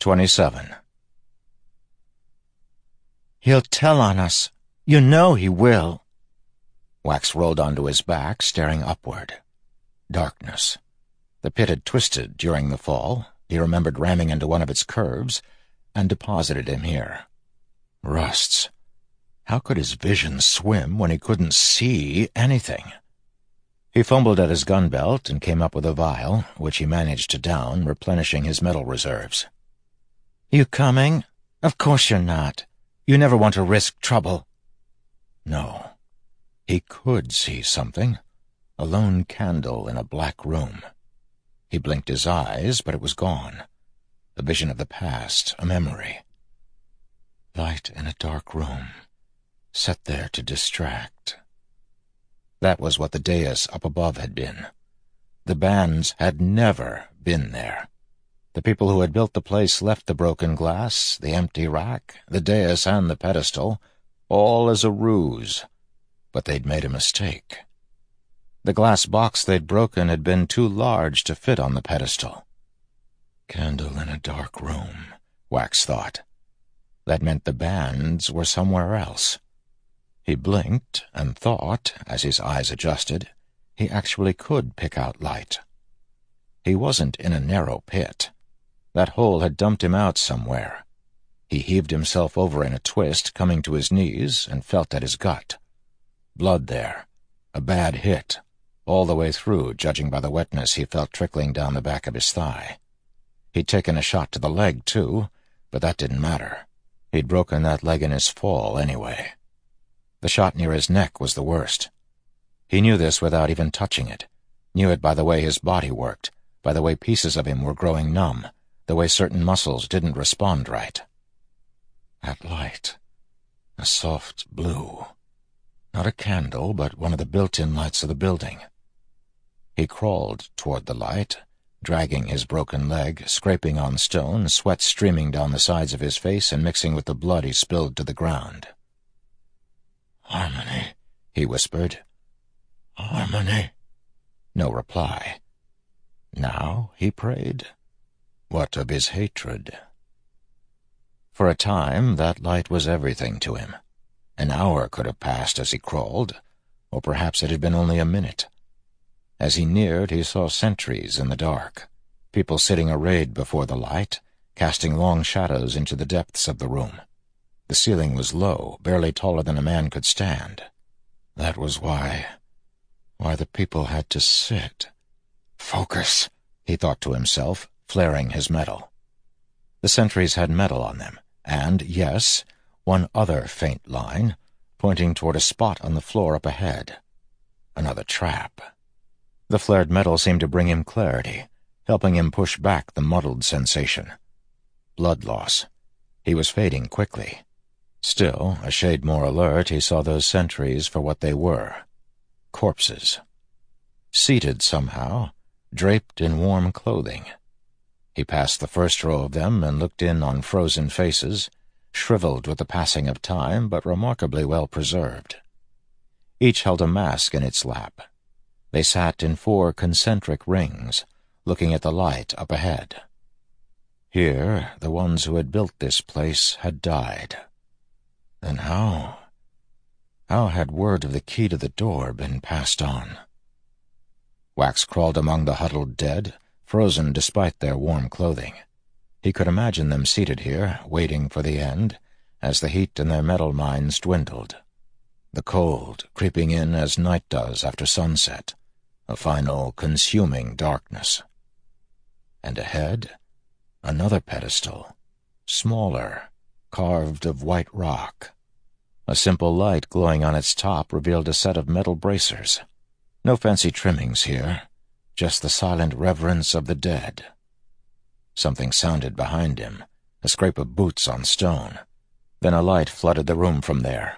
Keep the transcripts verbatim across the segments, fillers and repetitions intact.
twenty-seven. He'll tell on us. You know he will. Wax rolled onto his back, staring upward. Darkness. The pit had twisted during the fall. He remembered ramming into one of its curves and deposited him here. Rusts. How could his vision swim when he couldn't see anything? He fumbled at his gun belt and came up with a vial, which he managed to down, replenishing his metal reserves. You coming? Of course you're not. You never want to risk trouble. No. He could see something. A lone candle in a black room. He blinked his eyes, but it was gone. A vision of the past, a memory. Light in a dark room, set there to distract. That was what the dais up above had been. The bands had never been there. The people who had built the place left the broken glass, the empty rack, the dais and the pedestal, all as a ruse. But they'd made a mistake. The glass box they'd broken had been too large to fit on the pedestal. Candle in a dark room, Wax thought. That meant the bands were somewhere else. He blinked and thought, as his eyes adjusted, he actually could pick out light. He wasn't in a narrow pit. That hole had dumped him out somewhere. He heaved himself over in a twist, coming to his knees, and felt at his gut. Blood there. A bad hit. All the way through, judging by the wetness he felt trickling down the back of his thigh. He'd taken a shot to the leg, too, but that didn't matter. He'd broken that leg in his fall, anyway. The shot near his neck was the worst. He knew this without even touching it, knew it by the way his body worked, by the way pieces of him were growing numb, the way certain muscles didn't respond right. That light. A soft blue. Not a candle, but one of the built-in lights of the building. He crawled toward the light, dragging his broken leg, scraping on stone, sweat streaming down the sides of his face and mixing with the blood he spilled to the ground. "Harmony," he whispered. "Harmony." No reply. Now he prayed. What of his hatred? For a time, that light was everything to him. An hour could have passed as he crawled, or perhaps it had been only a minute. As he neared, he saw sentries in the dark, people sitting arrayed before the light, casting long shadows into the depths of the room. The ceiling was low, barely taller than a man could stand. That was why... why the people had to sit. Focus, he thought to himself, flaring his metal. The sentries had metal on them, and, yes, one other faint line, pointing toward a spot on the floor up ahead. Another trap. The flared metal seemed to bring him clarity, helping him push back the muddled sensation. Blood loss. He was fading quickly. Still, a shade more alert, he saw those sentries for what they were. Corpses. Seated somehow, draped in warm clothing. He passed the first row of them and looked in on frozen faces, shriveled with the passing of time, but remarkably well preserved. Each held a mask in its lap. They sat in four concentric rings, looking at the light up ahead. Here, the ones who had built this place had died. Then how? How had word of the key to the door been passed on? Wax crawled among the huddled dead, frozen despite their warm clothing. He could imagine them seated here, waiting for the end, as the heat in their metal minds dwindled. The cold creeping in as night does after sunset, a final consuming darkness. And ahead, another pedestal, smaller, carved of white rock. A simple light glowing on its top revealed a set of metal bracers. No fancy trimmings here, just the silent reverence of the dead. Something sounded behind him, a scrape of boots on stone. Then a light flooded the room from there.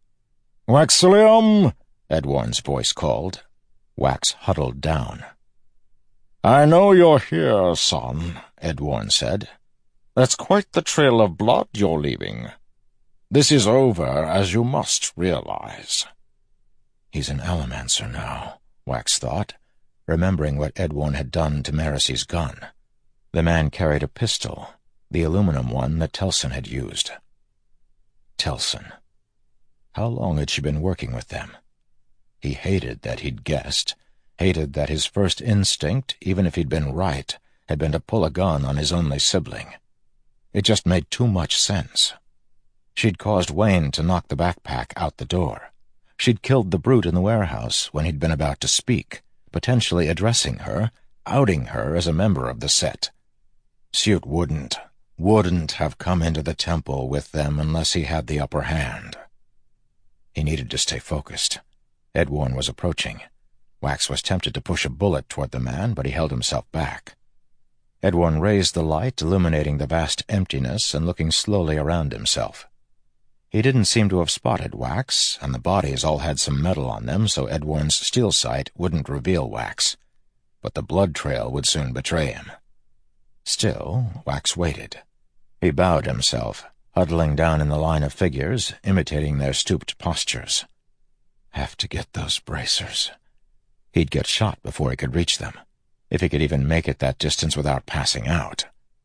"Waxilium!" Edwarn's voice called. Wax huddled down. "I know you're here, son," Edwarn said. "That's quite the trail of blood you're leaving. This is over, as you must realize." He's an Allomancer now, Wax thought, remembering what Edwarn had done to Marisy's gun. The man carried a pistol, the aluminum one that Telsin had used. Telsin. How long had she been working with them? He hated that he'd guessed, hated that his first instinct, even if he'd been right, had been to pull a gun on his only sibling. It just made too much sense. She'd caused Wayne to knock the backpack out the door. She'd killed the brute in the warehouse when he'd been about to speak, potentially addressing her, outing her as a member of the set. Ciut wouldn't, wouldn't have come into the temple with them unless he had the upper hand. He needed to stay focused. Edwarn was approaching. Wax was tempted to push a bullet toward the man, but he held himself back. Edwarn raised the light, illuminating the vast emptiness and looking slowly around himself. He didn't seem to have spotted Wax, and the bodies all had some metal on them, so Edwarn's steel sight wouldn't reveal Wax. But the blood trail would soon betray him. Still, Wax waited. He bowed himself, huddling down in the line of figures, imitating their stooped postures. Have to get those bracers. He'd get shot before he could reach them, if he could even make it that distance without passing out.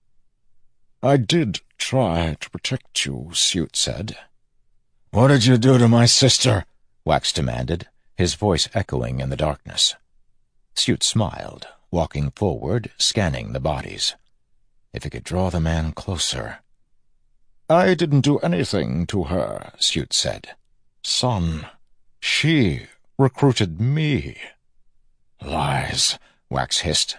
I did try to protect you, Ciut said. What did you do to my sister? Wax demanded, his voice echoing in the darkness. Ciut smiled, walking forward, scanning the bodies. If he could draw the man closer. I didn't do anything to her, Ciut said. Son, she recruited me. Lies, Wax hissed.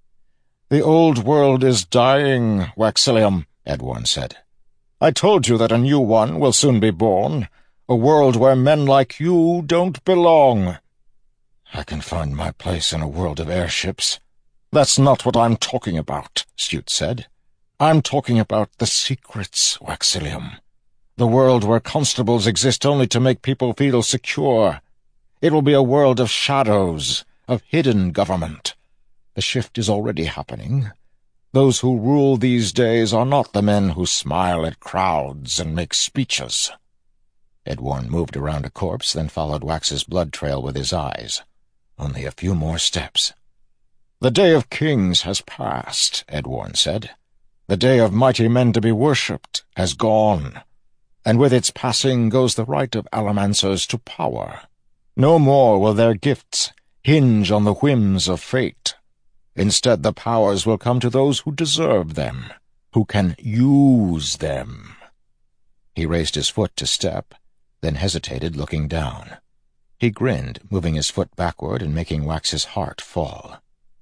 The old world is dying, Waxilium, Edwarn said. I told you that a new one will soon be born, a world where men like you don't belong. I can find my place in a world of airships. That's not what I'm talking about, Ciut said. I'm talking about the secrets, Waxilium. The world where constables exist only to make people feel secure. It will be a world of shadows, of hidden government. The shift is already happening. Those who rule these days are not the men who smile at crowds and make speeches. Edwarn moved around a corpse, then followed Wax's blood trail with his eyes. Only a few more steps. The day of kings has passed, Edwarn said. The day of mighty men to be worshipped has gone, and with its passing goes the right of Allomancers to power. No more will their gifts hinge on the whims of fate. Instead, the powers will come to those who deserve them, who can use them. He raised his foot to step, then hesitated, looking down. He grinned, moving his foot backward and making Wax's heart fall.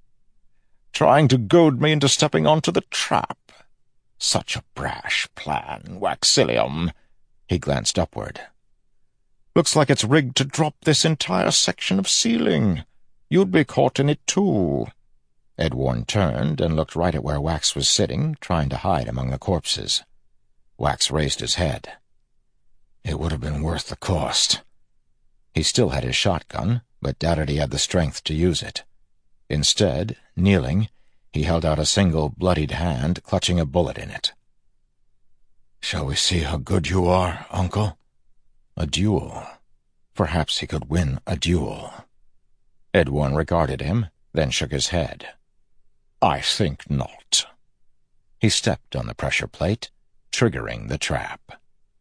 Trying to goad me into stepping onto the trap. Such a brash plan, Waxilium. He glanced upward. Looks like it's rigged to drop this entire section of ceiling. You'd be caught in it, too. Edwarn turned and looked right at where Wax was sitting, trying to hide among the corpses. Wax raised his head. It would have been worth the cost. He still had his shotgun, but doubted he had the strength to use it. Instead, kneeling, he held out a single bloodied hand, clutching a bullet in it. "Shall we see how good you are, Uncle?" A duel. Perhaps he could win a duel. Edwarn regarded him, then shook his head. I think not. He stepped on the pressure plate, triggering the trap.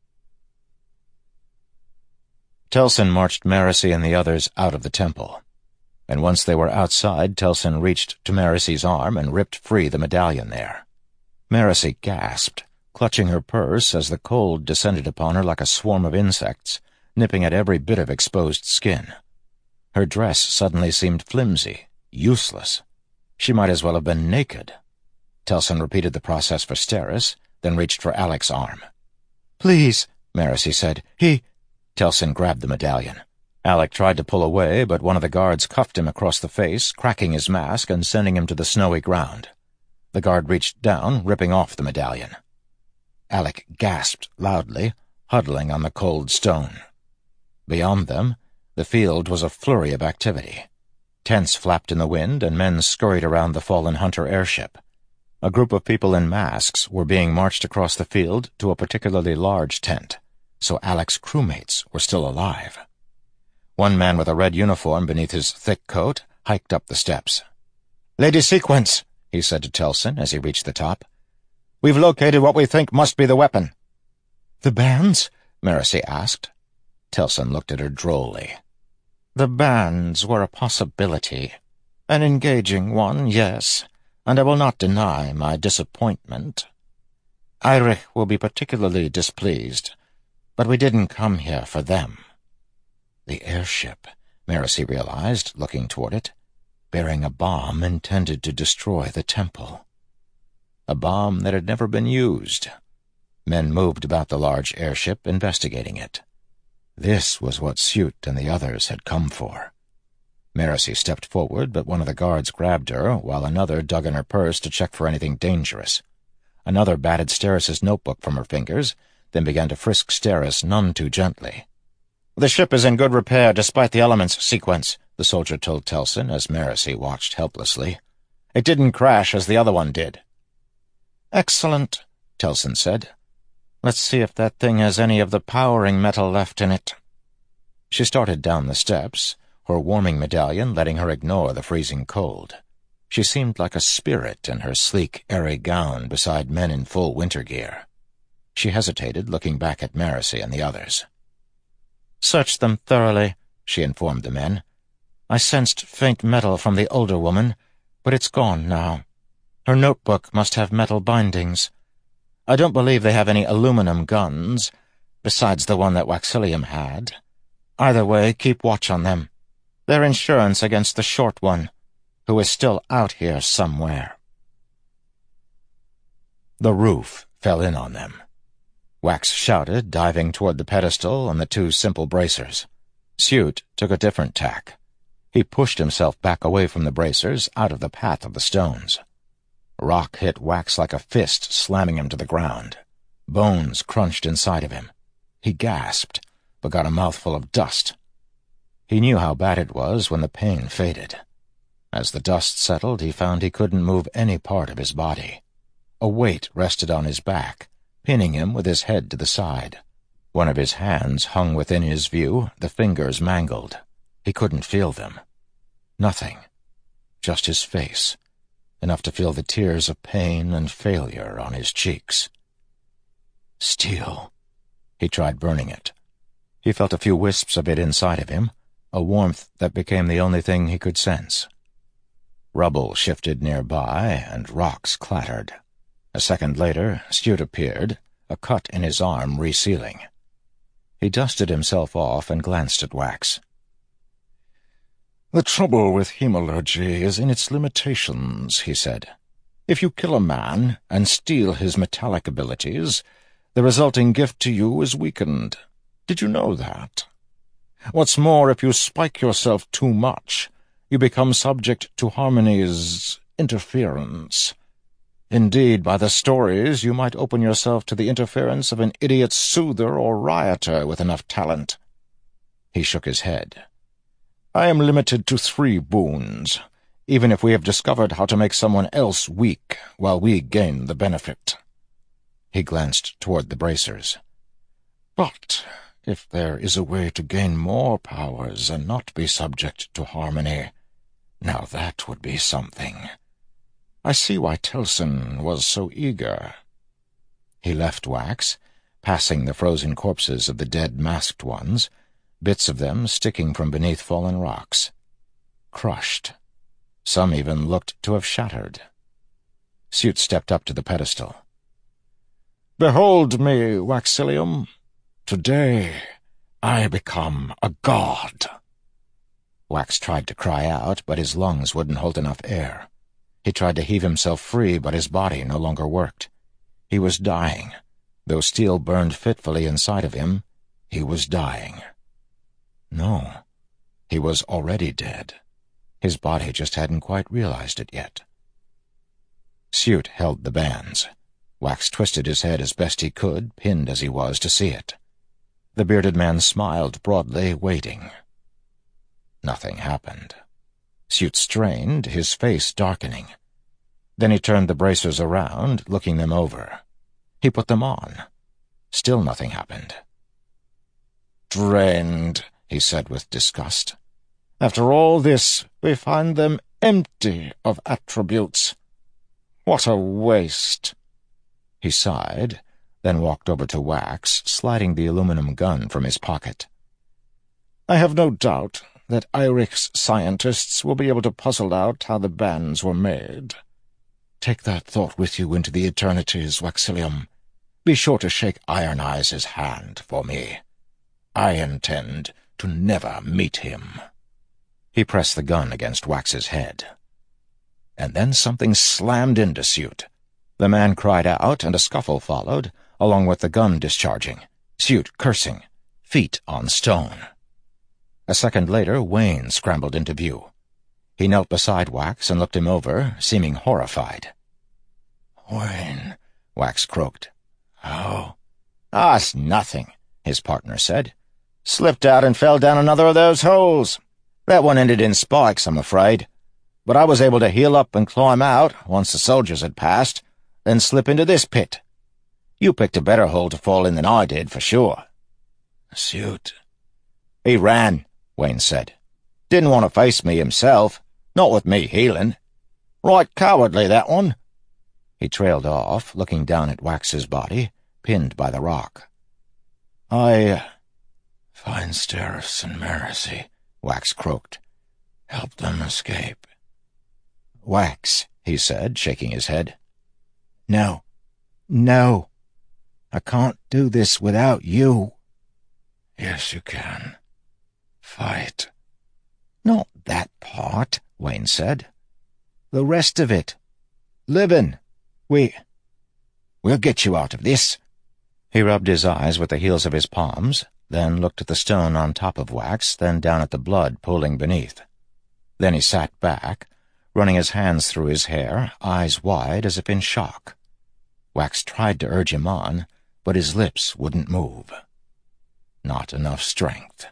Telsin marched Marasi and the others out of the temple, and once they were outside, Telsin reached to Marasi's arm and ripped free the medallion there. Marasi gasped, clutching her purse as the cold descended upon her like a swarm of insects, nipping at every bit of exposed skin. Her dress suddenly seemed flimsy, useless. She might as well have been naked. Telsin repeated the process for Steris, then reached for Alec's arm. "Please," Marasi said. He... Telsin grabbed the medallion. Alec tried to pull away, but one of the guards cuffed him across the face, cracking his mask and sending him to the snowy ground. The guard reached down, ripping off the medallion. Alec gasped loudly, huddling on the cold stone. Beyond them, the field was a flurry of activity. Tents flapped in the wind, and men scurried around the fallen Hunter airship. A group of people in masks were being marched across the field to a particularly large tent, so Alec's crewmates were still alive. One man with a red uniform beneath his thick coat hiked up the steps. "Lady Sequence," he said to Telsin as he reached the top. We've located what we think must be the weapon." "The bands?" Marasi asked. Telson looked at her drolly. "The bands were a possibility. An engaging one, yes, and I will not deny my disappointment. Eirich will be particularly displeased, but we didn't come here for them." The airship, Marasi realized, looking toward it, bearing a bomb intended to destroy the temple. A bomb that had never been used. Men moved about the large airship, investigating it. This was what Suit and the others had come for. Marasi stepped forward, but one of the guards grabbed her, while another dug in her purse to check for anything dangerous. Another batted Steris's notebook from her fingers, then began to frisk Steris none too gently. "The ship is in good repair despite the elements sequence," the soldier told Telson as Marasi watched helplessly. "It didn't crash as the other one did." "Excellent," Telson said. "Let's see if that thing has any of the powering metal left in it." She started down the steps, her warming medallion letting her ignore the freezing cold. She seemed like a spirit in her sleek, airy gown beside men in full winter gear. She hesitated, looking back at Marasi and the others. "Search them thoroughly," she informed the men. "I sensed faint metal from the older woman, but it's gone now. Her notebook must have metal bindings. I don't believe they have any aluminum guns, besides the one that Waxilium had. Either way, keep watch on them. They're insurance against the short one, who is still out here somewhere." The roof fell in on them. Wax shouted, diving toward the pedestal and the two simple bracers. Suit took a different tack. He pushed himself back away from the bracers, out of the path of the stones. Rock hit Wax like a fist, slamming him to the ground. Bones crunched inside of him. He gasped, but got a mouthful of dust. He knew how bad it was when the pain faded. As the dust settled, he found he couldn't move any part of his body. A weight rested on his back, pinning him with his head to the side. One of his hands hung within his view, the fingers mangled. He couldn't feel them. Nothing. Just his face, enough to feel the tears of pain and failure on his cheeks. Steel. He tried burning it. He felt a few wisps of it inside of him, a warmth that became the only thing he could sense. Rubble shifted nearby, and rocks clattered. A second later, Suit appeared, a cut in his arm resealing. He dusted himself off and glanced at Wax. "The trouble with hemalurgy is in its limitations," he said. "If you kill a man and steal his metallic abilities, the resulting gift to you is weakened. Did you know that? What's more, if you spike yourself too much, you become subject to Harmony's interference. Indeed, by the stories, you might open yourself to the interference of an idiot soother or rioter with enough talent." He shook his head. "I am limited to three boons, even if we have discovered how to make someone else weak while we gain the benefit." He glanced toward the bracers. "But if there is a way to gain more powers and not be subject to Harmony, now that would be something. I see why Telson was so eager." He left Wax, passing the frozen corpses of the dead masked ones, bits of them sticking from beneath fallen rocks. Crushed. Some even looked to have shattered. Suit stepped up to the pedestal. "Behold me, Waxilium. Today I become a god." Wax tried to cry out, but his lungs wouldn't hold enough air. He tried to heave himself free, but his body no longer worked. He was dying. Though steel burned fitfully inside of him, he was dying. No, he was already dead. His body just hadn't quite realized it yet. Suit held the bands. Wax twisted his head as best he could, pinned as he was to see it. The bearded man smiled broadly, waiting. Nothing happened. Suit strained, his face darkening. Then he turned the bracers around, looking them over. He put them on. Still nothing happened. "Drained," he said with disgust. "After all this, we find them empty of attributes. What a waste!" He sighed, then walked over to Wax, sliding the aluminum gun from his pocket. I have no doubt that Eirich's scientists will be able to puzzle out how the bands were made. Take that thought with you into the eternities, Waxilium. Be sure to shake Iron Eyes' hand for me. I intend to never meet him. He pressed the gun against Wax's head. And then something slammed into Suit. The man cried out, and a scuffle followed, along with the gun discharging, Suit cursing, feet on stone. A second later, Wayne scrambled into view. He knelt beside Wax and looked him over, seeming horrified. "Wayne," Wax croaked. "How?" "Ah, it's nothing," his partner said. "Slipped out and fell down another of those holes. That one ended in spikes, I'm afraid. But I was able to heal up and climb out once the soldiers had passed, then slip into this pit. You picked a better hole to fall in than I did, for sure." "Suit." "He ran," Wayne said. "Didn't want to face me himself, not with me healing. Right cowardly, that one." He trailed off, looking down at Wax's body, pinned by the rock. I find Steris and Marasi, Wax croaked. Help them escape. Wax, he said, shaking his head. No. No. I can't do this without you. Yes, you can. Fight. Not that part, Wayne said. The rest of it. Living. We... We'll get you out of this. He rubbed his eyes with the heels of his palms, then looked at the stone on top of Wax, then down at the blood pooling beneath. Then he sat back, running his hands through his hair, eyes wide as if in shock. Wax tried to urge him on, but his lips wouldn't move. Not enough strength.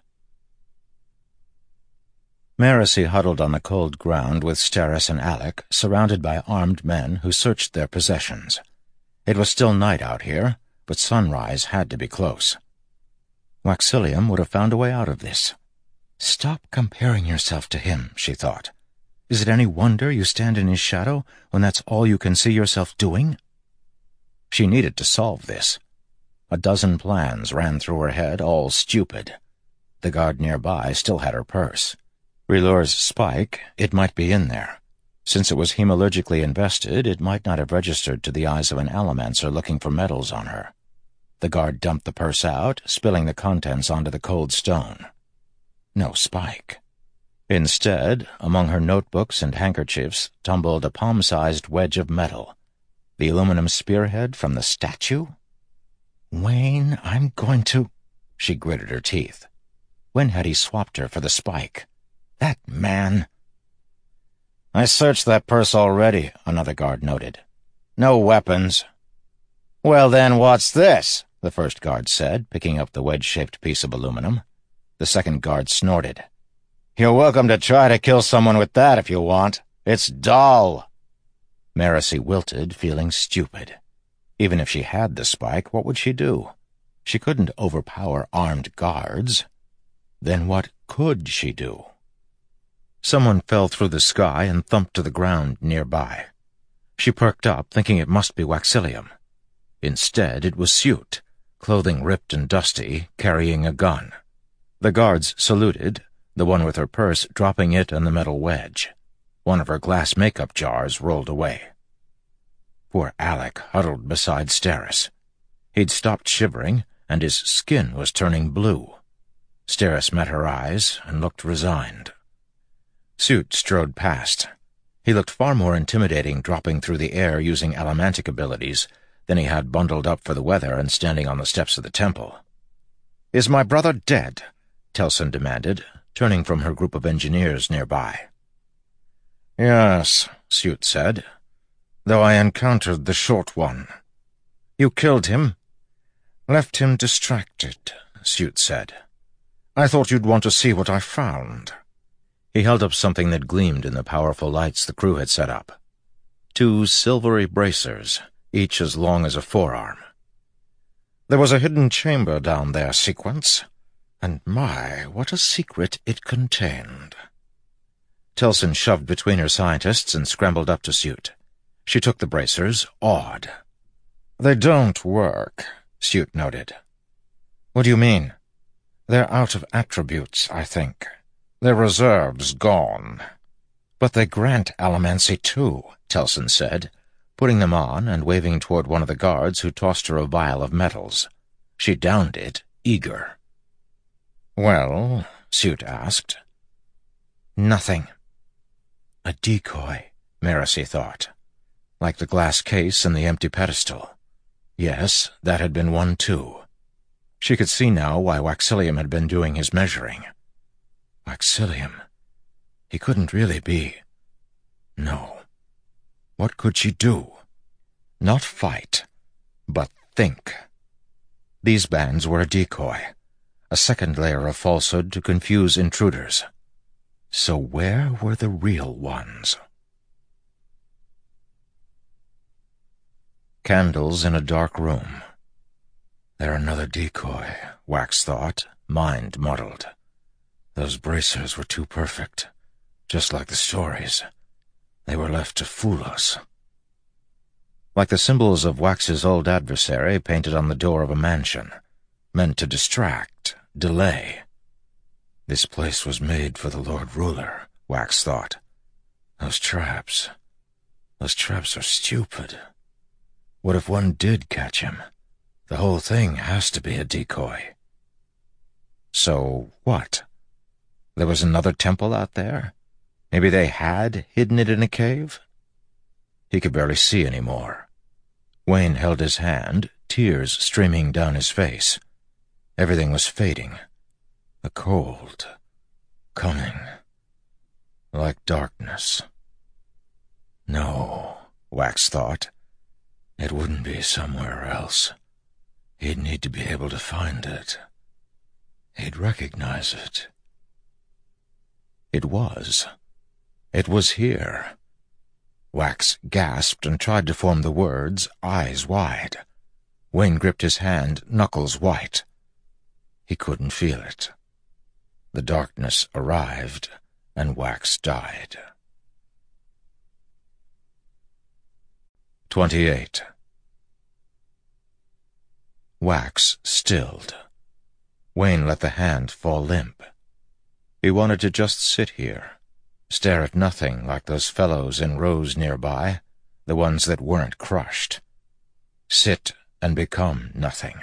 Marasi huddled on the cold ground with Steris and Alec, surrounded by armed men who searched their possessions. It was still night out here, but sunrise had to be close. Waxilium would have found a way out of this. Stop comparing yourself to him, she thought. Is it any wonder you stand in his shadow when that's all you can see yourself doing? She needed to solve this. A dozen plans ran through her head, all stupid. The guard nearby still had her purse. Relure's spike, it might be in there. Since it was hemalurgically invested, it might not have registered to the eyes of an allomancer looking for metals on her. The guard dumped the purse out, spilling the contents onto the cold stone. No spike. Instead, among her notebooks and handkerchiefs, tumbled a palm-sized wedge of metal. The aluminum spearhead from the statue? Wayne, I'm going to... She gritted her teeth. When had he swapped her for the spike? That man... I searched that purse already, another guard noted. No weapons. Well then, what's this? The first guard said, picking up the wedge-shaped piece of aluminum. The second guard snorted. You're welcome to try to kill someone with that if you want. It's dull. Marasi wilted, feeling stupid. Even if she had the spike, what would she do? She couldn't overpower armed guards. Then what could she do? Someone fell through the sky and thumped to the ground nearby. She perked up, thinking it must be Waxilium. Instead, it was Suit, clothing ripped and dusty, carrying a gun. The guards saluted, the one with her purse dropping it and the metal wedge. One of her glass makeup jars rolled away. Poor Alec huddled beside Steris. He'd stopped shivering, and his skin was turning blue. Steris met her eyes and looked resigned. Suit strode past. He looked far more intimidating dropping through the air using allomantic abilities than he had bundled up for the weather and standing on the steps of the temple. "Is my brother dead?" Telson demanded, turning from her group of engineers nearby. "Yes," Suit said, "though I encountered the short one." "You killed him?" "Left him distracted," Suit said. "I thought you'd want to see what I found." He held up something that gleamed in the powerful lights the crew had set up. Two silvery bracers, each as long as a forearm. "There was a hidden chamber down there, Sequence, and my, what a secret it contained." Telson shoved between her scientists and scrambled up to Suit. She took the bracers, awed. They don't work, Suit noted. What do you mean? They're out of attributes, I think. Their reserves gone. But they grant allomancy too, Telson said, putting them on and waving toward one of the guards who tossed her a vial of metals. She downed it, eager. Well, Suit asked. Nothing. A decoy, Marasi thought. Like the glass case and the empty pedestal. Yes, that had been one too. She could see now why Waxilium had been doing his measuring. Waxilium. He couldn't really be. No. What could she do? Not fight, but think. These bands were a decoy, a second layer of falsehood to confuse intruders. So where were the real ones? Candles in a dark room. They're another decoy, Wax thought, mind muddled. Those bracers were too perfect, just like the stories. They were left to fool us. Like the symbols of Wax's old adversary painted on the door of a mansion, meant to distract, delay. This place was made for the Lord Ruler, Wax thought. Those traps. Those traps are stupid. What if one did catch him? The whole thing has to be a decoy. So what? There was another temple out there? Maybe they had hidden it in a cave? He could barely see any more. Wayne held his hand, tears streaming down his face. Everything was fading. The cold. Coming. Like darkness. No, Wax thought. It wouldn't be somewhere else. He'd need to be able to find it. He'd recognize it. It was. It was here. Wax gasped and tried to form the words, eyes wide. Wayne gripped his hand, knuckles white. He couldn't feel it. The darkness arrived, and Wax died. Twenty-eight. Wax stilled. Wayne let the hand fall limp. He wanted to just sit here, stare at nothing like those fellows in rows nearby, the ones that weren't crushed. Sit and become nothing.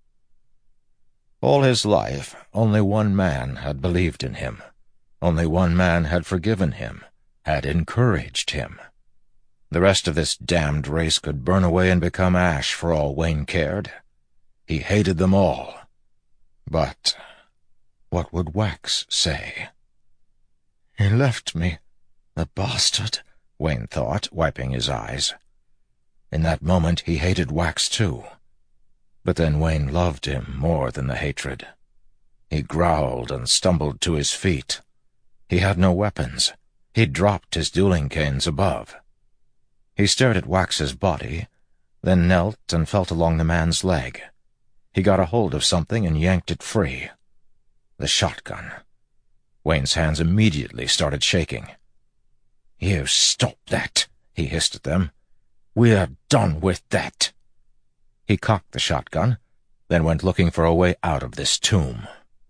All his life, only one man had believed in him. Only one man had forgiven him, had encouraged him. The rest of this damned race could burn away and become ash for all Wayne cared. He hated them all. But what would Wax say? He left me, the bastard, Wayne thought, wiping his eyes. In that moment he hated Wax too. But then Wayne loved him more than the hatred. He growled and stumbled to his feet. He had no weapons. He'd dropped his dueling canes above. He stared at Wax's body, then knelt and felt along the man's leg. He got a hold of something and yanked it free. The shotgun. Wayne's hands immediately started shaking. "You stop that," he hissed at them. "We're done with that." He cocked the shotgun, then went looking for a way out of this tomb.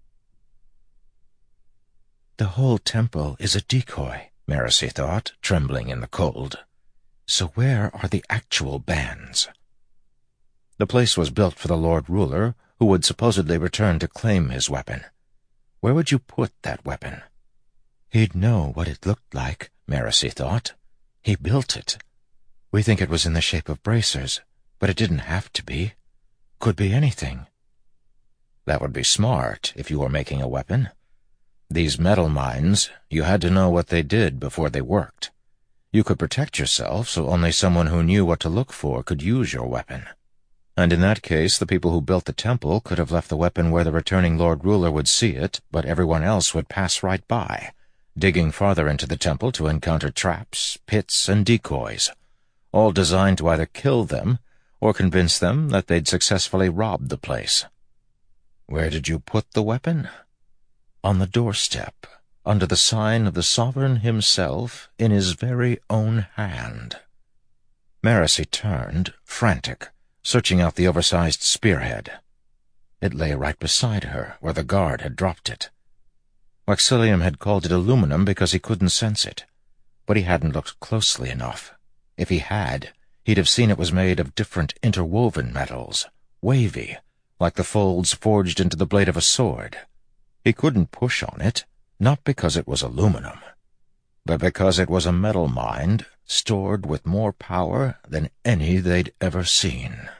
The whole temple is a decoy, Marasi thought, trembling in the cold. So where are the actual bands? The place was built for the Lord Ruler, who would supposedly return to claim his weapon. Where would you put that weapon? He'd know what it looked like, Marasi thought. He built it. We think it was in the shape of bracers, but it didn't have to be. Could be anything. That would be smart if you were making a weapon. These metal mines, you had to know what they did before they worked. You could protect yourself so only someone who knew what to look for could use your weapon. And in that case, the people who built the temple could have left the weapon where the returning Lord Ruler would see it, but everyone else would pass right by, digging farther into the temple to encounter traps, pits, and decoys, all designed to either kill them or convince them that they'd successfully robbed the place. Where did you put the weapon? On the doorstep, under the sign of the Sovereign himself, in his very own hand. Marasi turned, frantic, searching out the oversized spearhead. It lay right beside her, where the guard had dropped it. Waxilium had called it aluminum because he couldn't sense it, but he hadn't looked closely enough. If he had, he'd have seen it was made of different interwoven metals, wavy, like the folds forged into the blade of a sword. He couldn't push on it, not because it was aluminum, but because it was a metal mind stored with more power than any they'd ever seen.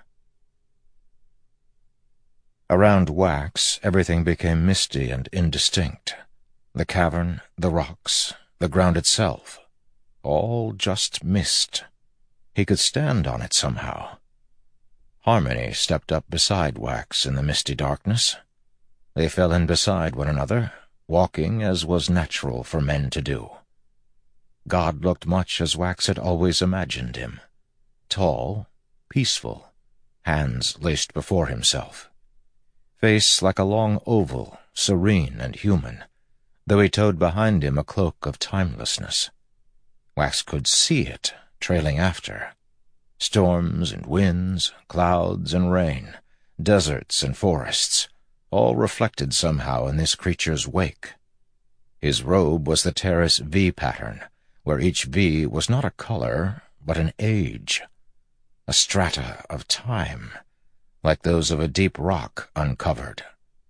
Around Wax, everything became misty and indistinct. The cavern, the rocks, the ground itself, all just mist. He could stand on it somehow. Harmony stepped up beside Wax in the misty darkness. They fell in beside one another, walking as was natural for men to do. God looked much as Wax had always imagined him. Tall, peaceful, hands laced before himself. Face like a long oval, serene and human, though he towed behind him a cloak of timelessness. Wax could see it, trailing after. Storms and winds, clouds and rain, deserts and forests, all reflected somehow in this creature's wake. His robe was the Terrace V pattern, where each V was not a color, but an age, a strata of time, like those of a deep rock uncovered.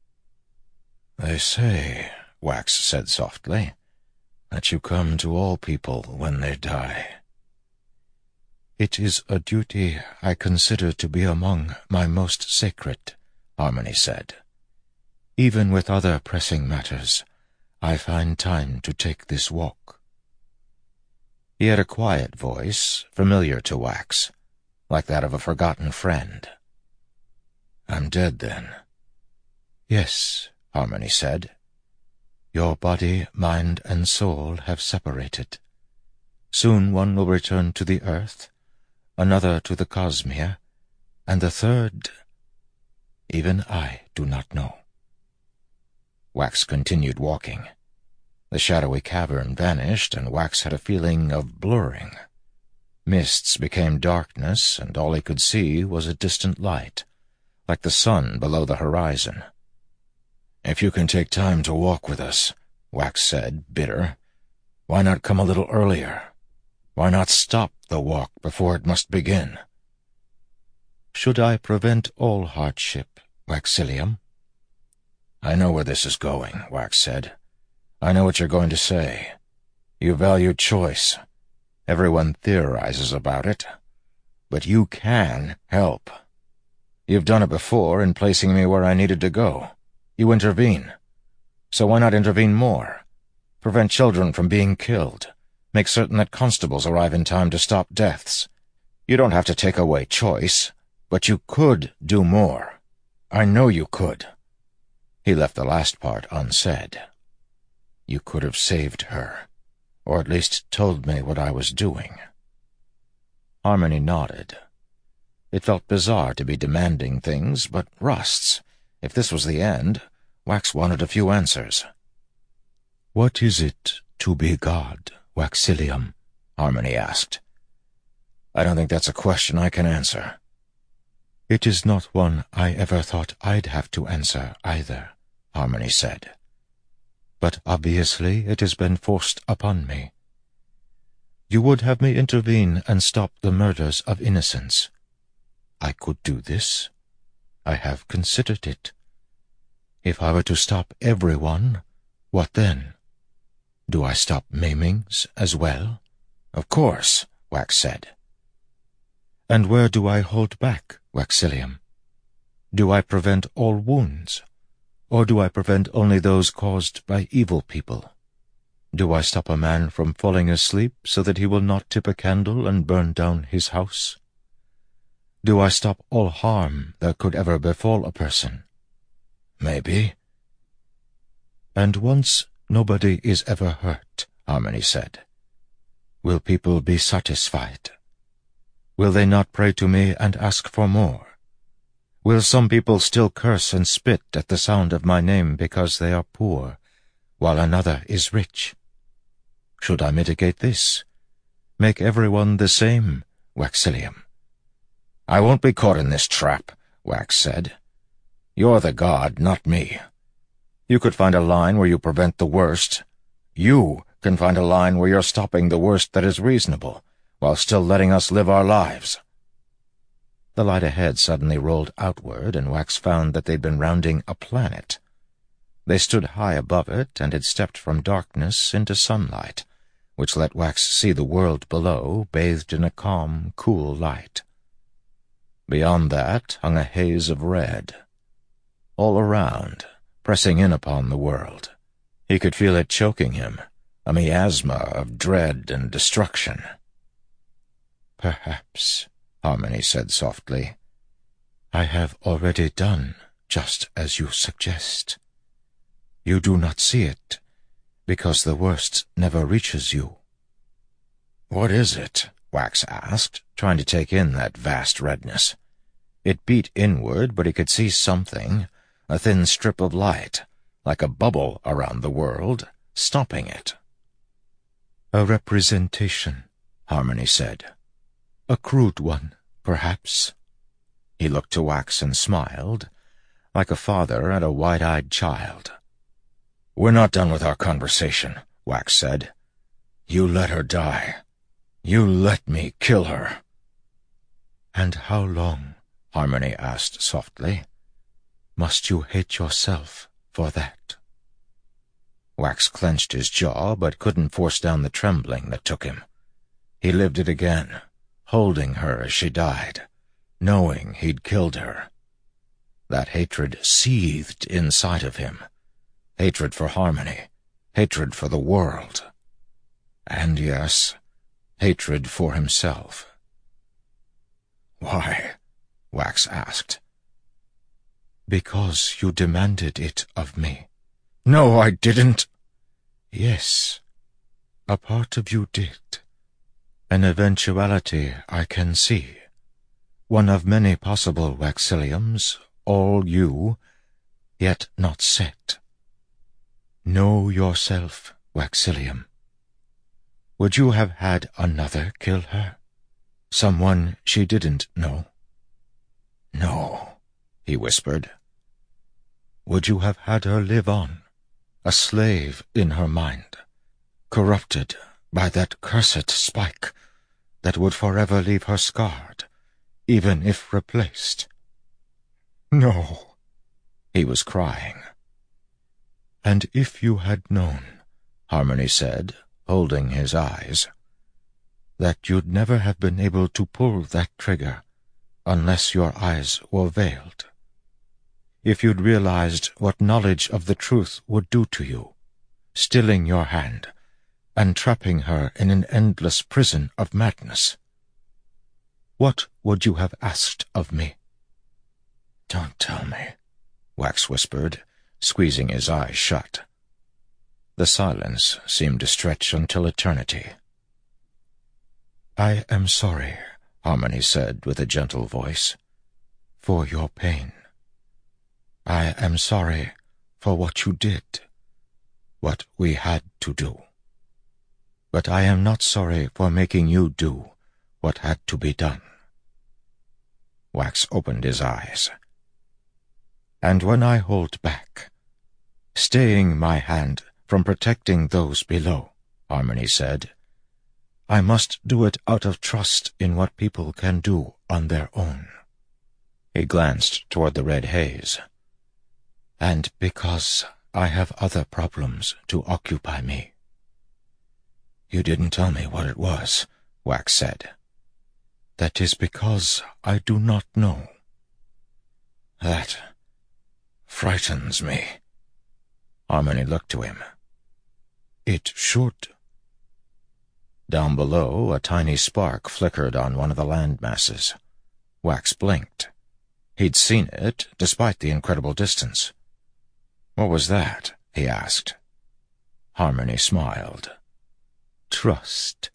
"They say," Wax said softly, "that you come to all people when they die." "It is a duty I consider to be among my most sacred," Harmony said. "Even with other pressing matters, I find time to take this walk." He had a quiet voice, familiar to Wax, like that of a forgotten friend. "I'm dead, then?" "Yes," Harmony said. "Your body, mind, and soul have separated. Soon one will return to the earth, another to the Cosmere, and the third, even I do not know." Wax continued walking. The shadowy cavern vanished, and Wax had a feeling of blurring. Mists became darkness, and all he could see was a distant light, like the sun below the horizon. "If you can take time to walk with us," Wax said, bitter, "why not come a little earlier? Why not stop the walk before it must begin?" "Should I prevent all hardship, Waxilium?" "I know where this is going," Wax said. "I know what you're going to say. You value choice. Everyone theorizes about it. But you can help. You've done it before in placing me where I needed to go. You intervene. So why not intervene more? Prevent children from being killed. Make certain that constables arrive in time to stop deaths. You don't have to take away choice, but you could do more. I know you could." He left the last part unsaid. "You could have saved her, or at least told me what I was doing." Harmony nodded. It felt bizarre to be demanding things, but Rust's. If this was the end, Wax wanted a few answers. "What is it to be God, Waxilium?" Harmony asked. "I don't think that's a question I can answer." "It is not one I ever thought I'd have to answer, either," Harmony said. "But obviously it has been forced upon me. You would have me intervene and stop the murders of innocents. I could do this. I have considered it. If I were to stop everyone, what then? Do I stop maimings as well?" "Of course," Wax said. "And where do I hold back, Waxilium? Do I prevent all wounds, or do I prevent only those caused by evil people? Do I stop a man from falling asleep so that he will not tip a candle and burn down his house? Do I stop all harm that could ever befall a person?" "Maybe." "And once nobody is ever hurt," Harmony said, "will people be satisfied? Will they not pray to me and ask for more? Will some people still curse and spit at the sound of my name because they are poor, while another is rich? Should I mitigate this? Make everyone the same, Waxilium? I won't be caught in this trap, Wax said. You're the god, not me. You could find a line where you prevent the worst. You can find a line where you're stopping the worst that is reasonable, while still letting us live our lives. The light ahead suddenly rolled outward, and Wax found that they'd been rounding a planet. They stood high above it, and had stepped from darkness into sunlight, which let Wax see the world below, bathed in a calm, cool light. Beyond that hung a haze of red. All around, pressing in upon the world, he could feel it choking him, a miasma of dread and destruction. Perhaps, Harmony said softly, I have already done just as you suggest. You do not see it, because the worst never reaches you. What is it? Wax asked, trying to take in that vast redness. It beat inward, but he could see something, a thin strip of light, like a bubble around the world, stopping it. A representation, Harmony said. A crude one, perhaps. He looked to Wax and smiled, like a father at a wide-eyed child. We're not done with our conversation, Wax said. You let her die. You let me kill her. And how long, Harmony asked softly, must you hate yourself for that? Wax clenched his jaw, but couldn't force down the trembling that took him. He lived it again, holding her as she died, knowing he'd killed her. That hatred seethed inside of him. Hatred for Harmony, hatred for the world. And yes, hatred for himself. Why? Wax asked. Because you demanded it of me. No, I didn't. Yes, a part of you did. An eventuality I can see. One of many possible Waxiliums, all you, yet not set. Know yourself, Waxilium. Would you have had another kill her? Someone she didn't know? No, he whispered. Would you have had her live on, a slave in her mind, corrupted by that cursed spike that would forever leave her scarred, even if replaced? No, he was crying. And if you had known, Harmony said, holding his eyes, that you'd never have been able to pull that trigger unless your eyes were veiled. If you'd realized what knowledge of the truth would do to you, stilling your hand and trapping her in an endless prison of madness, what would you have asked of me? Don't tell me, Wax whispered, squeezing his eyes shut. The silence seemed to stretch until eternity. I am sorry, Harmony said with a gentle voice, for your pain. I am sorry for what you did, what we had to do. But I am not sorry for making you do what had to be done. Wax opened his eyes. And when I hold back, staying my hand from protecting those below, Harmony said, I must do it out of trust in what people can do on their own. He glanced toward the red haze. And because I have other problems to occupy me. You didn't tell me what it was, Wax said. That is because I do not know. That frightens me. Harmony looked to him. It should. Down below, a tiny spark flickered on one of the land masses. Wax blinked. He'd seen it, despite the incredible distance. What was that? He asked. Harmony smiled. Trust.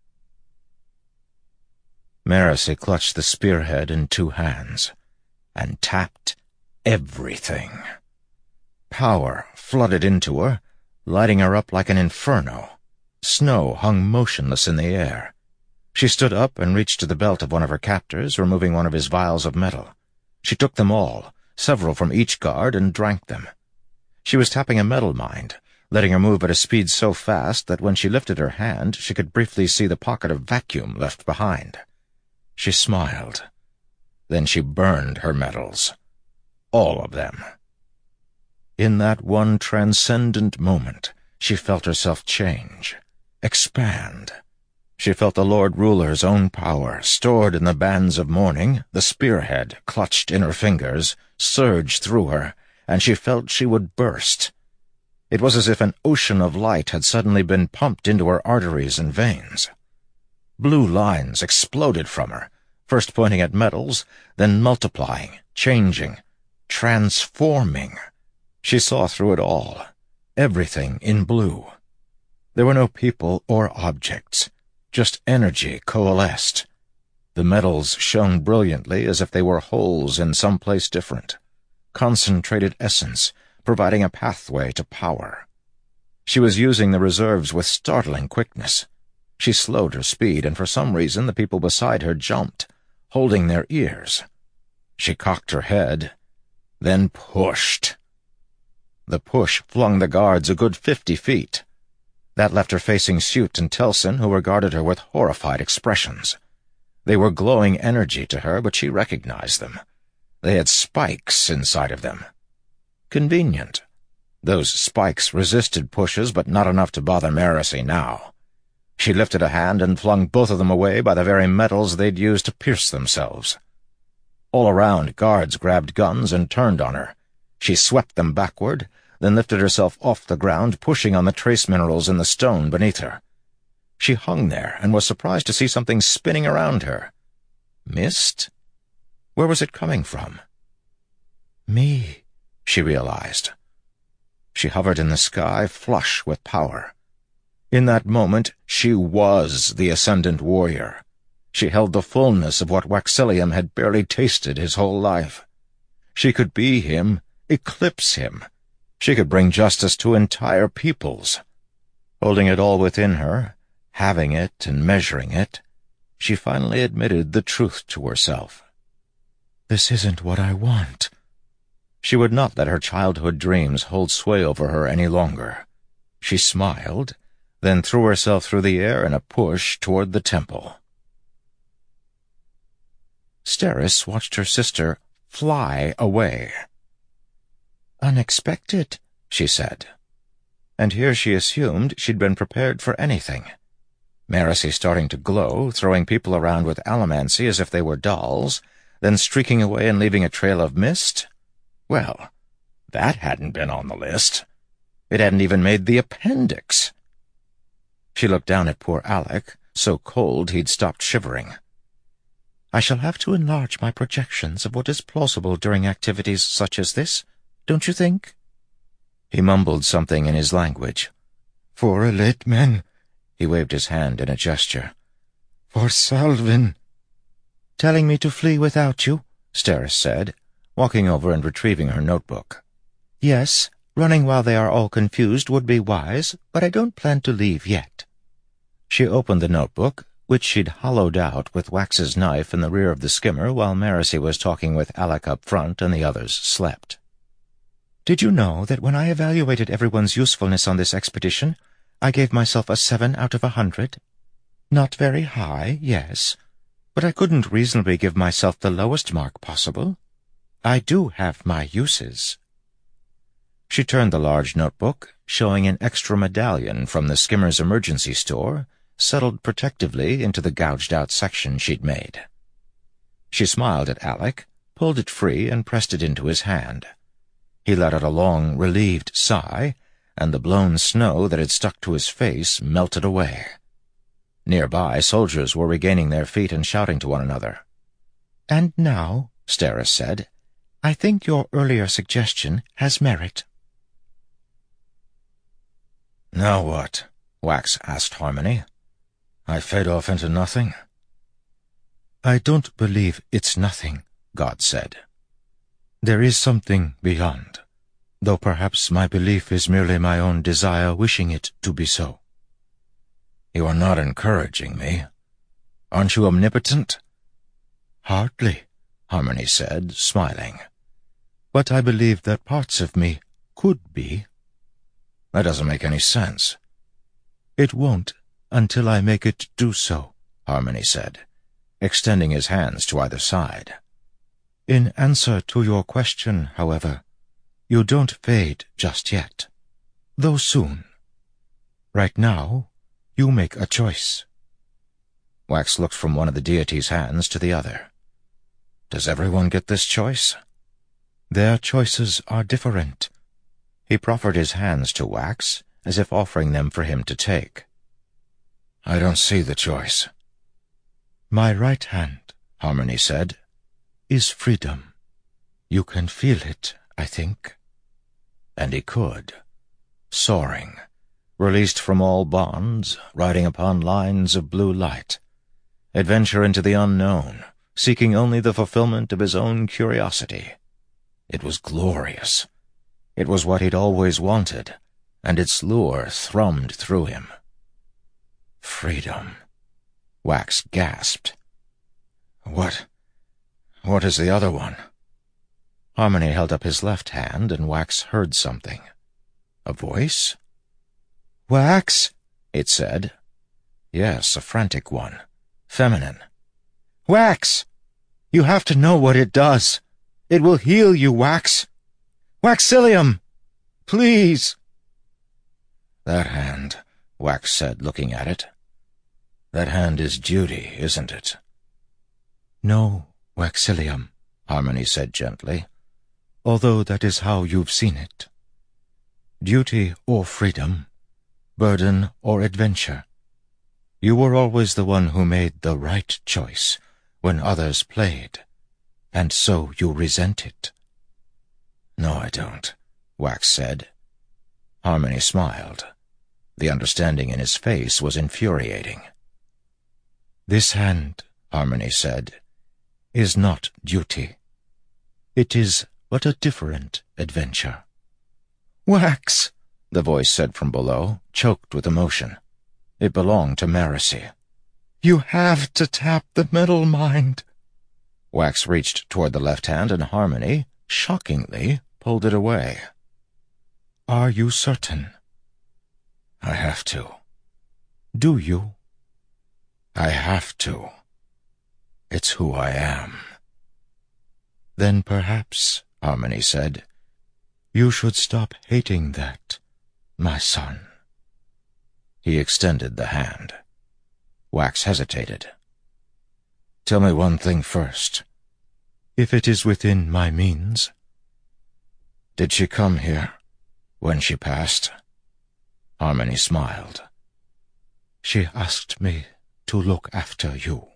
Marasi clutched the spearhead in two hands and tapped everything. Power flooded into her, lighting her up like an inferno. Snow hung motionless in the air. She stood up and reached to the belt of one of her captors, removing one of his vials of metal. She took them all, several from each guard, and drank them. She was tapping a metal mind, letting her move at a speed so fast that when she lifted her hand she could briefly see the pocket of vacuum left behind. She smiled. Then she burned her metals. All of them. In that one transcendent moment, she felt herself change, expand. She felt the Lord Ruler's own power, stored in the bands of mourning, the spearhead clutched in her fingers, surge through her, and she felt she would burst. It was as if an ocean of light had suddenly been pumped into her arteries and veins. Blue lines exploded from her, first pointing at metals, then multiplying, changing, transforming. She saw through it all, everything in blue. There were no people or objects, just energy coalesced. The metals shone brilliantly as if they were holes in some place different, concentrated essence, providing a pathway to power. She was using the reserves with startling quickness. She slowed her speed, and for some reason the people beside her jumped, holding their ears. She cocked her head, then pushed. The push flung the guards a good fifty feet. That left her facing Sute and Telsin, who regarded her with horrified expressions. They were glowing energy to her, but she recognized them. They had spikes inside of them. Convenient. Those spikes resisted pushes, but not enough to bother Marasi now. She lifted a hand and flung both of them away by the very metals they'd used to pierce themselves. All around, guards grabbed guns and turned on her. She swept them backward, then lifted herself off the ground, pushing on the trace minerals in the stone beneath her. She hung there and was surprised to see something spinning around her. Mist? Where was it coming from? Me, she realized. She hovered in the sky, flush with power. In that moment, she was the Ascendant Warrior. She held the fullness of what Waxilium had barely tasted his whole life. She could be him, eclipse him. She could bring justice to entire peoples. Holding it all within her, having it and measuring it, she finally admitted the truth to herself. This isn't what I want. She would not let her childhood dreams hold sway over her any longer. She smiled, then threw herself through the air in a push toward the temple. Steris watched her sister fly away. Unexpected, she said. And here she assumed she'd been prepared for anything. Marasi starting to glow, throwing people around with allomancy as if they were dolls, then streaking away and leaving a trail of mist? Well, that hadn't been on the list. It hadn't even made the appendix. She looked down at poor Alec, so cold he'd stopped shivering. I shall have to enlarge my projections of what is plausible during activities such as this, don't you think? He mumbled something in his language. For elite men, he waved his hand in a gesture. For Salvin. Telling me to flee without you, Steris said, walking over and retrieving her notebook. Yes, running while they are all confused would be wise, but I don't plan to leave yet. She opened the notebook, which she'd hollowed out with Wax's knife in the rear of the skimmer while Marasi was talking with Alec up front and the others slept. Did you know that when I evaluated everyone's usefulness on this expedition, I gave myself a seven out of a hundred? Not very high, yes, but I couldn't reasonably give myself the lowest mark possible. I do have my uses. She turned the large notebook, showing an extra medallion from the skimmer's emergency store, settled protectively into the gouged-out section she'd made. She smiled at Alec, pulled it free, and pressed it into his hand. He let out a long, relieved sigh, and the blown snow that had stuck to his face melted away. Nearby, soldiers were regaining their feet and shouting to one another. And now, Steris said, I think your earlier suggestion has merit. Now what? Wax asked Harmony. I fade off into nothing? I don't believe it's nothing, God said. There is something beyond, though perhaps my belief is merely my own desire wishing it to be so. You are not encouraging me. Aren't you omnipotent?" "Hardly," Harmony said, smiling. "But I believe that parts of me could be." "That doesn't make any sense." "It won't until I make it do so," Harmony said, extending his hands to either side. "In answer to your question, however, you don't fade just yet, though soon. Right now, you make a choice." Wax looked from one of the deity's hands to the other. "Does everyone get this choice?" "Their choices are different." He proffered his hands to Wax, as if offering them for him to take. "I don't see the choice." "My right hand," Harmony said, "is freedom. You can feel it, I think." And he could. Soaring, released from all bonds, riding upon lines of blue light. Adventure into the unknown, seeking only the fulfillment of his own curiosity. It was glorious. It was what he'd always wanted, and its lure thrummed through him. Freedom. Wax gasped. What... what is the other one? Harmony held up his left hand, and Wax heard something. A voice? "Wax?" it said. Yes, a frantic one. Feminine. "Wax! You have to know what it does. It will heal you, Wax. Waxilium! Please!" "That hand," Wax said, looking at it. "That hand is duty, isn't it?" "No, Waxilium," Harmony said gently, "although that is how you've seen it. Duty or freedom, burden or adventure. You were always the one who made the right choice when others played, and so you resent it." "No, I don't," Wax said. Harmony smiled. The understanding in his face was infuriating. "This hand," Harmony said, "is not duty. It is but a different adventure." "Wax!" the voice said from below, choked with emotion. It belonged to Marasi. "You have to tap the middle mind." Wax reached toward the left hand, and Harmony, shockingly, pulled it away. "Are you certain?" "I have to." "Do you?" "I have to. It's who I am." "Then perhaps," Harmony said, "you should stop hating that, my son." He extended the hand. Wax hesitated. "Tell me one thing first." "If it is within my means." "Did she come here when she passed?" Harmony smiled. "She asked me to look after you."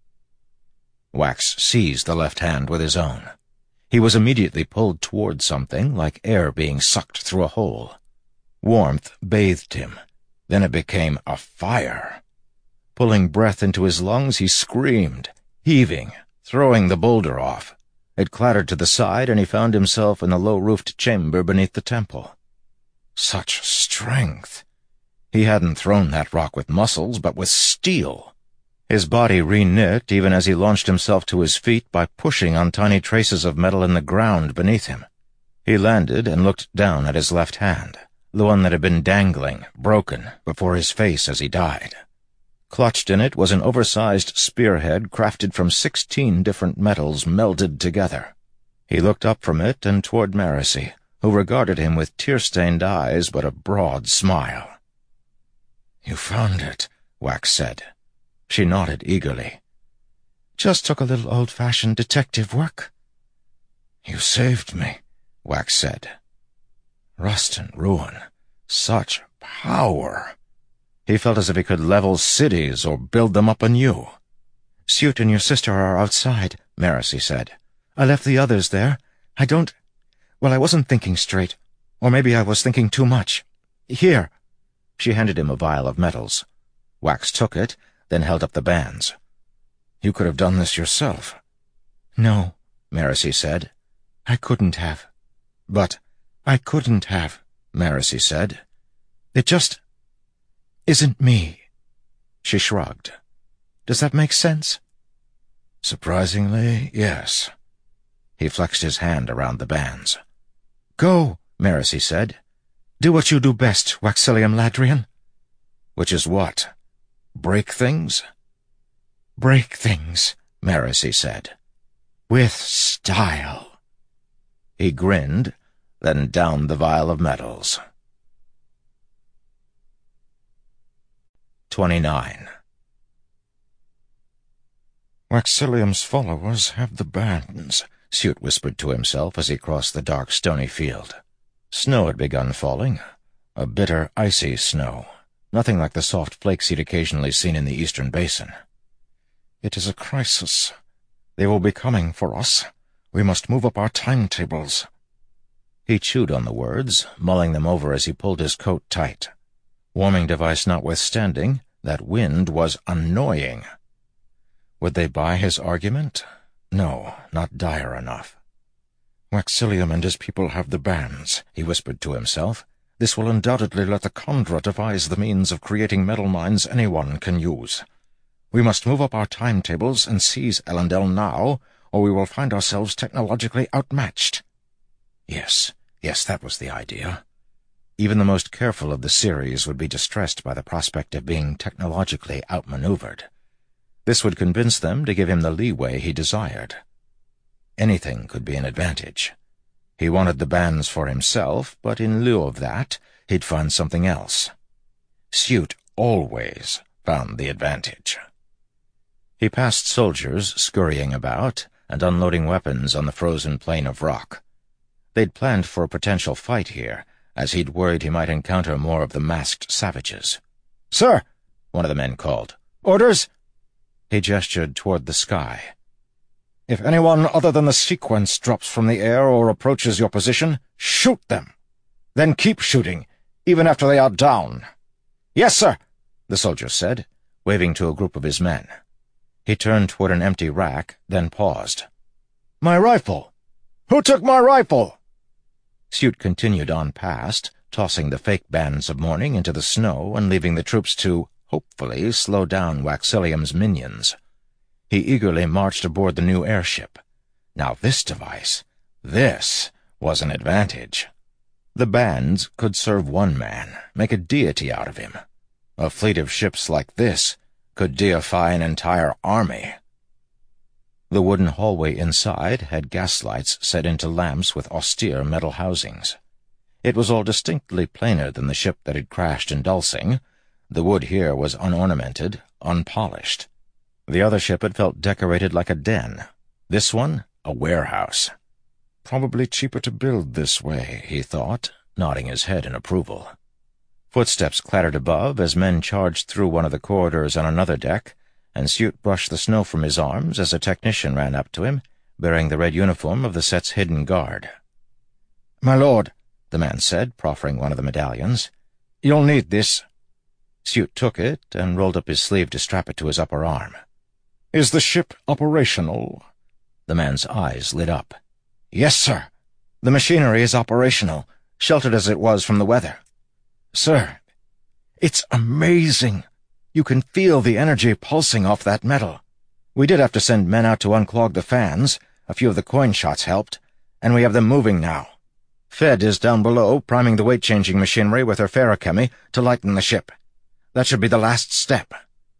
Wax seized the left hand with his own. He was immediately pulled toward something, like air being sucked through a hole. Warmth bathed him. Then it became a fire. Pulling breath into his lungs, he screamed, heaving, throwing the boulder off. It clattered to the side, and he found himself in the low-roofed chamber beneath the temple. Such strength! He hadn't thrown that rock with muscles, but with steel. His body re-knit even as he launched himself to his feet by pushing on tiny traces of metal in the ground beneath him. He landed and looked down at his left hand, the one that had been dangling, broken, before his face as he died. Clutched in it was an oversized spearhead crafted from sixteen different metals melded together. He looked up from it and toward Marasi, who regarded him with tear-stained eyes but a broad smile. "You found it," Wax said. She nodded eagerly. "Just took a little old-fashioned detective work." "You saved me," Wax said. Rust and ruin. Such power. He felt as if he could level cities or build them up anew. "Suit and your sister are outside," Marasi said. "I left the others there. I don't... Well, I wasn't thinking straight. Or maybe I was thinking too much. Here." She handed him a vial of metals. Wax took it, then held up the bands. "You could have done this yourself." "No," Marasi said. "I couldn't have." "But I couldn't have," Marasi said. "It just isn't me." She shrugged. Does that make sense?" "Surprisingly, yes." He flexed his hand around the bands. "Go," Marasi said. "Do what you do best, Waxilium Ladrian." "Which is what? Break things?" "Break things," Marasi said. "With style." He grinned, then downed the vial of metals. Twenty-nine. "Waxilium's followers have the bands," Suit whispered to himself as he crossed the dark, stony field. Snow had begun falling, a bitter, icy snow, nothing like the soft flakes he'd occasionally seen in the eastern basin. "It is a crisis. They will be coming for us. We must move up our timetables." He chewed on the words, mulling them over as he pulled his coat tight. Warming device notwithstanding, that wind was annoying. Would they buy his argument? No, not dire enough. "Waxilium and his people have the bands," he whispered to himself. "This will undoubtedly let the Kandra devise the means of creating metal mines anyone can use. We must move up our timetables and seize Elendel now, or we will find ourselves technologically outmatched." Yes, yes, that was the idea. Even the most careful of the series would be distressed by the prospect of being technologically outmaneuvered. This would convince them to give him the leeway he desired. Anything could be an advantage. He wanted the bands for himself, but in lieu of that, he'd find something else. Suit always found the advantage. He passed soldiers scurrying about and unloading weapons on the frozen plain of rock. They'd planned for a potential fight here, as he'd worried he might encounter more of the masked savages. "Sir," one of the men called. "Orders?" He gestured toward the sky. "If anyone other than the sequence drops from the air or approaches your position, shoot them. Then keep shooting, even after they are down." "Yes, sir," the soldier said, waving to a group of his men. He turned toward an empty rack, then paused. "My rifle! Who took my rifle?" Suit continued on past, tossing the fake bands of mourning into the snow and leaving the troops to, hopefully, slow down Waxilium's minions. He eagerly marched aboard the new airship. Now this device, this was an advantage. The bands could serve one man, make a deity out of him. A fleet of ships like this could deify an entire army. The wooden hallway inside had gaslights set into lamps with austere metal housings. It was all distinctly plainer than the ship that had crashed in Dulcing. The wood here was unornamented, unpolished. The other ship had felt decorated like a den. This one, a warehouse. "Probably cheaper to build this way," he thought, nodding his head in approval. Footsteps clattered above as men charged through one of the corridors on another deck, and Suit brushed the snow from his arms as a technician ran up to him, bearing the red uniform of the set's hidden guard. "My lord," the man said, proffering one of the medallions. "You'll need this." Suit took it and rolled up his sleeve to strap it to his upper arm. "Is the ship operational?" The man's eyes lit up. "Yes, sir. The machinery is operational, sheltered as it was from the weather. Sir, it's amazing. You can feel the energy pulsing off that metal. We did have to send men out to unclog the fans. A few of the coin shots helped, and we have them moving now. Fed is down below, priming the weight-changing machinery with her ferrochemy to lighten the ship. That should be the last step."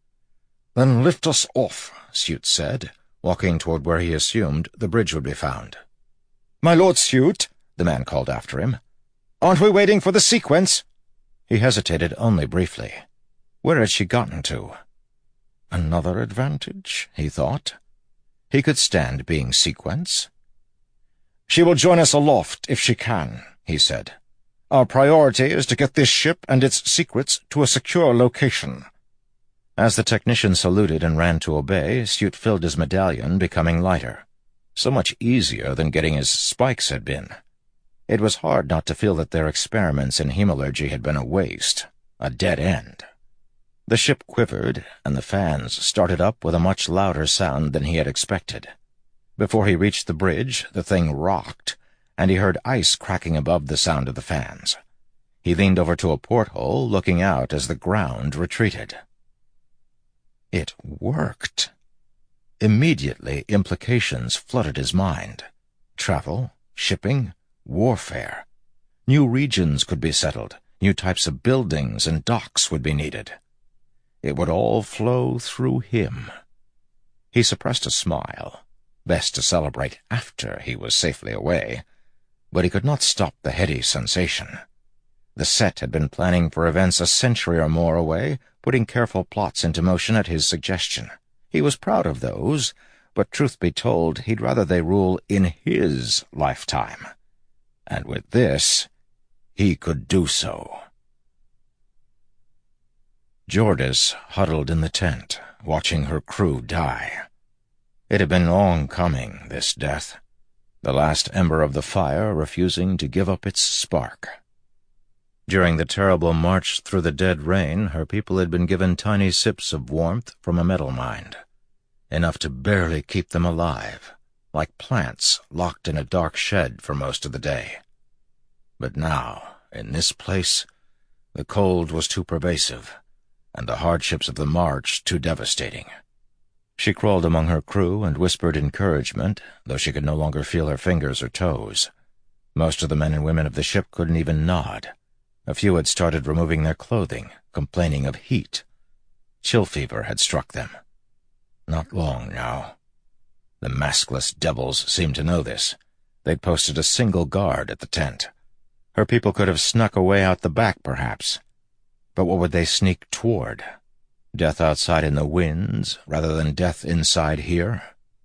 "Then lift us off," Suit said, walking toward where he assumed the bridge would be found. "My lord Suit," the man called after him. "Aren't we waiting for the sequence?" He hesitated only briefly. Where had she gotten to? Another advantage, he thought. He could stand being sequence. "She will join us aloft if she can," he said. "Our priority is to get this ship and its secrets to a secure location." As the technician saluted and ran to obey, Suit filled his medallion, becoming lighter. So much easier than getting his spikes had been. It was hard not to feel that their experiments in hemalurgy had been a waste, a dead end. The ship quivered, and the fans started up with a much louder sound than he had expected. Before he reached the bridge, the thing rocked, and he heard ice cracking above the sound of the fans. He leaned over to a porthole, looking out as the ground retreated. It worked. Immediately, implications flooded his mind. Travel, shipping, warfare. New regions could be settled. New types of buildings and docks would be needed. It would all flow through him. He suppressed a smile. Best to celebrate after he was safely away. But he could not stop the heady sensation. The Set had been planning for events a century or more away, putting careful plots into motion at his suggestion. He was proud of those, but truth be told, he'd rather they rule in his lifetime. And with this, he could do so. Jordis huddled in the tent, watching her crew die. It had been long coming, this death, the last ember of the fire refusing to give up its spark. During the terrible march through the dead rain, her people had been given tiny sips of warmth from a metal mine, enough to barely keep them alive, like plants locked in a dark shed for most of the day. But now, in this place, the cold was too pervasive, and the hardships of the march too devastating. She crawled among her crew and whispered encouragement, though she could no longer feel her fingers or toes. Most of the men and women of the ship couldn't even nod. A few had started removing their clothing, complaining of heat. Chill fever had struck them. Not long now. The maskless devils seemed to know this. They'd posted a single guard at the tent. Her people could have snuck away out the back, perhaps. But what would they sneak toward? Death outside in the winds, rather than death inside here?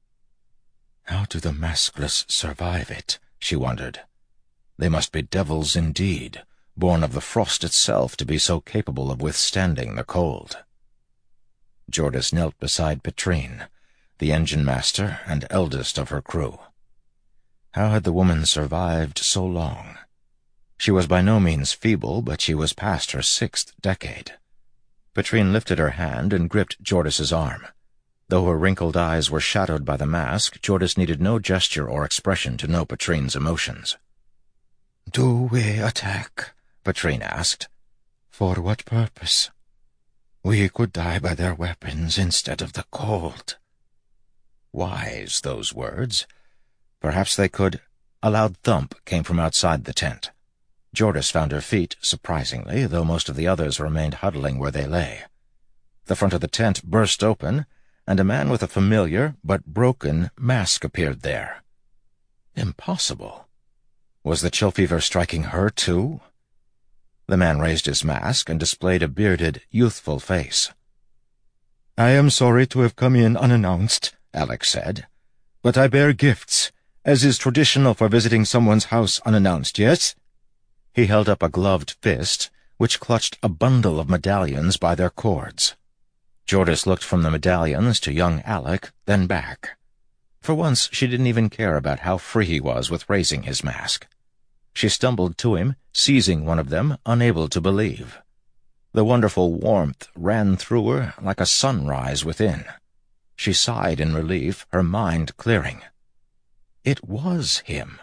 How do the maskless survive it? She wondered. They must be devils indeed, born of the frost itself to be so capable of withstanding the cold. Jordis knelt beside Petrine, the engine-master and eldest of her crew. How had the woman survived so long? She was by no means feeble, but she was past her sixth decade. Petrine lifted her hand and gripped Jordis's arm. Though her wrinkled eyes were shadowed by the mask, Jordis needed no gesture or expression to know Petrine's emotions. "Do we attack?" Petrine asked. "For what purpose? We could die by their weapons instead of the cold." Wise, those words. Perhaps they could— A loud thump came from outside the tent. Jordis found her feet, surprisingly, though most of the others remained huddling where they lay. The front of the tent burst open, and a man with a familiar but broken mask appeared there. Impossible. Was the chill fever striking her, too? The man raised his mask and displayed a bearded, youthful face. "I am sorry to have come in unannounced," Alex said, "but I bear gifts, as is traditional for visiting someone's house unannounced, yes?" He held up a gloved fist, which clutched a bundle of medallions by their cords. Jordis looked from the medallions to young Alec, then back. For once, she didn't even care about how free he was with raising his mask. She stumbled to him, seizing one of them, unable to believe. The wonderful warmth ran through her like a sunrise within. She sighed in relief, her mind clearing. It was him.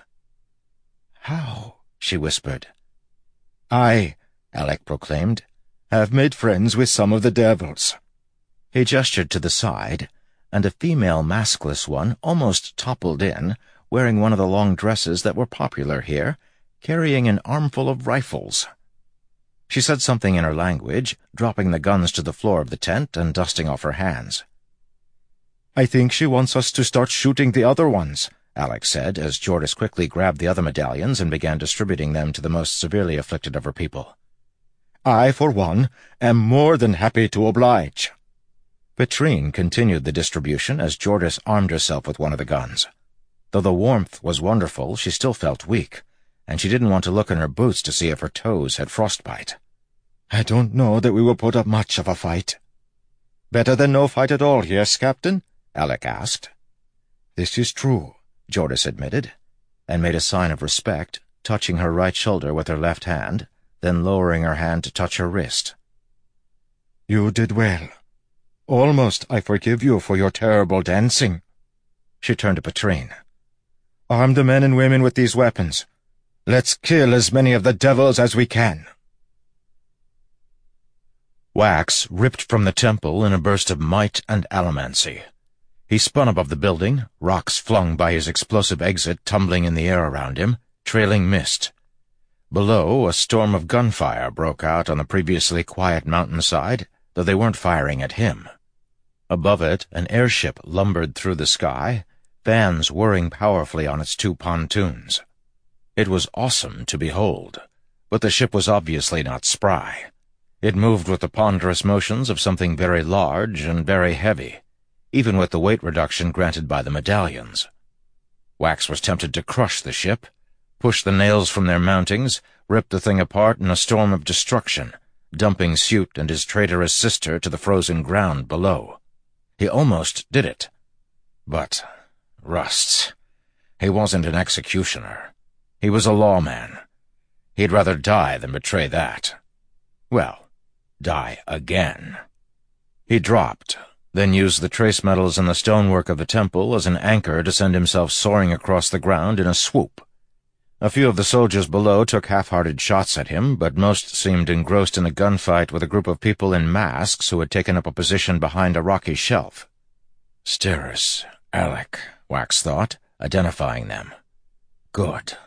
"How?" she whispered. "I," Alec proclaimed, "have made friends with some of the devils." He gestured to the side, and a female maskless one almost toppled in, wearing one of the long dresses that were popular here, carrying an armful of rifles. She said something in her language, dropping the guns to the floor of the tent and dusting off her hands. "I think she wants us to start shooting the other ones," Alex said, as Jordis quickly grabbed the other medallions and began distributing them to the most severely afflicted of her people. "I, for one, am more than happy to oblige." Petrine continued the distribution as Jordis armed herself with one of the guns. Though the warmth was wonderful, she still felt weak, and she didn't want to look in her boots to see if her toes had frostbite. "I don't know that we will put up much of a fight." "Better than no fight at all, yes, Captain?" Alec asked. "This is true," Jordis admitted, and made a sign of respect, touching her right shoulder with her left hand, then lowering her hand to touch her wrist. "You did well. Almost I forgive you for your terrible dancing." She turned to Petrine. "Arm the men and women with these weapons. Let's kill as many of the devils as we can." Wax ripped from the temple in a burst of might and allomancy. He spun above the building, rocks flung by his explosive exit tumbling in the air around him, trailing mist. Below, a storm of gunfire broke out on the previously quiet mountainside, though they weren't firing at him. Above it, an airship lumbered through the sky, fans whirring powerfully on its two pontoons. It was awesome to behold, but the ship was obviously not spry. It moved with the ponderous motions of something very large and very heavy, even with the weight reduction granted by the medallions. Wax was tempted to crush the ship, push the nails from their mountings, rip the thing apart in a storm of destruction, dumping Suit and his traitorous sister to the frozen ground below. He almost did it. But, rusts, he wasn't an executioner. He was a lawman. He'd rather die than betray that. Well, die again. He dropped, then used the trace metals in the stonework of the temple as an anchor to send himself soaring across the ground in a swoop. A few of the soldiers below took half-hearted shots at him, but most seemed engrossed in a gunfight with a group of people in masks who had taken up a position behind a rocky shelf. Steris, Alec, Wax thought, identifying them. Good.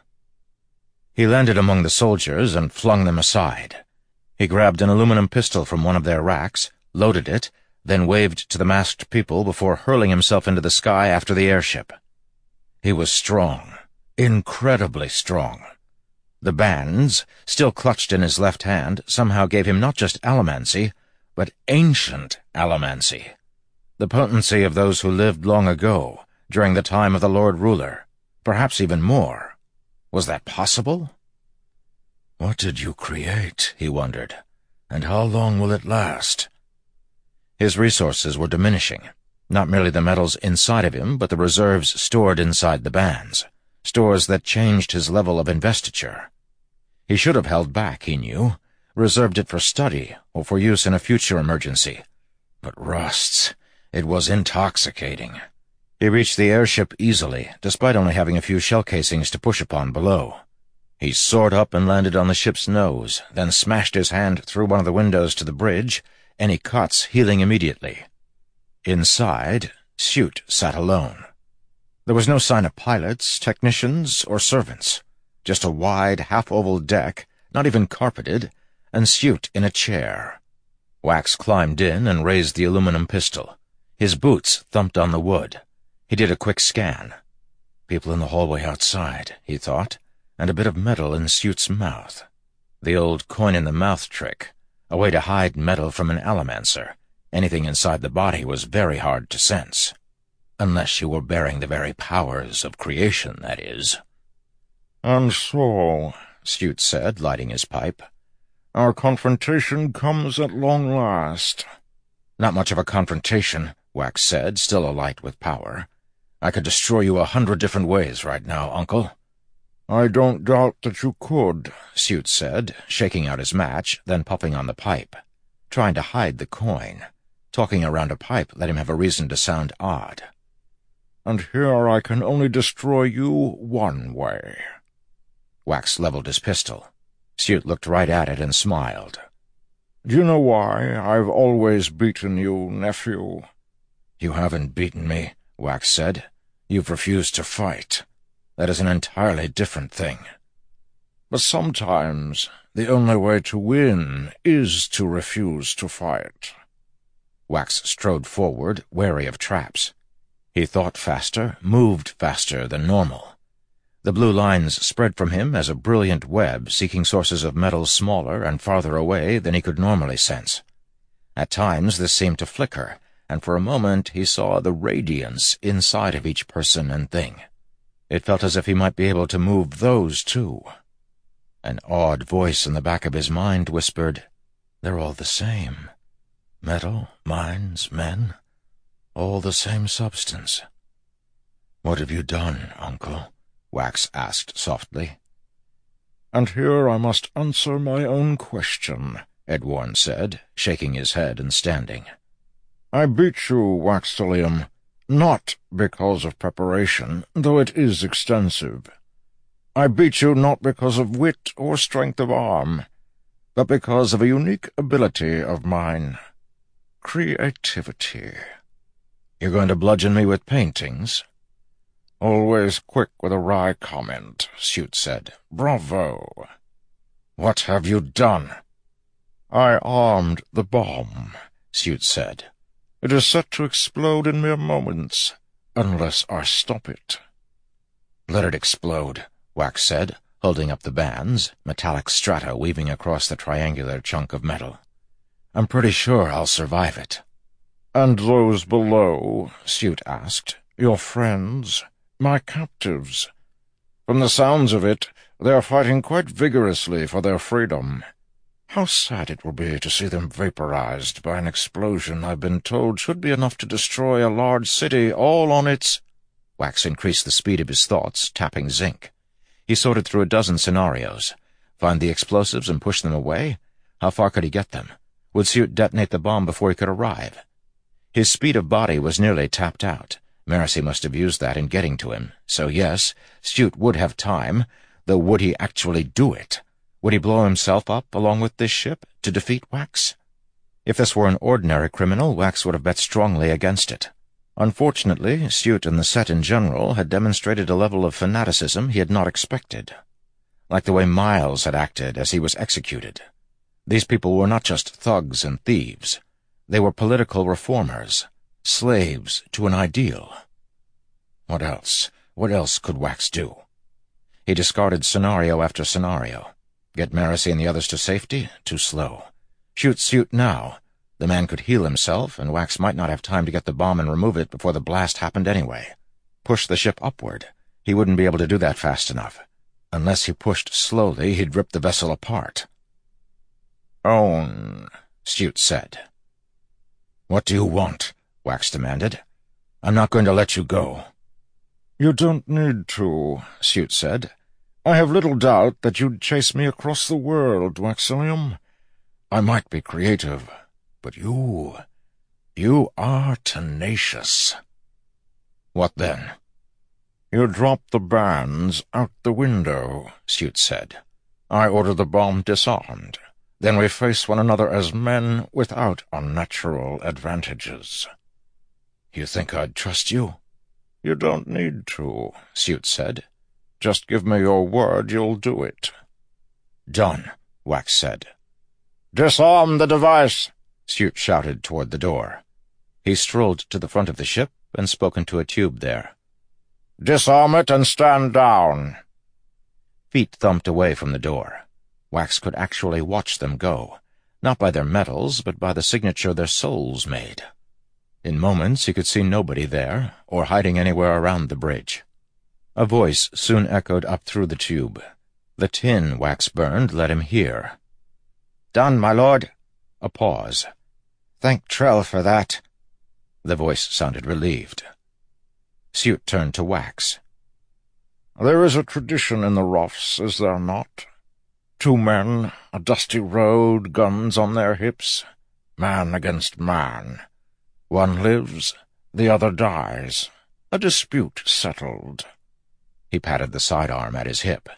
He landed among the soldiers and flung them aside. He grabbed an aluminum pistol from one of their racks, loaded it, then waved to the masked people before hurling himself into the sky after the airship. He was strong, incredibly strong. The bands, still clutched in his left hand, somehow gave him not just allomancy, but ancient allomancy. The potency of those who lived long ago, during the time of the Lord Ruler, perhaps even more. Was that possible? What did you create, he wondered, and how long will it last? His resources were diminishing, not merely the metals inside of him, but the reserves stored inside the bands, stores that changed his level of investiture. He should have held back, he knew, reserved it for study or for use in a future emergency. But rusts, it was intoxicating. He reached the airship easily, despite only having a few shell casings to push upon below. He soared up and landed on the ship's nose, then smashed his hand through one of the windows to the bridge, any cuts healing immediately. Inside, Suit sat alone. There was no sign of pilots, technicians, or servants. Just a wide, half-oval deck, not even carpeted, and Suit in a chair. Wax climbed in and raised the aluminum pistol. His boots thumped on the wood. He did a quick scan. People in the hallway outside, he thought, and a bit of metal in Suit's mouth. The old coin-in-the-mouth trick, a way to hide metal from an allomancer. Anything inside the body was very hard to sense. Unless you were bearing the very powers of creation, that is. And so, Suit said, lighting his pipe, our confrontation comes at long last. Not much of a confrontation, Wax said, still alight with power. I could destroy you a hundred different ways right now, Uncle. I don't doubt that you could, Suit said, shaking out his match, then puffing on the pipe, trying to hide the coin. Talking around a pipe let him have a reason to sound odd. And here I can only destroy you one way. Wax leveled his pistol. Suit looked right at it and smiled. Do you know why I've always beaten you, nephew? You haven't beaten me, Wax said. You've refused to fight. That is an entirely different thing. But sometimes the only way to win is to refuse to fight. Wax strode forward, wary of traps. He thought faster, moved faster than normal. The blue lines spread from him as a brilliant web seeking sources of metal smaller and farther away than he could normally sense. At times this seemed to flicker, and for a moment he saw the radiance inside of each person and thing. It felt as if he might be able to move those, too. An awed voice in the back of his mind whispered, "They're all the same. Metal, minds, men, all the same substance." "What have you done, Uncle?" Wax asked softly. "And here I must answer my own question," Edwarn said, shaking his head and standing. "I beat you, Waxtilium, not because of preparation, though it is extensive. I beat you not because of wit or strength of arm, but because of a unique ability of mine. Creativity. You're going to bludgeon me with paintings? Always quick with a wry comment, Suit said. Bravo. What have you done? I armed the bomb, Suit said. It is set to explode in mere moments, unless I stop it. Let it explode, Wax said, holding up the bands, metallic strata weaving across the triangular chunk of metal. I'm pretty sure I'll survive it. And those below, Suit asked, your friends, my captives. From the sounds of it, they are fighting quite vigorously for their freedom. How sad it will be to see them vaporized by an explosion I've been told should be enough to destroy a large city all on its— Wax increased the speed of his thoughts, tapping zinc. He sorted through a dozen scenarios. Find the explosives and push them away? How far could he get them? Would Suit detonate the bomb before he could arrive? His speed of body was nearly tapped out. Marcy must have used that in getting to him. So yes, Suit would have time, though would he actually do it? Would he blow himself up along with this ship to defeat Wax? If this were an ordinary criminal, Wax would have bet strongly against it. Unfortunately, Suit and the set in general had demonstrated a level of fanaticism he had not expected. Like the way Miles had acted as he was executed. These people were not just thugs and thieves. They were political reformers, slaves to an ideal. What else? What else could Wax do? He discarded scenario after scenario. Get Marcy and the others to safety? Too slow. Shoot Suit now. The man could heal himself, and Wax might not have time to get the bomb and remove it before the blast happened anyway. Push the ship upward. He wouldn't be able to do that fast enough. Unless he pushed slowly, he'd rip the vessel apart. Own, Suit said. What do you want? Wax demanded. I'm not going to let you go. You don't need to, Suit said. I have little doubt that you'd chase me across the world, Waxilium. I might be creative, but you, you are tenacious. What then? You dropped the bands out the window, Suit said. I order the bomb disarmed. Then we face one another as men without unnatural advantages. You think I'd trust you? You don't need to, Suit said. Just give me your word you'll do it. Done, Wax said. Disarm the device, Suit shouted toward the door. He strolled to the front of the ship and spoke into a tube there. Disarm it and stand down. Feet thumped away from the door. Wax could actually watch them go, not by their metals, but by the signature their souls made. In moments he could see nobody there, or hiding anywhere around the bridge. A voice soon echoed up through the tube. The tin Wax burned let him hear. Done, my lord. A pause. Thank Trell for that. The voice sounded relieved. Suit turned to Wax. There is a tradition in the roughs, is there not? Two men, a dusty road, guns on their hips, man against man. One lives, the other dies. A dispute settled. He patted the sidearm at his hip.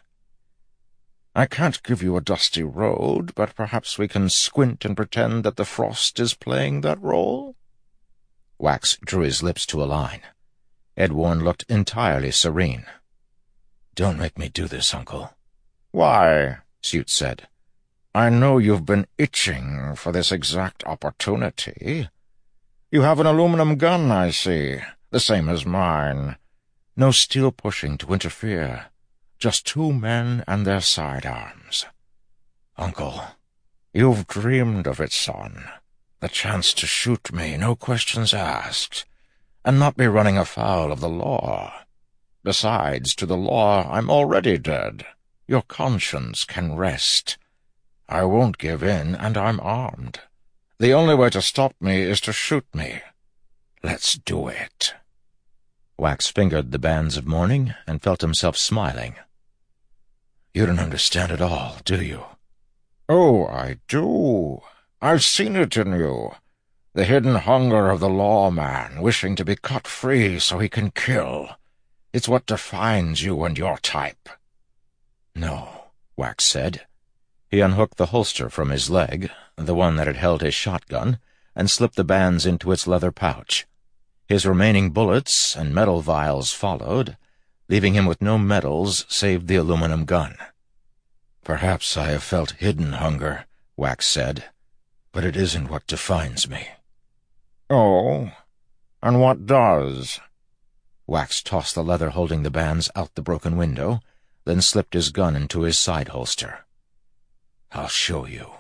I can't give you a dusty road, but perhaps we can squint and pretend that the frost is playing that role? Wax drew his lips to a line. Edwarn looked entirely serene. Don't make me do this, Uncle. Why? Suit said. I know you've been itching for this exact opportunity. You have an aluminum gun, I see, the same as mine. No steel pushing to interfere. Just two men and their sidearms. Uncle, you've dreamed of it, son. The chance to shoot me, no questions asked, and not be running afoul of the law. Besides, to the law, I'm already dead. Your conscience can rest. I won't give in, and I'm armed. The only way to stop me is to shoot me. Let's do it. Wax fingered the bands of mourning and felt himself smiling. You don't understand at all, do you? Oh, I do. I've seen it in you. The hidden hunger of the lawman, wishing to be cut free so he can kill. It's what defines you and your type. No, Wax said. He unhooked the holster from his leg, the one that had held his shotgun, and slipped the bands into its leather pouch. His remaining bullets and metal vials followed, leaving him with no medals save the aluminum gun. "Perhaps I have felt hidden hunger," Wax said, "but it isn't what defines me." "Oh? And what does?" Wax tossed the leather holding the bands out the broken window, then slipped his gun into his side holster. "I'll show you."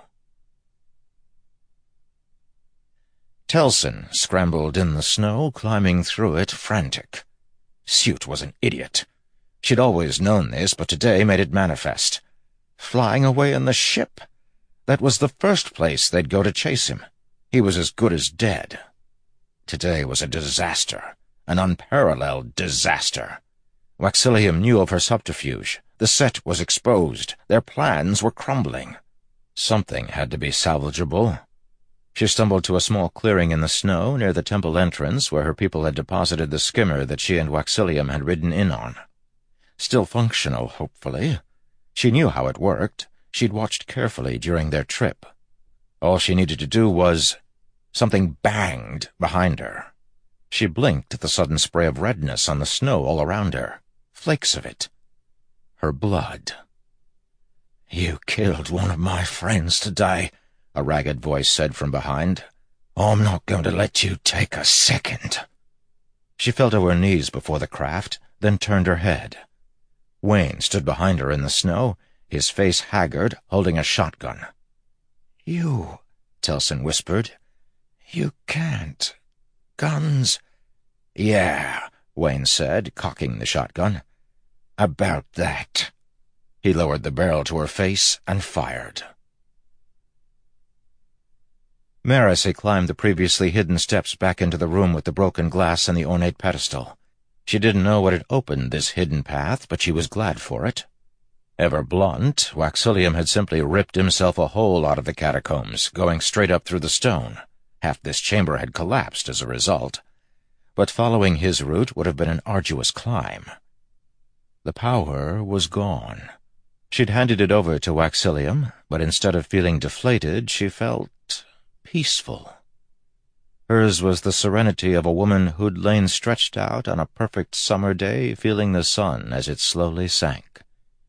Telson scrambled in the snow, climbing through it, frantic. Suit was an idiot. She'd always known this, but today made it manifest. Flying away in the ship. That was the first place they'd go to chase him. He was as good as dead. Today was a disaster, an unparalleled disaster. Waxilium knew of her subterfuge. The set was exposed. Their plans were crumbling. Something had to be salvageable. She stumbled to a small clearing in the snow near the temple entrance where her people had deposited the skimmer that she and Waxilium had ridden in on. Still functional, hopefully. She knew how it worked. She'd watched carefully during their trip. All she needed to do was... Something banged behind her. She blinked at the sudden spray of redness on the snow all around her. Flakes of it. Her blood. "You killed one of my friends today," a ragged voice said from behind. "I'm not going to let you take a second." She fell to her knees before the craft, then turned her head. Wayne stood behind her in the snow, his face haggard, holding a shotgun. "You," Telson whispered. "You can't. Guns—" "Yeah," Wayne said, cocking the shotgun. "About that." He lowered the barrel to her face and fired. Marasi climbed the previously hidden steps back into the room with the broken glass and the ornate pedestal. She didn't know what had opened this hidden path, but she was glad for it. Ever blunt, Waxilium had simply ripped himself a hole out of the catacombs, going straight up through the stone. Half this chamber had collapsed as a result. But following his route would have been an arduous climb. The power was gone. She'd handed it over to Waxilium, but instead of feeling deflated, she felt peaceful. Hers was the serenity of a woman who'd lain stretched out on a perfect summer day, feeling the sun as it slowly sank.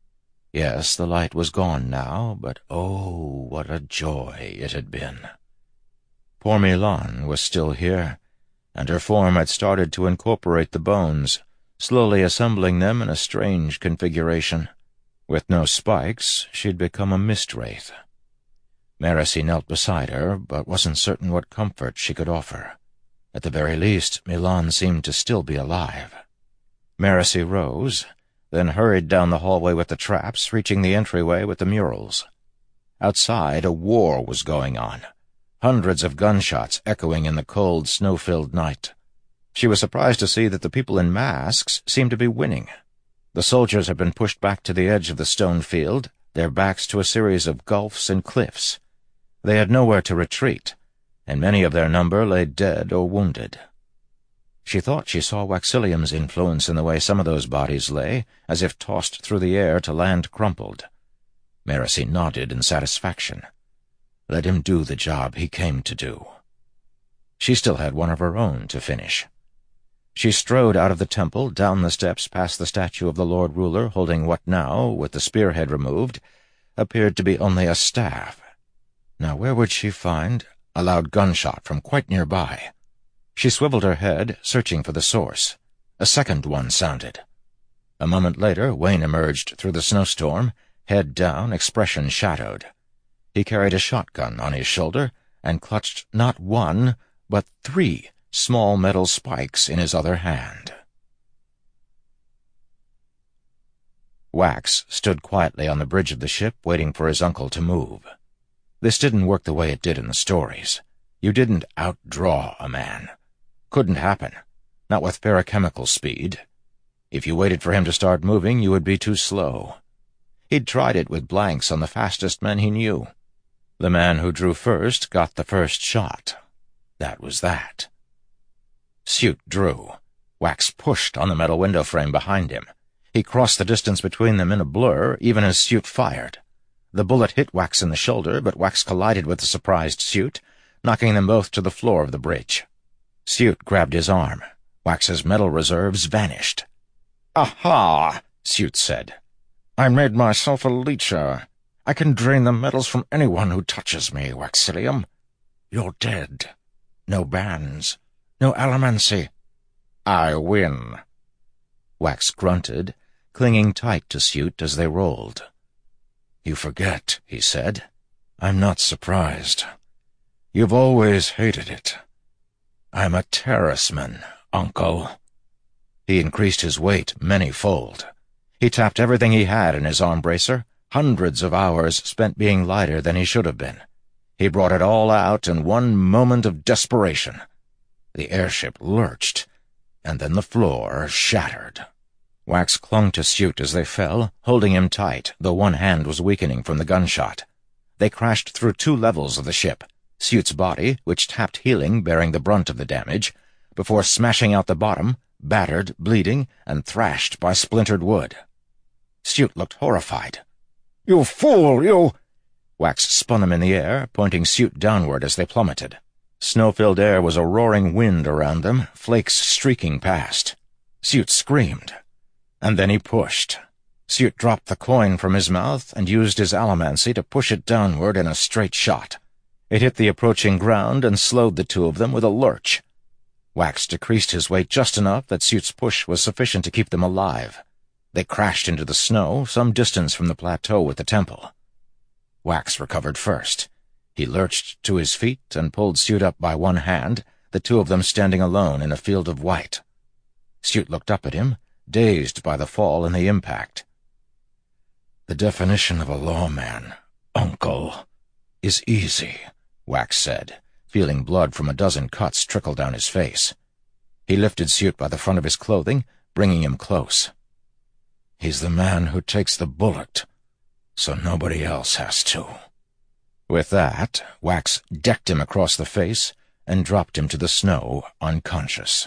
Yes, the light was gone now, but oh, what a joy it had been. Poor Milan was still here, and her form had started to incorporate the bones, slowly assembling them in a strange configuration. With no spikes, she'd become a mist-wraith. Marasi knelt beside her, but wasn't certain what comfort she could offer. At the very least, Milan seemed to still be alive. Marasi rose, then hurried down the hallway with the traps, reaching the entryway with the murals. Outside, a war was going on, hundreds of gunshots echoing in the cold, snow-filled night. She was surprised to see that the people in masks seemed to be winning. The soldiers had been pushed back to the edge of the stone field, their backs to a series of gulfs and cliffs. They had nowhere to retreat, and many of their number lay dead or wounded. She thought she saw Waxilium's influence in the way some of those bodies lay, as if tossed through the air to land crumpled. Marasi nodded in satisfaction. Let him do the job he came to do. She still had one of her own to finish. She strode out of the temple, down the steps past the statue of the Lord Ruler holding what now, with the spearhead removed, appeared to be only a staff. Now where would she find a loud gunshot from quite nearby? She swiveled her head, searching for the source. A second one sounded. A moment later, Wayne emerged through the snowstorm, head down, expression shadowed. He carried a shotgun on his shoulder and clutched not one, but three small metal spikes in his other hand. Wax stood quietly on the bridge of the ship, waiting for his uncle to move. This didn't work the way it did in the stories. You didn't outdraw a man. Couldn't happen. Not with ferrochemical speed. If you waited for him to start moving, you would be too slow. He'd tried it with blanks on the fastest men he knew. The man who drew first got the first shot. That was that. Suit drew. Wax pushed on the metal window frame behind him. He crossed the distance between them in a blur, even as Suit fired. The bullet hit Wax in the shoulder, but Wax collided with the surprised Suit, knocking them both to the floor of the bridge. Suit grabbed his arm. Wax's metal reserves vanished. "Aha!" Suit said. "I made myself a leecher. I can drain the metals from anyone who touches me, Waxilium. You're dead. No bands. No allomancy. I win." Wax grunted, clinging tight to Suit as they rolled. "You forget," he said. "I'm not surprised. You've always hated it. I'm a terraceman, Uncle." He increased his weight many-fold. He tapped everything he had in his arm bracer, hundreds of hours spent being lighter than he should have been. He brought it all out in one moment of desperation. The airship lurched, and then the floor shattered. Wax clung to Suit as they fell, holding him tight, though one hand was weakening from the gunshot. They crashed through two levels of the ship, Suit's body, which tapped healing, bearing the brunt of the damage, before smashing out the bottom, battered, bleeding, and thrashed by splintered wood. Suit looked horrified. "You fool, you—" Wax spun them in the air, pointing Suit downward as they plummeted. Snow-filled air was a roaring wind around them, flakes streaking past. Suit screamed. And then he pushed. Suit dropped the coin from his mouth and used his allomancy to push it downward in a straight shot. It hit the approaching ground and slowed the two of them with a lurch. Wax decreased his weight just enough that Suit's push was sufficient to keep them alive. They crashed into the snow, some distance from the plateau with the temple. Wax recovered first. He lurched to his feet and pulled Suit up by one hand, the two of them standing alone in a field of white. Suit looked up at him, dazed by the fall and the impact. "The definition of a lawman, Uncle, is easy," Wax said, feeling blood from a dozen cuts trickle down his face. He lifted Suit by the front of his clothing, bringing him close. "He's the man who takes the bullet, so nobody else has to." With that, Wax decked him across the face and dropped him to the snow, unconscious.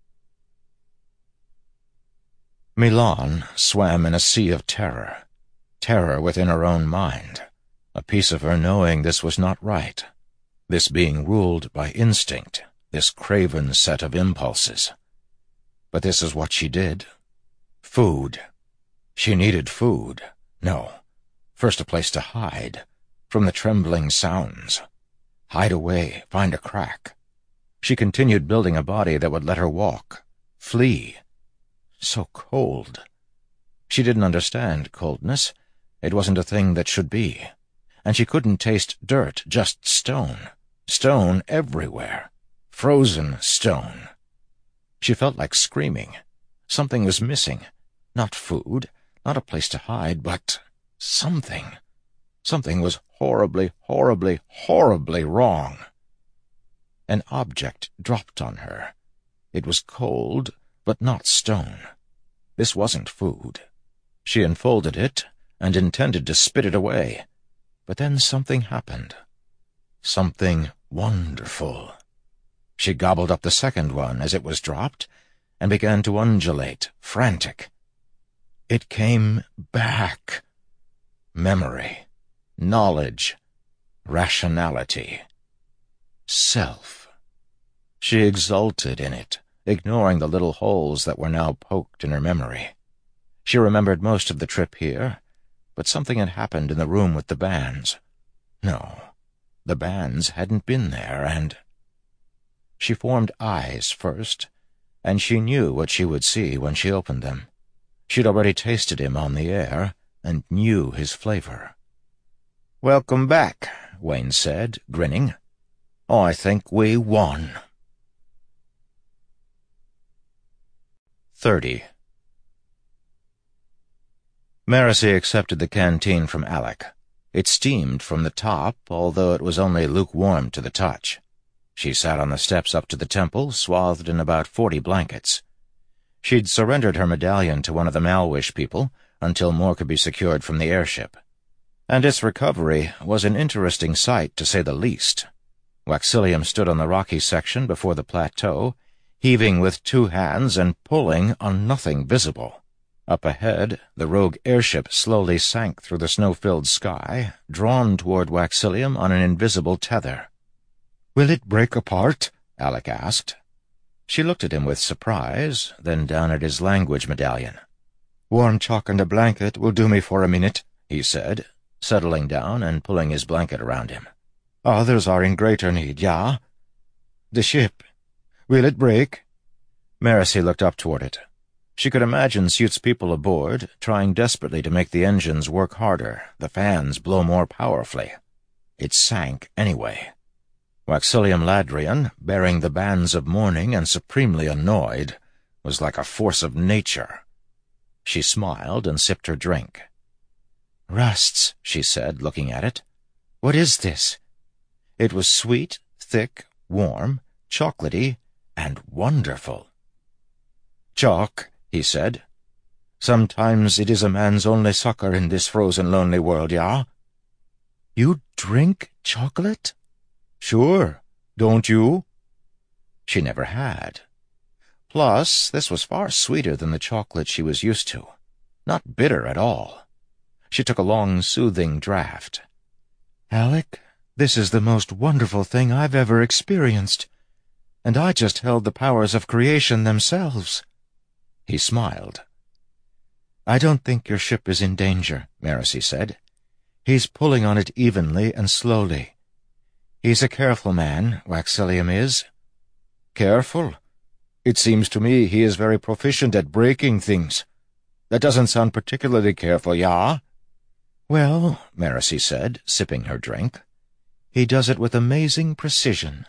Milan swam in a sea of terror, terror within her own mind, a piece of her knowing this was not right, this being ruled by instinct, this craven set of impulses. But this is what she did. Food. She needed food. No. First a place to hide, from the trembling sounds. Hide away, find a crack. She continued building a body that would let her walk, flee. So cold. She didn't understand coldness. It wasn't a thing that should be. And she couldn't taste dirt, just stone. Stone everywhere. Frozen stone. She felt like screaming. Something was missing. Not food, not a place to hide, but something. Something was horribly, horribly, horribly wrong. An object dropped on her. It was cold, but not stone. This wasn't food. She unfolded it and intended to spit it away. But then something happened. Something wonderful. She gobbled up the second one as it was dropped and began to undulate, frantic. It came back. Memory, knowledge, rationality, self. She exulted in it, ignoring the little holes that were now poked in her memory. She remembered most of the trip here, but something had happened in the room with the bands. No, the bands hadn't been there, and... She formed eyes first, and she knew what she would see when she opened them. She'd already tasted him on the air, and knew his flavor. "Welcome back," Wayne said, grinning. "I think we won." Thirty. Marasi accepted the canteen from Alec. It steamed from the top, although it was only lukewarm to the touch. She sat on the steps up to the temple, swathed in about forty blankets. She'd surrendered her medallion to one of the Malwish people until more could be secured from the airship. And its recovery was an interesting sight, to say the least. Waxilium stood on the rocky section before the plateau, heaving with two hands and pulling on nothing visible. Up ahead, the rogue airship slowly sank through the snow-filled sky, drawn toward Waxilium on an invisible tether. "Will it break apart?" Alec asked. She looked at him with surprise, then down at his language medallion. "Warm chalk and a blanket will do me for a minute," he said, settling down and pulling his blanket around him. "Others are in greater need, yeah? The ship, will it break?" Marasi looked up toward it. She could imagine Suit's people aboard, trying desperately to make the engines work harder, the fans blow more powerfully. It sank anyway. Waxilium Ladrian, bearing the bands of mourning and supremely annoyed, was like a force of nature. She smiled and sipped her drink. "Rusts," she said, looking at it. "What is this?" It was sweet, thick, warm, chocolatey, and wonderful. "Chalk," he said. "Sometimes it is a man's only succor in this frozen, lonely world, yeah?" "You drink chocolate?" "Sure. Don't you?" She never had. Plus, this was far sweeter than the chocolate she was used to. Not bitter at all. She took a long, soothing draught. "Alec, this is the most wonderful thing I've ever experienced. And I just held the powers of creation themselves." He smiled. "I don't think your ship is in danger," Marasi said. "He's pulling on it evenly and slowly. He's a careful man, Waxilium is." "Careful? It seems to me he is very proficient at breaking things. That doesn't sound particularly careful, yeah?" "Well," Marasi said, sipping her drink, "he does it with amazing precision."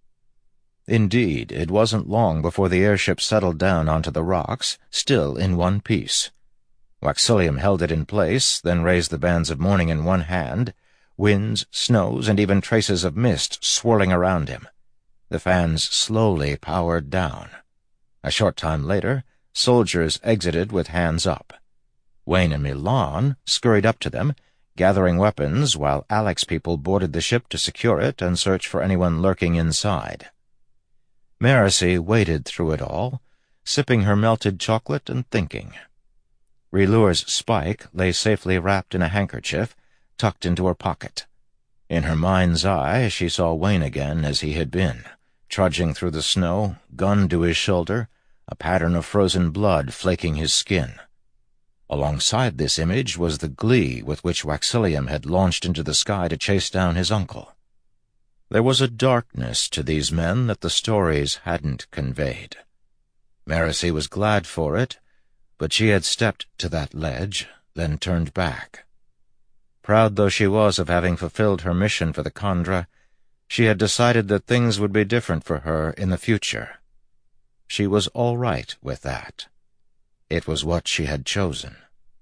Indeed, it wasn't long before the airship settled down onto the rocks, still in one piece. Waxilium held it in place, then raised the bands of mourning in one hand, winds, snows, and even traces of mist swirling around him. The fans slowly powered down. A short time later, soldiers exited with hands up. Wayne and Milan scurried up to them, gathering weapons while Alec's people boarded the ship to secure it and search for anyone lurking inside. Marasi waded through it all, sipping her melted chocolate and thinking. Relure's Spike lay safely wrapped in a handkerchief, tucked into her pocket. In her mind's eye she saw Wayne again as he had been, trudging through the snow, gun to his shoulder, a pattern of frozen blood flaking his skin. Alongside this image was the glee with which Waxilium had launched into the sky to chase down his uncle. There was a darkness to these men that the stories hadn't conveyed. Marasi was glad for it, but she had stepped to that ledge, then turned back. Proud though she was of having fulfilled her mission for the Kandra, she had decided that things would be different for her in the future. She was all right with that. It was what she had chosen.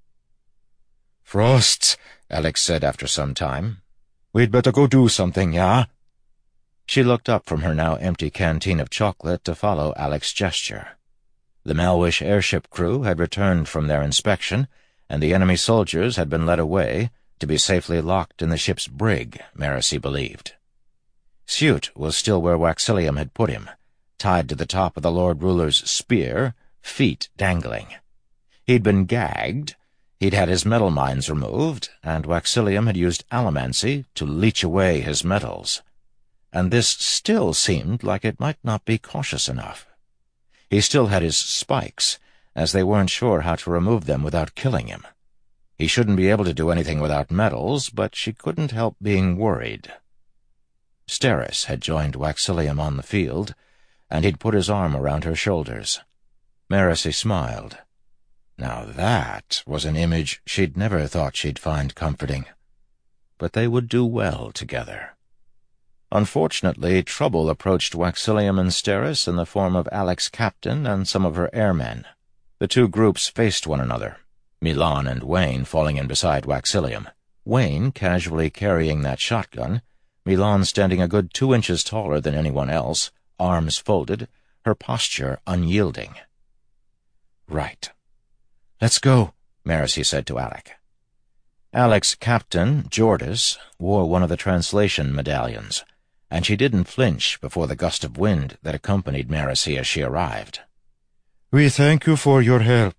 "Frosts," Alex said after some time. "We'd better go do something, yeah?" She looked up from her now empty canteen of chocolate to follow Alec's gesture. The Malwish airship crew had returned from their inspection, and the enemy soldiers had been led away, to be safely locked in the ship's brig, Marasi believed. Suit was still where Waxilium had put him, tied to the top of the Lord Ruler's spear, feet dangling. He'd been gagged, he'd had his metal mines removed, and Waxilium had used allomancy to leech away his metals. And this still seemed like it might not be cautious enough. He still had his spikes, as they weren't sure how to remove them without killing him. He shouldn't be able to do anything without metals, but she couldn't help being worried. Steris had joined Waxilium on the field, and he'd put his arm around her shoulders. Marasi smiled. Now that was an image she'd never thought she'd find comforting. But they would do well together. Unfortunately, trouble approached Waxilium and Steris in the form of Alec's captain and some of her airmen. The two groups faced one another, Milan and Wayne falling in beside Waxilium, Wayne casually carrying that shotgun, Milan standing a good two inches taller than anyone else, arms folded, her posture unyielding. "Right. Let's go," Marasi said to Alec. Alec's captain, Jordis, wore one of the translation medallions, and she didn't flinch before the gust of wind that accompanied Marasi as she arrived. "We thank you for your help,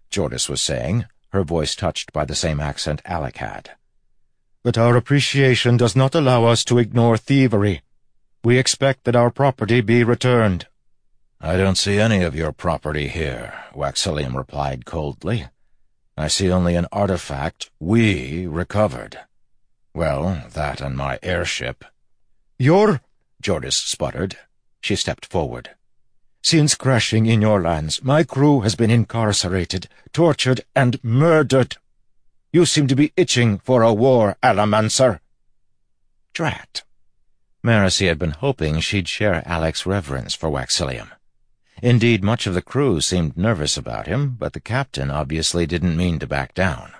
Jordis was saying, her voice touched by the same accent Alec had. "But our appreciation does not allow us to ignore thievery. We expect that our property be returned." "I don't see any of your property here," Waxillium replied coldly. "I see only an artifact we recovered. Well, that and my airship." "Your—" Jordis sputtered. She stepped forward. "Since crashing in your lands, my crew has been incarcerated, tortured, and murdered. You seem to be itching for a war, Allomancer." Drat. Marasi had been hoping she'd share Alec's reverence for Waxillium. Indeed, much of the crew seemed nervous about him, but the captain obviously didn't mean to back down.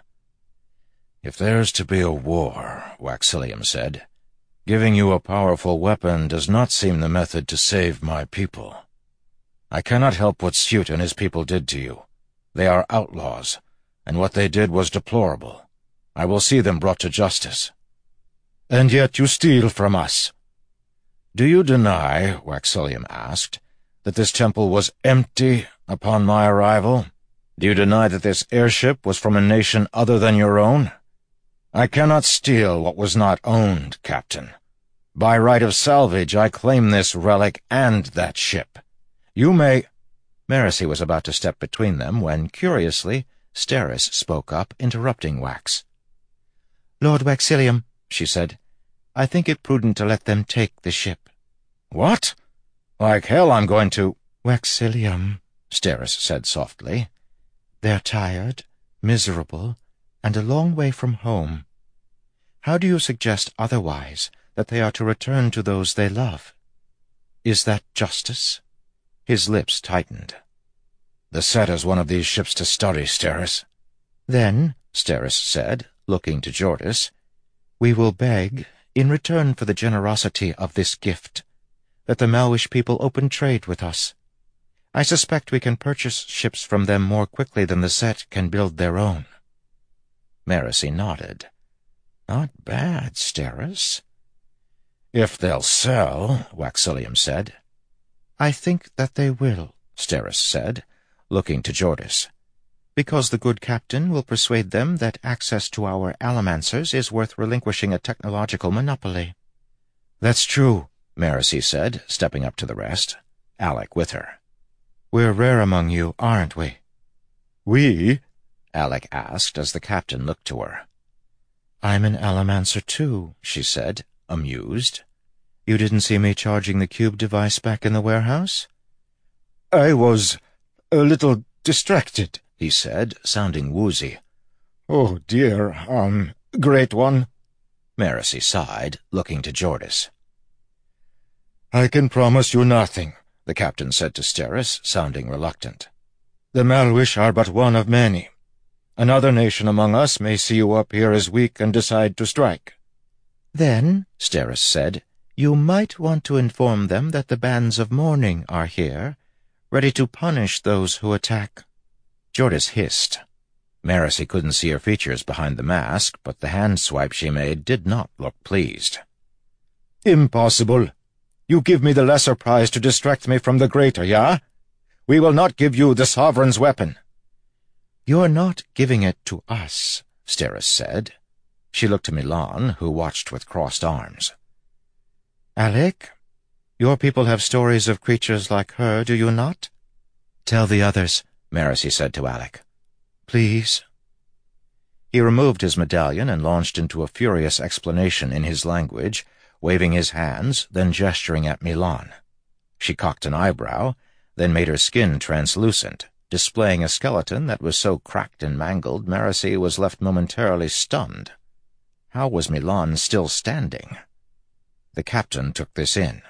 "If there's to be a war," Waxillium said, "giving you a powerful weapon does not seem the method to save my people. I cannot help what Suit and his people did to you. They are outlaws, and what they did was deplorable. I will see them brought to justice." "And yet you steal from us." "Do you deny," Waxillium asked, "that this temple was empty upon my arrival? Do you deny that this airship was from a nation other than your own? I cannot steal what was not owned, Captain. By right of salvage, I claim this relic and that ship. You may—" Marasi was about to step between them when, curiously, Steris spoke up, interrupting Wax. "Lord Waxillium," she said, "I think it prudent to let them take the ship." "What? Like hell I'm going to—" "Waxillium," Steris said softly. "They're tired, miserable, and a long way from home. How do you suggest otherwise that they are to return to those they love? Is that justice?" His lips tightened. "The set is one of these ships to study, Steris." "Then," Steris said, looking to Jordis, "we will beg, in return for the generosity of this gift, that the Malwish people open trade with us. I suspect we can purchase ships from them more quickly than the set can build their own." Marasi nodded. "Not bad, Steris." "If they'll sell," Waxillium said. "I think that they will," Steris said, looking to Jordis, "because the good captain will persuade them that access to our Allomancers is worth relinquishing a technological monopoly." "That's true," Marasi said, stepping up to the rest, Alec with her. "We're rare among you, aren't we?" "We?" Alec asked as the captain looked to her. "I'm an Allomancer too," she said, amused. "You didn't see me charging the cube device back in the warehouse?" "I was a little distracted," he said, sounding woozy. "Oh, dear, um, Great One." Marasi sighed, looking to Jordis. "I can promise you nothing," the captain said to Steris, sounding reluctant. "The Malwish are but one of many. Another nation among us may see you up here as weak and decide to strike." "Then," Steris said, "you might want to inform them that the bands of mourning are here, ready to punish those who attack." Jordis hissed. Marasi couldn't see her features behind the mask, but the hand swipe she made did not look pleased. "Impossible. You give me the lesser prize to distract me from the greater, yeah? We will not give you the Sovereign's weapon." "You're not giving it to us," Steris said. She looked to Milan, who watched with crossed arms. "Alec, your people have stories of creatures like her, do you not?" "Tell the others," Marasi said to Alec. "Please." He removed his medallion and launched into a furious explanation in his language, waving his hands, then gesturing at Milan. She cocked an eyebrow, then made her skin translucent, displaying a skeleton that was so cracked and mangled Marasi was left momentarily stunned. How was Milan still standing? The captain took this in.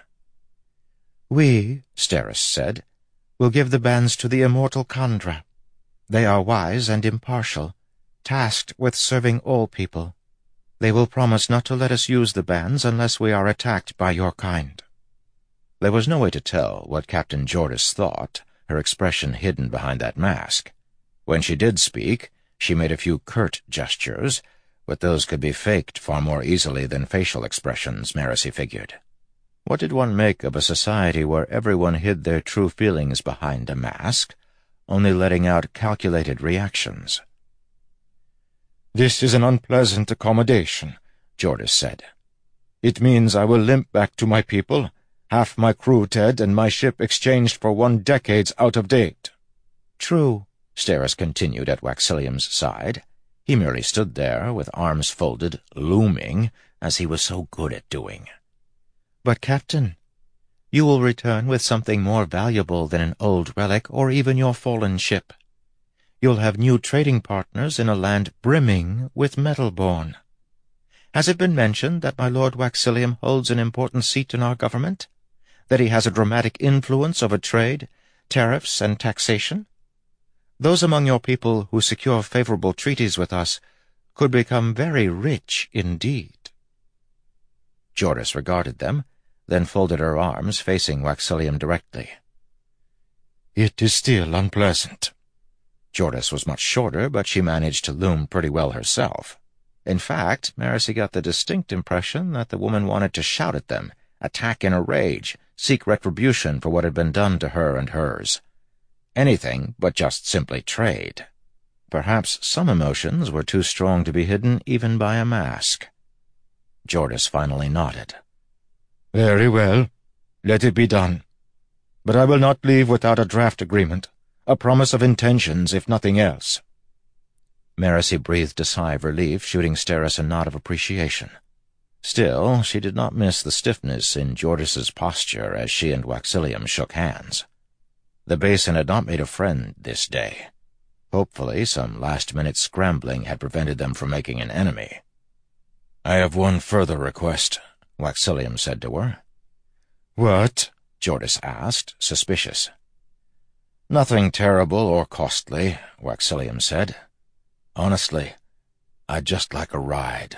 "We," Steris said, "will give the bands to the immortal Kandra. They are wise and impartial, tasked with serving all people. They will promise not to let us use the bands unless we are attacked by your kind." There was no way to tell what Captain Jordis thought, her expression hidden behind that mask. When she did speak, she made a few curt gestures, but those could be faked far more easily than facial expressions, Marasi figured. What did one make of a society where everyone hid their true feelings behind a mask, only letting out calculated reactions. "This is an unpleasant accommodation," Jordis said. "It means I will limp back to my people, half my crew dead and my ship exchanged for one decades out of date." "True," Steris continued at Waxilium's side. He merely stood there, with arms folded, looming, as he was so good at doing. "But, Captain, you will return with something more valuable than an old relic or even your fallen ship. You'll have new trading partners in a land brimming with metal-born. Has it been mentioned that my Lord Waxilium holds an important seat in our government? That he has a dramatic influence over trade, tariffs, and taxation? Those among your people who secure favorable treaties with us could become very rich indeed." Jordis regarded them, then folded her arms, facing Waxilium directly. "It is still unpleasant." Jordis was much shorter, but she managed to loom pretty well herself. In fact, Marasi got the distinct impression that the woman wanted to shout at them, attack in a rage, seek retribution for what had been done to her and hers. Anything but just simply trade. Perhaps some emotions were too strong to be hidden even by a mask. Jordis finally nodded. "Very well. Let it be done. But I will not leave without a draft agreement, a promise of intentions, if nothing else." Marasi breathed a sigh of relief, shooting Steris a nod of appreciation. Still, she did not miss the stiffness in Jordis's posture as she and Waxilium shook hands. The Basin had not made a friend this day. Hopefully, some last-minute scrambling had prevented them from making an enemy. "I have one further request," Waxilium said to her. "What?" Jordis asked, suspicious. "Nothing terrible or costly," Waxilium said. "Honestly, I'd just like a ride."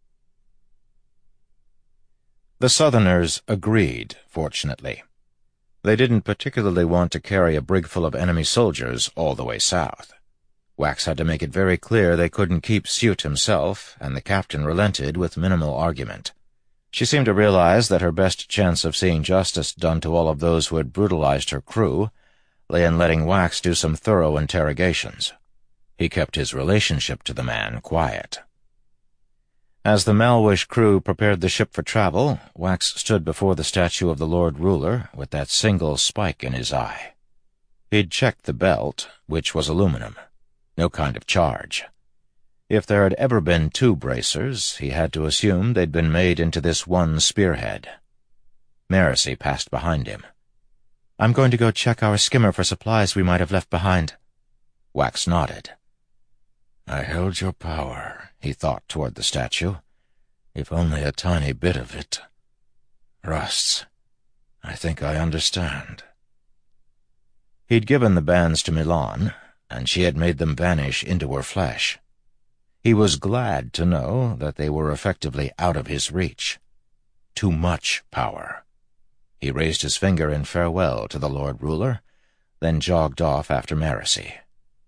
The Southerners agreed, fortunately. They didn't particularly want to carry a brig full of enemy soldiers all the way south. Wax had to make it very clear they couldn't keep Suit himself, and the captain relented with minimal argument. She seemed to realize that her best chance of seeing justice done to all of those who had brutalized her crew lay in letting Wax do some thorough interrogations. He kept his relationship to the man quiet. As the Malwish crew prepared the ship for travel, Wax stood before the statue of the Lord Ruler with that single spike in his eye. He'd checked the belt, which was aluminum. No kind of charge. If there had ever been two bracers, he had to assume they'd been made into this one spearhead. Marasi passed behind him. "I'm going to go check our skimmer for supplies we might have left behind." Wax nodded. "I held your power," he thought toward the statue. "If only a tiny bit of it. Rusts. I think I understand." He'd given the bands to Milan, and she had made them vanish into her flesh. He was glad to know that they were effectively out of his reach. Too much power. He raised his finger in farewell to the Lord Ruler, then jogged off after Marasi.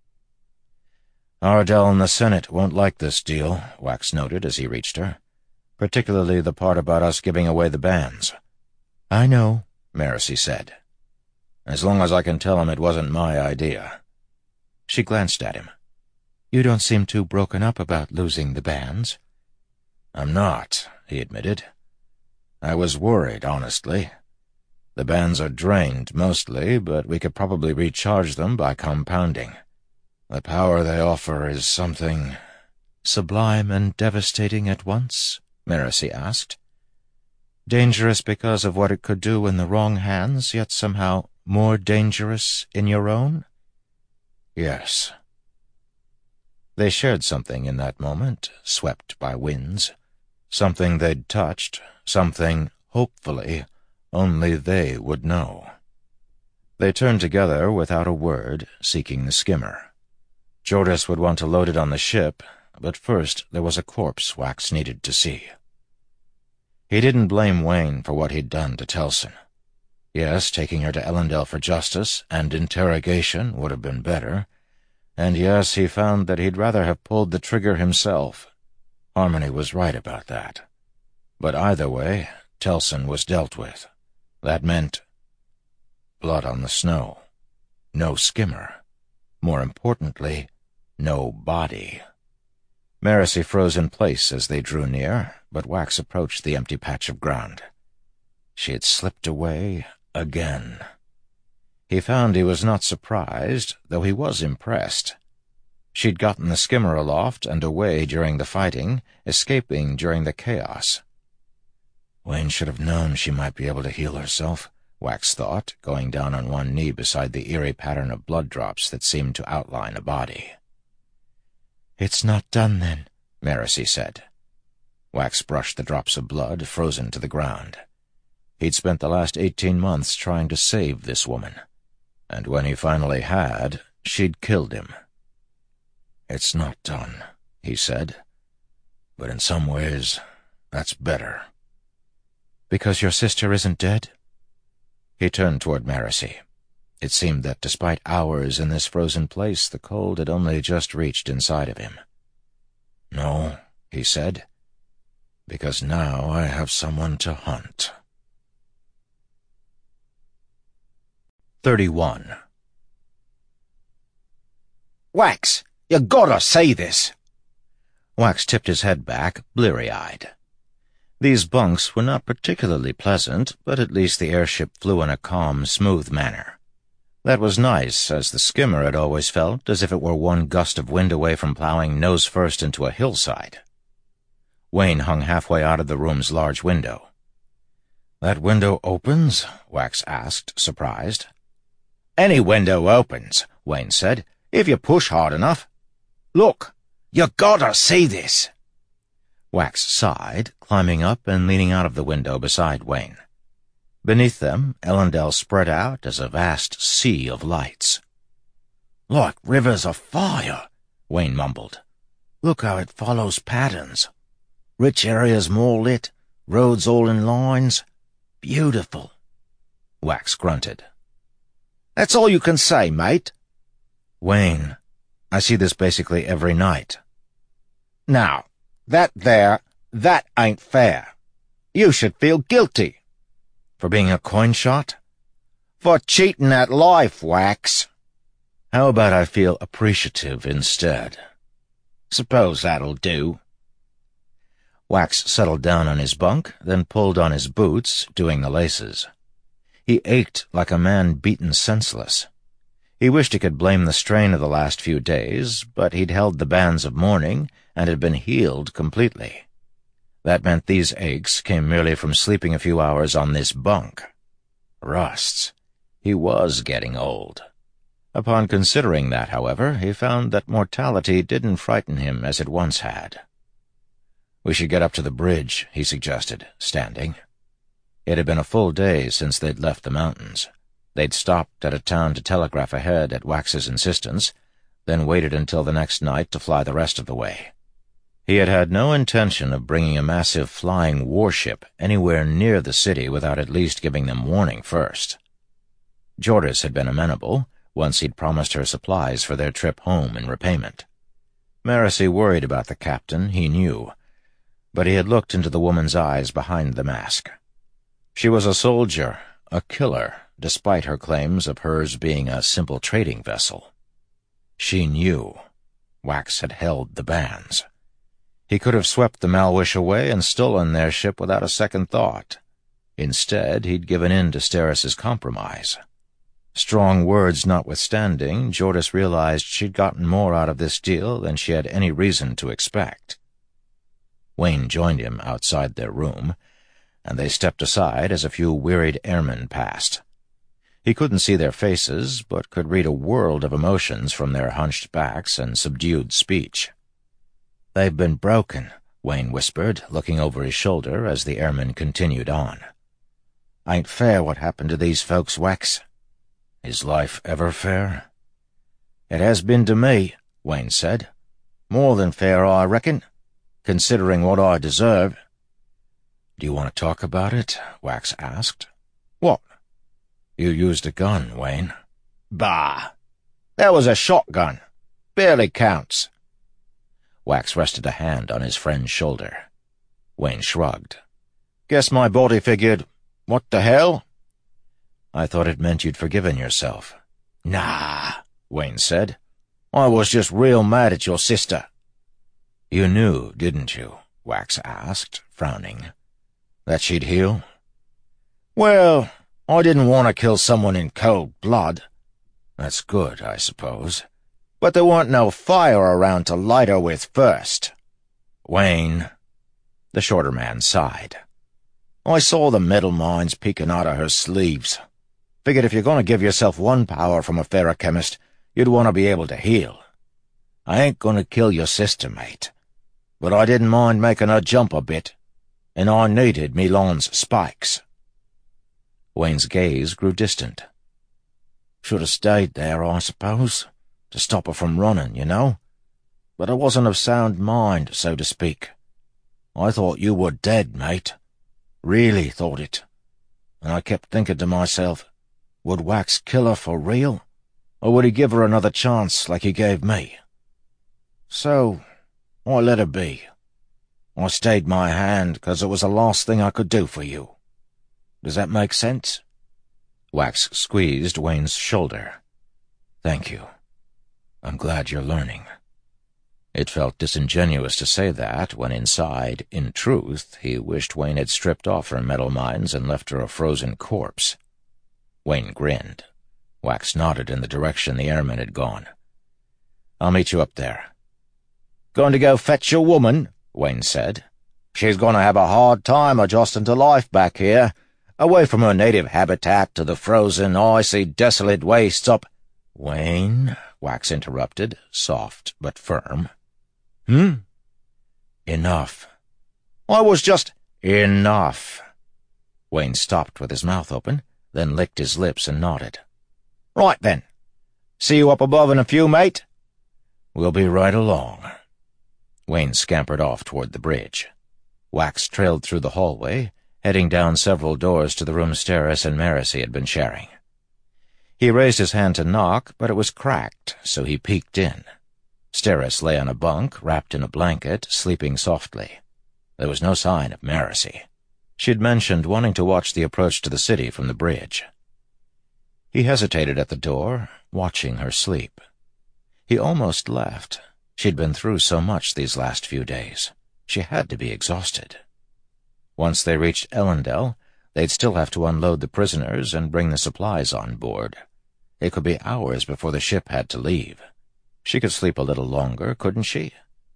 "Ardell and the Senate won't like this deal," Wax noted as he reached her. "Particularly the part about us giving away the bands." "I know," Marasi said. "As long as I can tell him it wasn't my idea." She glanced at him. "You don't seem too broken up about losing the bands." "I'm not," he admitted. "I was worried, honestly. The bands are drained, mostly, but we could probably recharge them by compounding. The power they offer is something—" "Sublime and devastating at once?" Marasi asked. "Dangerous because of what it could do in the wrong hands, yet somehow more dangerous in your own?" "Yes." They shared something in that moment, swept by winds. Something they'd touched, something, hopefully, only they would know. They turned together without a word, seeking the skimmer. Jordis would want to load it on the ship, but first there was a corpse Wax needed to see. He didn't blame Wayne for what he'd done to Telson. Yes, taking her to Ellendale for justice and interrogation would have been better, and yes, he found that he'd rather have pulled the trigger himself. Harmony was right about that. But either way, Telson was dealt with. That meant blood on the snow. No skimmer. More importantly, no body. Marasi froze in place as they drew near, but Wax approached the empty patch of ground. She had slipped away again. He found he was not surprised, though he was impressed. She'd gotten the skimmer aloft and away during the fighting, escaping during the chaos. Wayne should have known she might be able to heal herself, Wax thought, going down on one knee beside the eerie pattern of blood drops that seemed to outline a body. "It's not done, then," Marasi said. Wax brushed the drops of blood frozen to the ground. He'd spent the last eighteen months trying to save this woman, and when he finally had, she'd killed him. "It's not done," he said, "but in some ways, that's better." "Because your sister isn't dead?" He turned toward Marasi. It seemed that despite hours in this frozen place, the cold had only just reached inside of him. "No," he said, "because now I have someone to hunt." Thirty-one. "Wax, you gotta say this." Wax tipped his head back, bleary-eyed. These bunks were not particularly pleasant, but at least the airship flew in a calm, smooth manner. That was nice, as the skimmer had always felt as if it were one gust of wind away from plowing nose-first into a hillside. Wayne hung halfway out of the room's large window. "That window opens?" Wax asked, surprised. "Any window opens," Wayne said, "if you push hard enough. Look, you gotta see this." Wax sighed, climbing up and leaning out of the window beside Wayne. Beneath them, Ellendale spread out as a vast sea of lights. "Like rivers of fire," Wayne mumbled. "Look how it follows patterns. Rich areas more lit, roads all in lines. Beautiful." Wax grunted. "That's all you can say, mate." "Wayne, I see this basically every night." "Now, that there, that ain't fair. You should feel guilty." "For being a coin shot?" "For cheating at life, Wax." "How about I feel appreciative instead?" "Suppose that'll do." Wax settled down on his bunk, then pulled on his boots, doing the laces. He ached like a man beaten senseless. He wished he could blame the strain of the last few days, but he'd held the bands of mourning and had been healed completely. That meant these aches came merely from sleeping a few hours on this bunk. Rusts. He was getting old. Upon considering that, however, he found that mortality didn't frighten him as it once had. "We should get up to the bridge," he suggested, standing. It had been a full day since they'd left the mountains. They'd stopped at a town to telegraph ahead at Wax's insistence, then waited until the next night to fly the rest of the way. He had had no intention of bringing a massive flying warship anywhere near the city without at least giving them warning first. Jordas had been amenable, once he'd promised her supplies for their trip home in repayment. Marasi worried about the captain, he knew, but he had looked into the woman's eyes behind the mask. She was a soldier, a killer, despite her claims of hers being a simple trading vessel. She knew. Wax had held the bands. He could have swept the Malwish away and stolen their ship without a second thought. Instead, he'd given in to Steris's compromise. Strong words notwithstanding, Jordas realized she'd gotten more out of this deal than she had any reason to expect. Wayne joined him outside their room, and they stepped aside as a few wearied airmen passed. He couldn't see their faces, but could read a world of emotions from their hunched backs and subdued speech. "They've been broken," Wayne whispered, looking over his shoulder as the airman continued on. "Ain't fair what happened to these folks, Wax." "Is life ever fair?" "It has been to me," Wayne said. "More than fair, I reckon, considering what I deserve." "Do you want to talk about it?" Wax asked. "What?" "You used a gun, Wayne." "Bah! That was a shotgun. Barely counts." Wax rested a hand on his friend's shoulder. Wayne shrugged. "Guess my body figured, what the hell?" "I thought it meant you'd forgiven yourself." "Nah," Wayne said. I was just real mad at your sister." "You knew, didn't you?" Wax asked, frowning. "That she'd heal?" "Well, I didn't want to kill someone in cold blood." "That's good, I suppose." "But there weren't no fire around to light her with first." "Wayne." The shorter man sighed. "I saw the metal mines peeking out of her sleeves. Figured if you're going to give yourself one power from a ferrochemist, you'd want to be able to heal. I ain't going to kill your sister, mate. But I didn't mind making her jump a bit, and I needed Milan's spikes." Wayne's gaze grew distant. "Should have stayed there, I suppose, to stop her from running, you know. But I wasn't of sound mind, so to speak. I thought you were dead, mate. Really thought it. And I kept thinking to myself, would Wax kill her for real? Or would he give her another chance like he gave me? So I let her be. I stayed my hand because it was the last thing I could do for you. Does that make sense?" Wax squeezed Wayne's shoulder. "Thank you. I'm glad you're learning." It felt disingenuous to say that when inside, in truth, he wished Wayne had stripped off her metal mines and left her a frozen corpse. Wayne grinned. Wax nodded in the direction the airman had gone. "I'll meet you up there." "Going to go fetch your woman?" Wayne said. "She's going to have a hard time adjusting to life back here, away from her native habitat to the frozen, icy, desolate wastes up—" "Wayne," Wax interrupted, soft but firm. "Hmm?" "Enough." "I was just—" "Enough." Wayne stopped with his mouth open, then licked his lips and nodded. "Right then. See you up above in a few, mate?" "We'll be right along." Wayne scampered off toward the bridge. Wax trailed through the hallway, heading down several doors to the room Steris and Marasi had been sharing. He raised his hand to knock, but it was cracked, so he peeked in. Steris lay on a bunk, wrapped in a blanket, sleeping softly. There was no sign of Marasi. She'd mentioned wanting to watch the approach to the city from the bridge. He hesitated at the door, watching her sleep. He almost left. She'd been through so much these last few days. She had to be exhausted. Once they reached Ellendale, they'd still have to unload the prisoners and bring the supplies on board. It could be hours before the ship had to leave. She could sleep a little longer, couldn't she?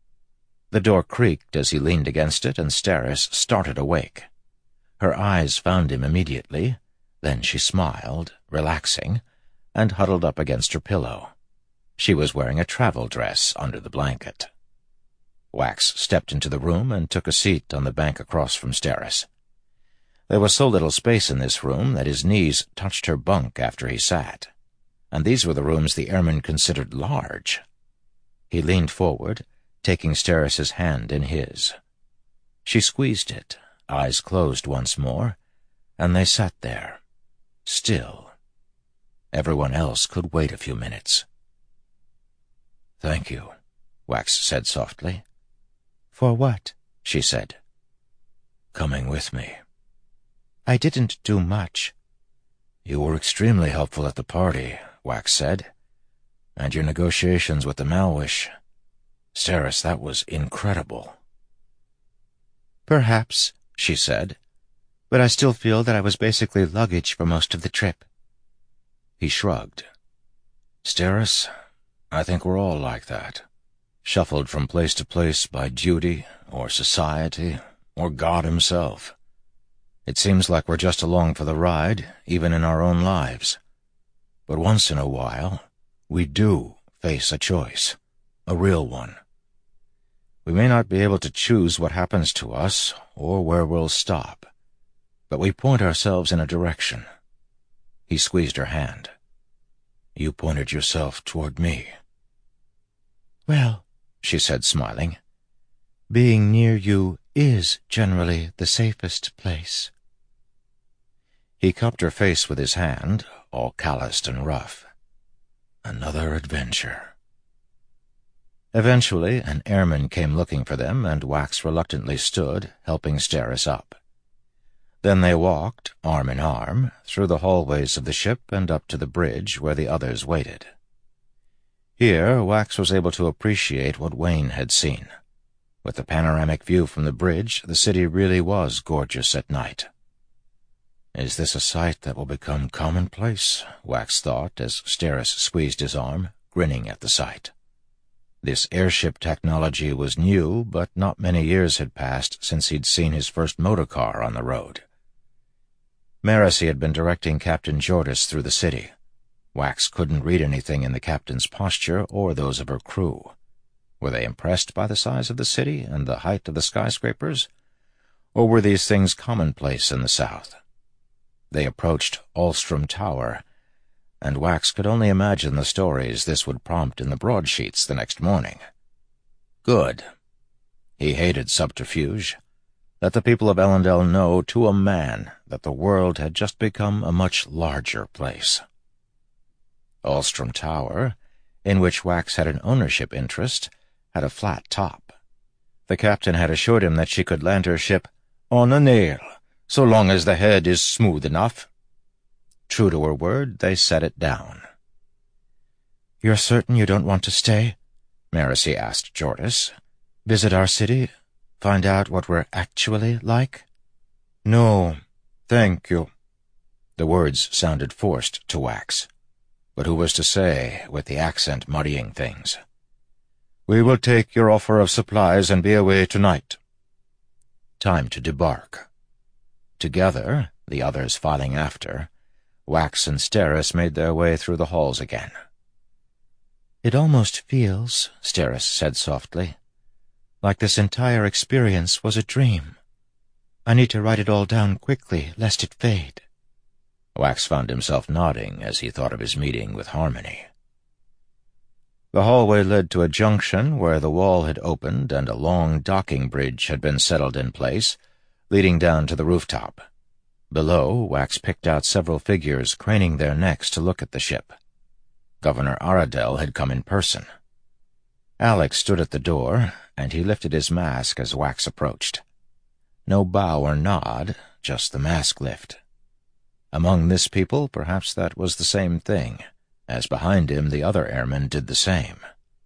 The door creaked as he leaned against it, and Steris started awake. Her eyes found him immediately. Then she smiled, relaxing, and huddled up against her pillow. She was wearing a travel dress under the blanket. Wax stepped into the room and took a seat on the bank across from Steris. There was so little space in this room that his knees touched her bunk after he sat, and these were the rooms the airman considered large. He leaned forward, taking Steris's hand in his. She squeezed it, eyes closed once more, and they sat there, still. Everyone else could wait a few minutes. "Thank you," Wax said softly. "For what?" she said. "Coming with me." "I didn't do much." "You were extremely helpful at the party," Wax said. "And your negotiations with the Malwish. Steris, that was incredible." "Perhaps," she said, "but I still feel that I was basically luggage for most of the trip." He shrugged. "Steris, I think we're all like that, shuffled from place to place by duty, or society, or God himself. It seems like we're just along for the ride, even in our own lives. But once in a while, we do face a choice, a real one. We may not be able to choose what happens to us or where we'll stop, but we point ourselves in a direction." He squeezed her hand. "You pointed yourself toward me." "Well," she said, smiling, "being near you is generally the safest place." He cupped her face with his hand, all calloused and rough. Another adventure. Eventually, an airman came looking for them, and Wax reluctantly stood, helping Steris up. Then they walked, arm in arm, through the hallways of the ship and up to the bridge where the others waited. Here, Wax was able to appreciate what Wayne had seen. With the panoramic view from the bridge, the city really was gorgeous at night. Is this a sight that will become commonplace? Wax thought as Steris squeezed his arm, grinning at the sight. This airship technology was new, but not many years had passed since he'd seen his first motor car on the road. Marasi had been directing Captain Jordis through the city. Wax couldn't read anything in the captain's posture or those of her crew. Were they impressed by the size of the city and the height of the skyscrapers? Or were these things commonplace in the south? They approached Alstrom Tower, and Wax could only imagine the stories this would prompt in the broadsheets the next morning. Good. He hated subterfuge. Let the people of Elendel know to a man that the world had just become a much larger place. Alstrom Tower, in which Wax had an ownership interest, had a flat top. The captain had assured him that she could land her ship on a nail, so long as the head is smooth enough. True to her word, they set it down. "You're certain you don't want to stay?" Marasi asked Jordis. "Visit our city? Find out what we're actually like?" "No, thank you." The words sounded forced to Wax. But who was to say, with the accent muddying things? "We will take your offer of supplies and be away tonight." Time to debark. Together, the others filing after, Wax and Steris made their way through the halls again. "It almost feels," Steris said softly, "like this entire experience was a dream. I need to write it all down quickly, lest it fade." Wax found himself nodding as he thought of his meeting with Harmony. The hallway led to a junction where the wall had opened and a long docking bridge had been settled in place, leading down to the rooftop. Below, Wax picked out several figures craning their necks to look at the ship. Governor Aradel had come in person. Alex stood at the door, and he lifted his mask as Wax approached. No bow or nod, just the mask lift. Among this people, perhaps that was the same thing, as behind him the other airmen did the same.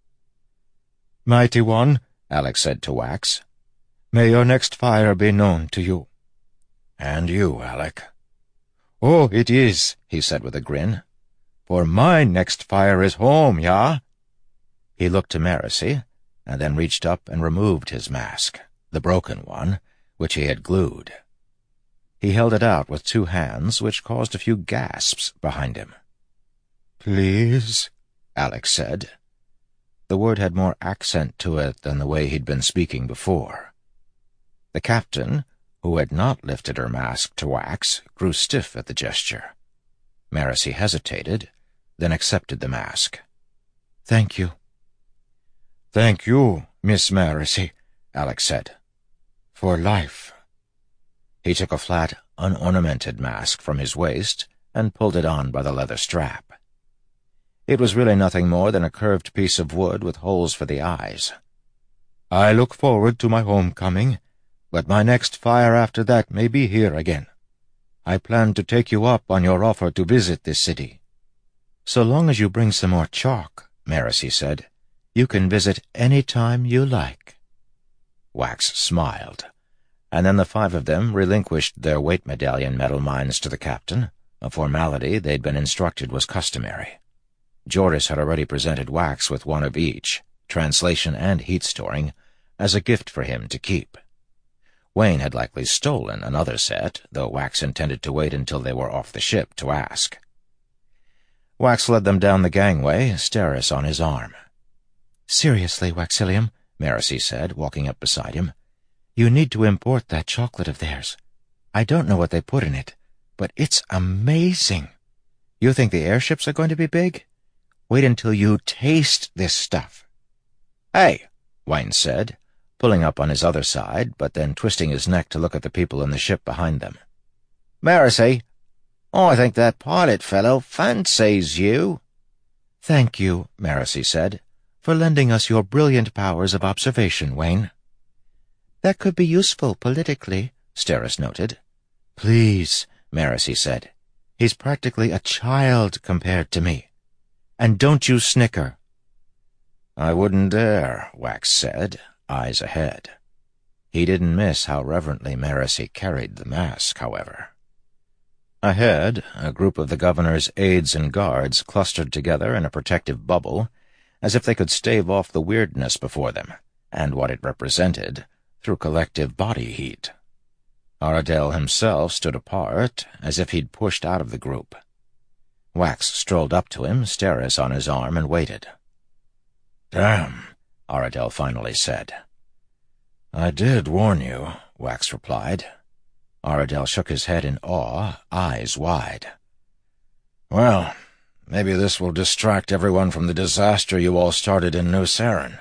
"Mighty One," Alex said to Wax, "may your next fire be known to you." "And you, Alec." "Oh, it is," he said with a grin. "For my next fire is home, ya?" He looked to Marasi, and then reached up and removed his mask, the broken one, which he had glued. He held it out with two hands, which caused a few gasps behind him. "Please," Alex said. The word had more accent to it than the way he'd been speaking before. The captain, who had not lifted her mask to Wax, grew stiff at the gesture. Marasi hesitated, then accepted the mask. "Thank you." "Thank you, Miss Marasi," Alex said. "For life." He took a flat, unornamented mask from his waist and pulled it on by the leather strap. It was really nothing more than a curved piece of wood with holes for the eyes. "I look forward to my homecoming, but my next fire after that may be here again. I plan to take you up on your offer to visit this city." "So long as you bring some more chalk," Marasi said, "you can visit any time you like." Wax smiled, and then the five of them relinquished their weight medallion metal mines to the captain, a formality they'd been instructed was customary. Jordis had already presented Wax with one of each, translation and heat storing, as a gift for him to keep. Wayne had likely stolen another set, though Wax intended to wait until they were off the ship to ask. Wax led them down the gangway, Steris on his arm. "Seriously, Waxilium," Marasi said, walking up beside him, "you need to import that chocolate of theirs. I don't know what they put in it, but it's amazing. You think the airships are going to be big? Wait until you taste this stuff." "Hey," Wayne said, pulling up on his other side, but then twisting his neck to look at the people in the ship behind them. "Marasi, I think that pilot fellow fancies you." "Thank you," Marasi said, "for lending us your brilliant powers of observation, Wayne." "That could be useful politically," Steris noted. "Please," Marasi said. "He's practically a child compared to me. And don't you snicker." "I wouldn't dare," Wax said, eyes ahead. He didn't miss how reverently Marasi carried the mask, however. Ahead, a group of the governor's aides and guards clustered together in a protective bubble, as if they could stave off the weirdness before them, and what it represented, through collective body heat. Aradel himself stood apart, as if he'd pushed out of the group. Wax strolled up to him, Steris on his arm, and waited. "Damn," Aradel finally said. "I did warn you," Wax replied. Aradel shook his head in awe, eyes wide. "Well, maybe this will distract everyone from the disaster you all started in New Saren."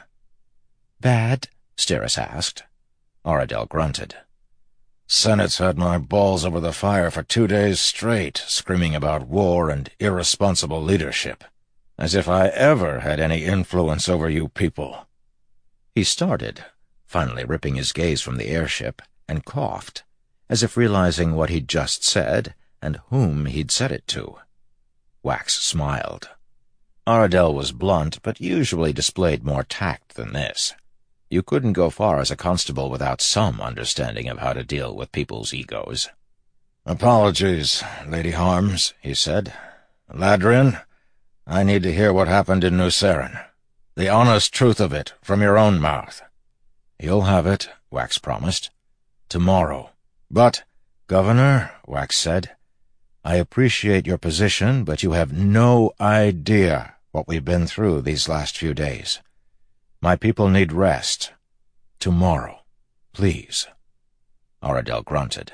"Bad?" Steris asked. Aradel grunted. "Senate's had my balls over the fire for two days straight, screaming about war and irresponsible leadership. As if I ever had any influence over you people." He started, finally ripping his gaze from the airship, and coughed, as if realizing what he'd just said and whom he'd said it to. Wax smiled. Aradel was blunt, but usually displayed more tact than this. You couldn't go far as a constable without some understanding of how to deal with people's egos. "Apologies, Lady Harms," he said. "Ladrin, I need to hear what happened in New Saren. The honest truth of it, from your own mouth." "You'll have it," Wax promised. "Tomorrow." "But, Governor," Wax said, "I appreciate your position, but you have no idea what we've been through these last few days. My people need rest. Tomorrow, please." Aradel grunted.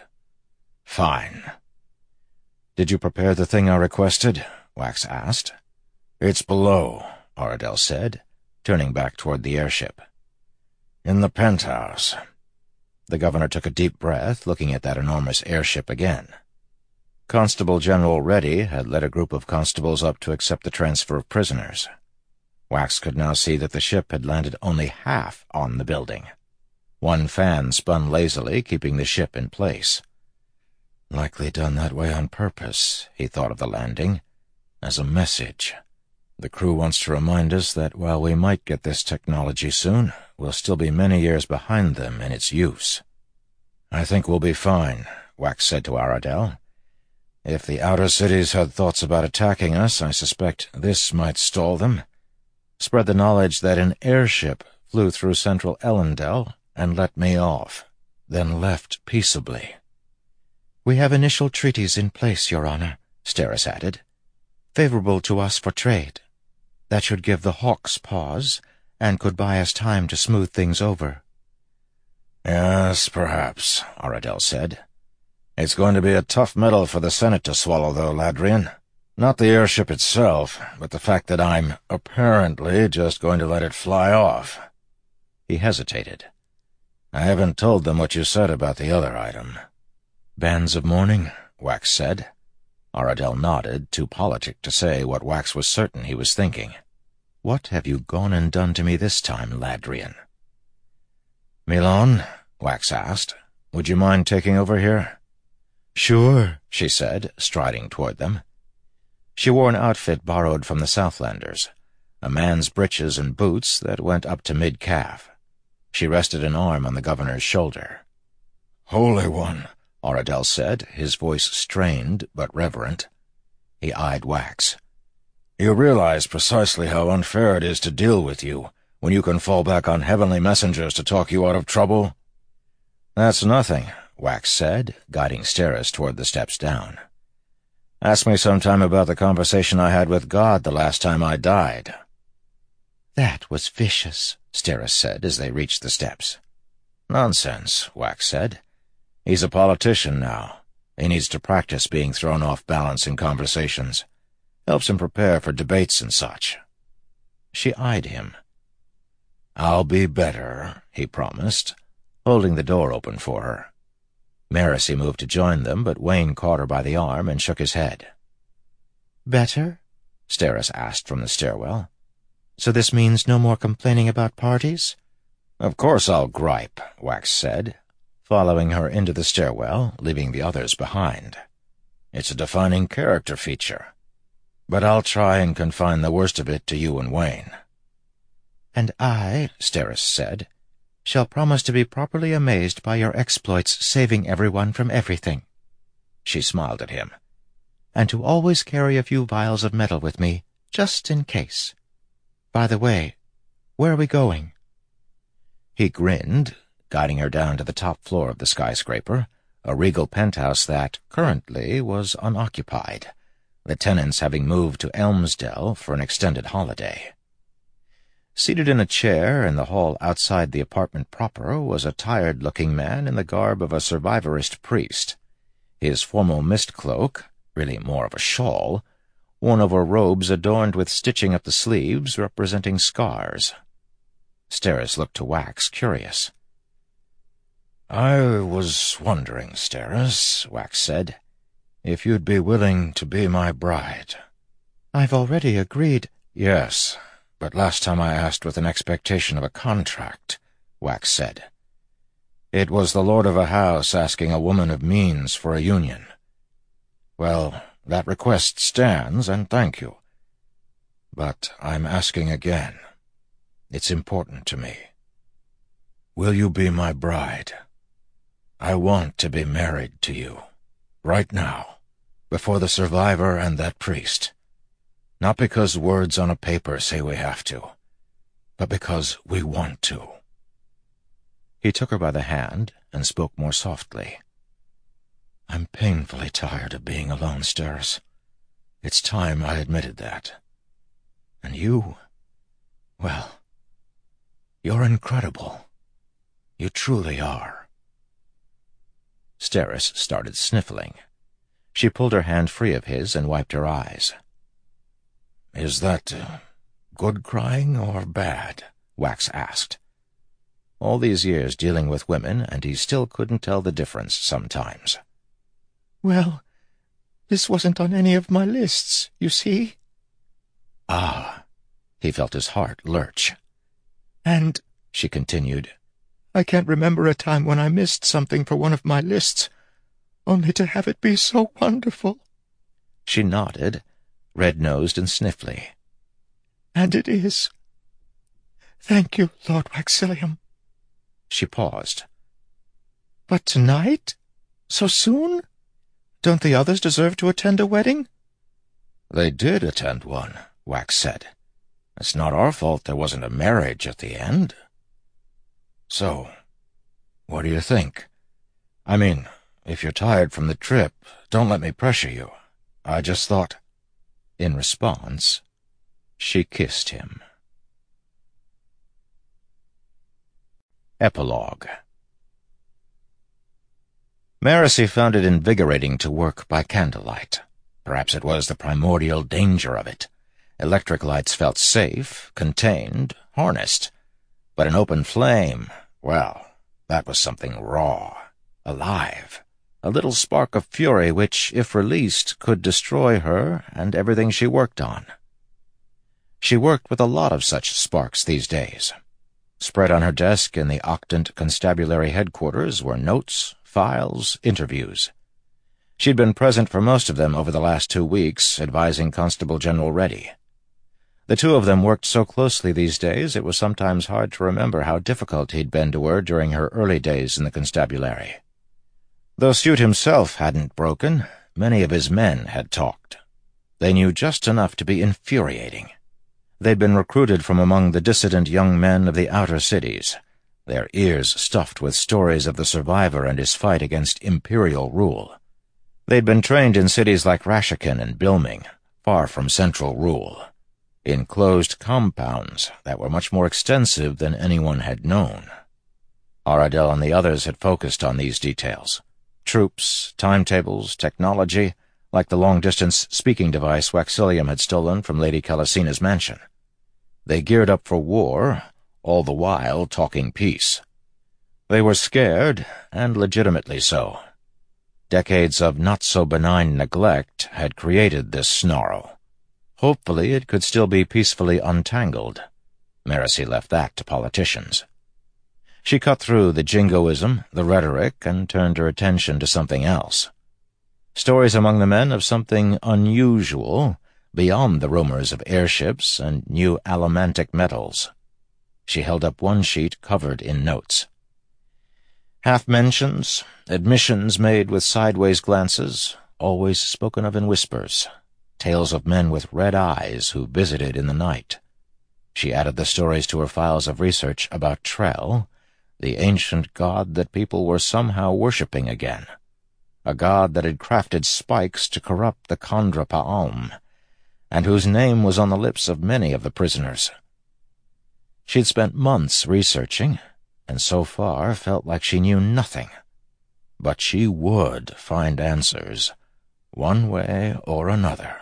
"Fine." "Did you prepare the thing I requested?" Wax asked. "It's below," Aradel said, turning back toward the airship. "In the penthouse." The governor took a deep breath, looking at that enormous airship again. Constable General Reddy had led a group of constables up to accept the transfer of prisoners. Wax could now see that the ship had landed only half on the building. One fan spun lazily, keeping the ship in place. Likely done that way on purpose, he thought of the landing, as a message. The crew wants to remind us that while we might get this technology soon, we'll still be many years behind them in its use. "I think we'll be fine," Wax said to Aradel. "If the outer cities had thoughts about attacking us, I suspect this might stall them. Spread the knowledge that an airship flew through central Elendel and let me off, then left peaceably." "We have initial treaties in place, Your Honor," Steris added. "Favorable to us for trade. That should give the Hawks pause, and could buy us time to smooth things over." "Yes, perhaps," Aradel said. "It's going to be a tough medal for the Senate to swallow, though, Ladrin. Not the airship itself, but the fact that I'm apparently just going to let it fly off." He hesitated. "I haven't told them what you said about the other item." "Bands of mourning," Wax said. Aradel nodded, too politic to say what Wax was certain he was thinking. "What have you gone and done to me this time, Ladrian?" "Milon," Wax asked, "would you mind taking over here?" "Sure," she said, striding toward them. She wore an outfit borrowed from the Southlanders, a man's breeches and boots that went up to mid-calf. She rested an arm on the governor's shoulder. "Holy One," Aradel said, his voice strained but reverent. He eyed Wax. "You realize precisely how unfair it is to deal with you, when you can fall back on heavenly messengers to talk you out of trouble?" "That's nothing," Wax said, guiding Steris toward the steps down. "Ask me sometime about the conversation I had with God the last time I died." "That was vicious," Steris said as they reached the steps. "Nonsense," Wax said. "He's a politician now. He needs to practice being thrown off balance in conversations. Helps him prepare for debates and such." She eyed him. "I'll be better," he promised, holding the door open for her. Marasi moved to join them, but Wayne caught her by the arm and shook his head. "Better?" Steris asked from the stairwell. "So this means no more complaining about parties?" "Of course I'll gripe," Wax said, following her into the stairwell, leaving the others behind. "It's a defining character feature. But I'll try and confine the worst of it to you and Wayne." "And I," Steris said, "shall promise to be properly amazed by your exploits saving everyone from everything." She smiled at him. "And to always carry a few vials of metal with me, just in case. By the way, where are we going?" He grinned, guiding her down to the top floor of the skyscraper, a regal penthouse that, currently, was unoccupied, the tenants having moved to Elmsdale for an extended holiday. Seated in a chair in the hall outside the apartment proper was a tired-looking man in the garb of a survivorist priest. His formal mist cloak, really more of a shawl, worn over robes adorned with stitching up the sleeves representing scars. Steris looked to Wax, curious. "I was wondering, Steris," Wax said, "if you'd be willing to be my bride." "I've already agreed." "Yes, but last time I asked with an expectation of a contract," Wax said. "It was the lord of a house asking a woman of means for a union. Well, that request stands, and thank you. But I'm asking again. It's important to me. Will you be my bride? I want to be married to you, right now, before the survivor and that priest. Not because words on a paper say we have to, but because we want to." He took her by the hand and spoke more softly. "I'm painfully tired of being alone, Steris. It's time I admitted that. And you, well, you're incredible. You truly are." Steris started sniffling. She pulled her hand free of his and wiped her eyes. "Is that uh, good crying or bad?" Wax asked. All these years dealing with women, and he still couldn't tell the difference sometimes. "Well, this wasn't on any of my lists, you see." "Ah." He felt his heart lurch. "And," she continued, "I can't remember a time when I missed something for one of my lists, only to have it be so wonderful." She nodded, red-nosed and sniffly. "And it is. Thank you, Lord Waxillium." She paused. "But tonight? So soon? Don't the others deserve to attend a wedding?" "They did attend one," Wax said. "It's not our fault there wasn't a marriage at the end. So, what do you think? I mean, if you're tired from the trip, don't let me pressure you. I just thought—" In response, she kissed him. Epilogue. Marasi found it invigorating to work by candlelight. Perhaps it was the primordial danger of it. Electric lights felt safe, contained, harnessed. But an open flame, well, that was something raw, alive, a little spark of fury which, if released, could destroy her and everything she worked on. She worked with a lot of such sparks these days. Spread on her desk in the Octant Constabulary headquarters were notes, files, interviews. She'd been present for most of them over the last two weeks, advising Constable General Reddy. The two of them worked so closely these days it was sometimes hard to remember how difficult he'd been to her during her early days in the constabulary. Though Stute himself hadn't broken, many of his men had talked. They knew just enough to be infuriating. They'd been recruited from among the dissident young men of the outer cities, their ears stuffed with stories of the survivor and his fight against imperial rule. They'd been trained in cities like Rashikin and Bilming, far from central rule, in closed compounds that were much more extensive than anyone had known. Aradel and the others had focused on these details. Troops, timetables, technology, like the long-distance speaking device Waxillium had stolen from Lady Calacina's mansion. They geared up for war, all the while talking peace. They were scared, and legitimately so. Decades of not-so-benign neglect had created this snarl. Hopefully it could still be peacefully untangled. Marasi left that to politicians. She cut through the jingoism, the rhetoric, and turned her attention to something else. Stories among the men of something unusual, beyond the rumors of airships and new allomantic metals. She held up one sheet covered in notes. Half-mentions, admissions made with sideways glances, always spoken of in whispers, tales of men with red eyes who visited in the night. She added the stories to her files of research about Trell, the ancient god that people were somehow worshipping again, a god that had crafted spikes to corrupt the Kandra Pa'alm, and whose name was on the lips of many of the prisoners. She'd spent months researching, and so far felt like she knew nothing. But she would find answers, one way or another.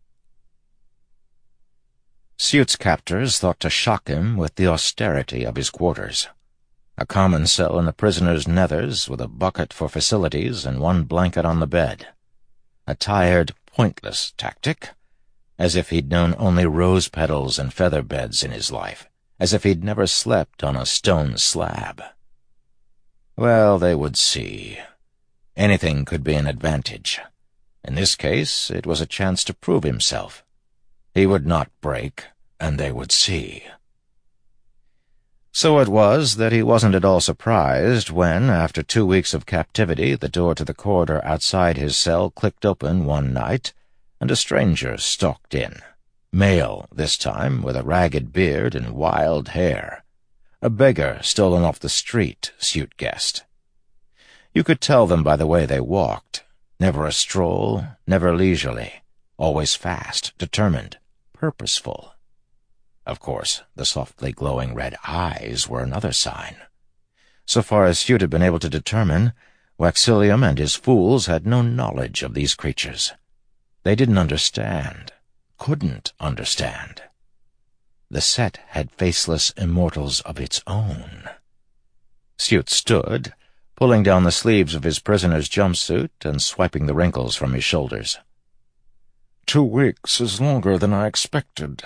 Suit's captors thought to shock him with the austerity of his quarters. A common cell in the prisoner's nethers with a bucket for facilities and one blanket on the bed. A tired, pointless tactic, as if he'd known only rose petals and feather beds in his life, as if he'd never slept on a stone slab. Well, they would see. Anything could be an advantage. In this case, it was a chance to prove himself. He would not break, and they would see. So it was that he wasn't at all surprised when, after two weeks of captivity, the door to the corridor outside his cell clicked open one night, and a stranger stalked in. Male, this time, with a ragged beard and wild hair. A beggar stolen off the street, Suit guessed. You could tell them by the way they walked. Never a stroll, never leisurely. Always fast, determined, purposeful. Of course, the softly glowing red eyes were another sign. So far as Suit had been able to determine, Waxilium and his fools had no knowledge of these creatures. They didn't understand, couldn't understand. The set had faceless immortals of its own. Suit stood, pulling down the sleeves of his prisoner's jumpsuit and swiping the wrinkles from his shoulders. Two weeks is longer than I expected.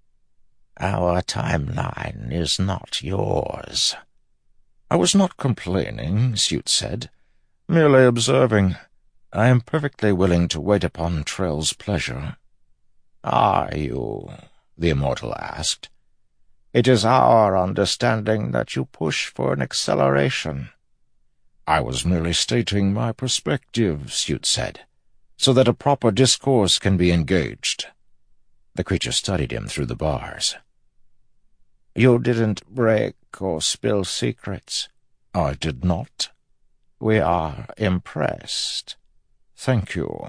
Our timeline is not yours. I was not complaining, Suit said, merely observing. I am perfectly willing to wait upon Trell's pleasure. Are you? The immortal asked. It is our understanding that you push for an acceleration. I was merely stating my perspective, Suit said, so that a proper discourse can be engaged. The creature studied him through the bars. You didn't break or spill secrets. I did not. We are impressed. Thank you.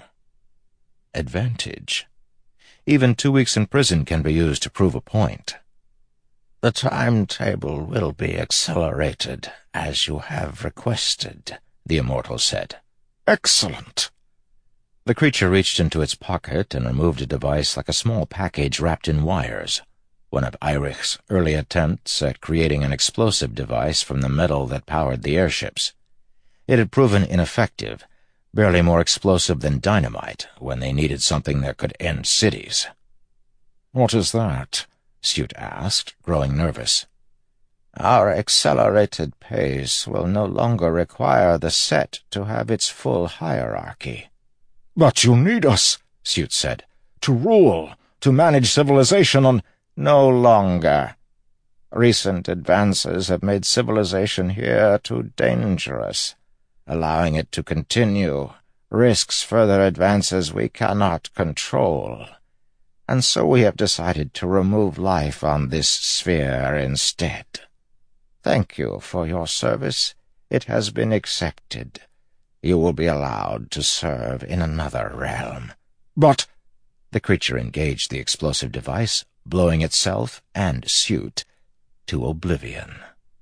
Advantage. Even two weeks in prison can be used to prove a point. The timetable will be accelerated, as you have requested, the immortal said. Excellent. The creature reached into its pocket and removed a device like a small package wrapped in wires, one of Eirich's early attempts at creating an explosive device from the metal that powered the airships. It had proven ineffective, barely more explosive than dynamite when they needed something that could end cities. What is that? Suit asked, growing nervous. Our accelerated pace will no longer require the set to have its full hierarchy. But you need us, Suit said, to rule, to manage civilization on— No longer. Recent advances have made civilization here too dangerous. Allowing it to continue risks further advances we cannot control. And so we have decided to remove life on this sphere instead. Thank you for your service. It has been accepted. You will be allowed to serve in another realm. But— The creature engaged the explosive device, blowing itself and Suit to oblivion.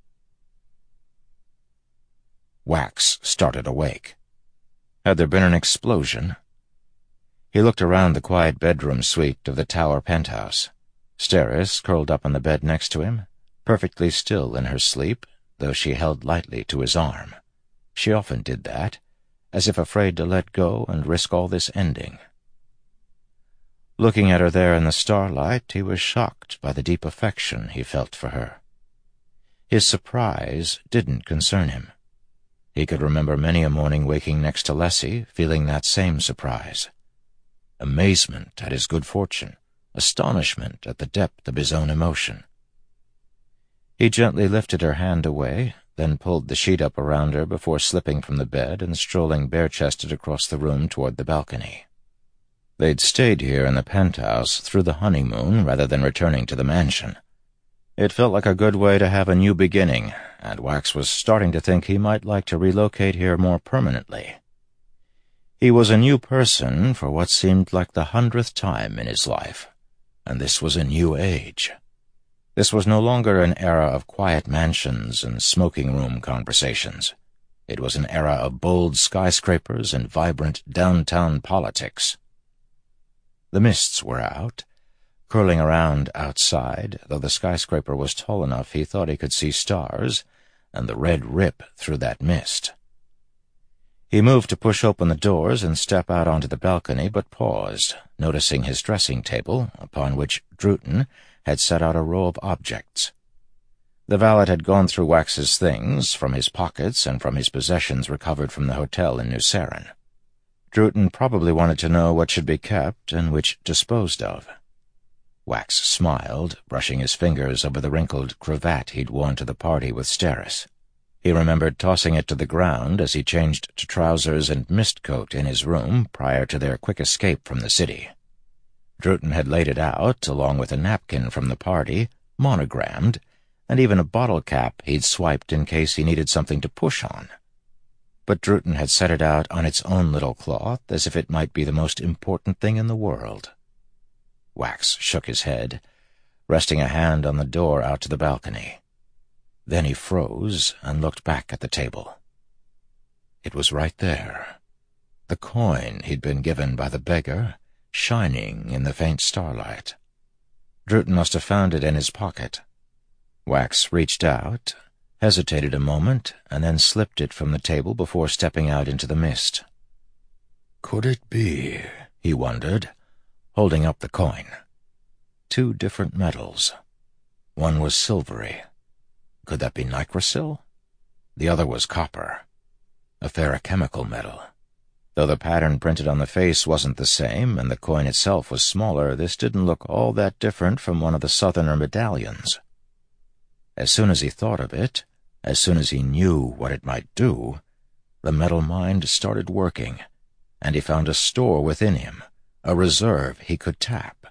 Wax started awake. Had there been an explosion? He looked around the quiet bedroom suite of the tower penthouse. Steris curled up on the bed next to him, perfectly still in her sleep, though she held lightly to his arm. She often did that, as if afraid to let go and risk all this ending. Looking at her there in the starlight, he was shocked by the deep affection he felt for her. His surprise didn't concern him. He could remember many a morning waking next to Lessie, feeling that same surprise. Amazement at his good fortune, astonishment at the depth of his own emotion. He gently lifted her hand away, then pulled the sheet up around her before slipping from the bed and strolling bare-chested across the room toward the balcony. They'd stayed here in the penthouse through the honeymoon rather than returning to the mansion. It felt like a good way to have a new beginning, and Wax was starting to think he might like to relocate here more permanently. He was a new person for what seemed like the hundredth time in his life, and this was a new age. This was no longer an era of quiet mansions and smoking-room conversations. It was an era of bold skyscrapers and vibrant downtown politics. The mists were out, curling around outside, though the skyscraper was tall enough he thought he could see stars and the red rip through that mist. He moved to push open the doors and step out onto the balcony, but paused, noticing his dressing table, upon which Druten had set out a row of objects. The valet had gone through Wax's things, from his pockets and from his possessions recovered from the hotel in New Saren. Druten probably wanted to know what should be kept and which disposed of. Wax smiled, brushing his fingers over the wrinkled cravat he'd worn to the party with Steris. He remembered tossing it to the ground as he changed to trousers and mist coat in his room prior to their quick escape from the city. Druten had laid it out, along with a napkin from the party, monogrammed, and even a bottle cap he'd swiped in case he needed something to push on. But Druten had set it out on its own little cloth as if it might be the most important thing in the world. Wax shook his head, resting a hand on the door out to the balcony. Then he froze and looked back at the table. It was right there, the coin he'd been given by the beggar, shining in the faint starlight. Druten must have found it in his pocket. Wax reached out, hesitated a moment, and then slipped it from the table before stepping out into the mist. Could it be, he wondered, holding up the coin? Two different metals. One was silvery. Could that be nigrosil? The other was copper, a ferrochemical metal. Though the pattern printed on the face wasn't the same, and the coin itself was smaller, this didn't look all that different from one of the Southerner medallions. As soon as he thought of it, as soon as he knew what it might do, the metal mind started working, and he found a store within him, a reserve he could tap.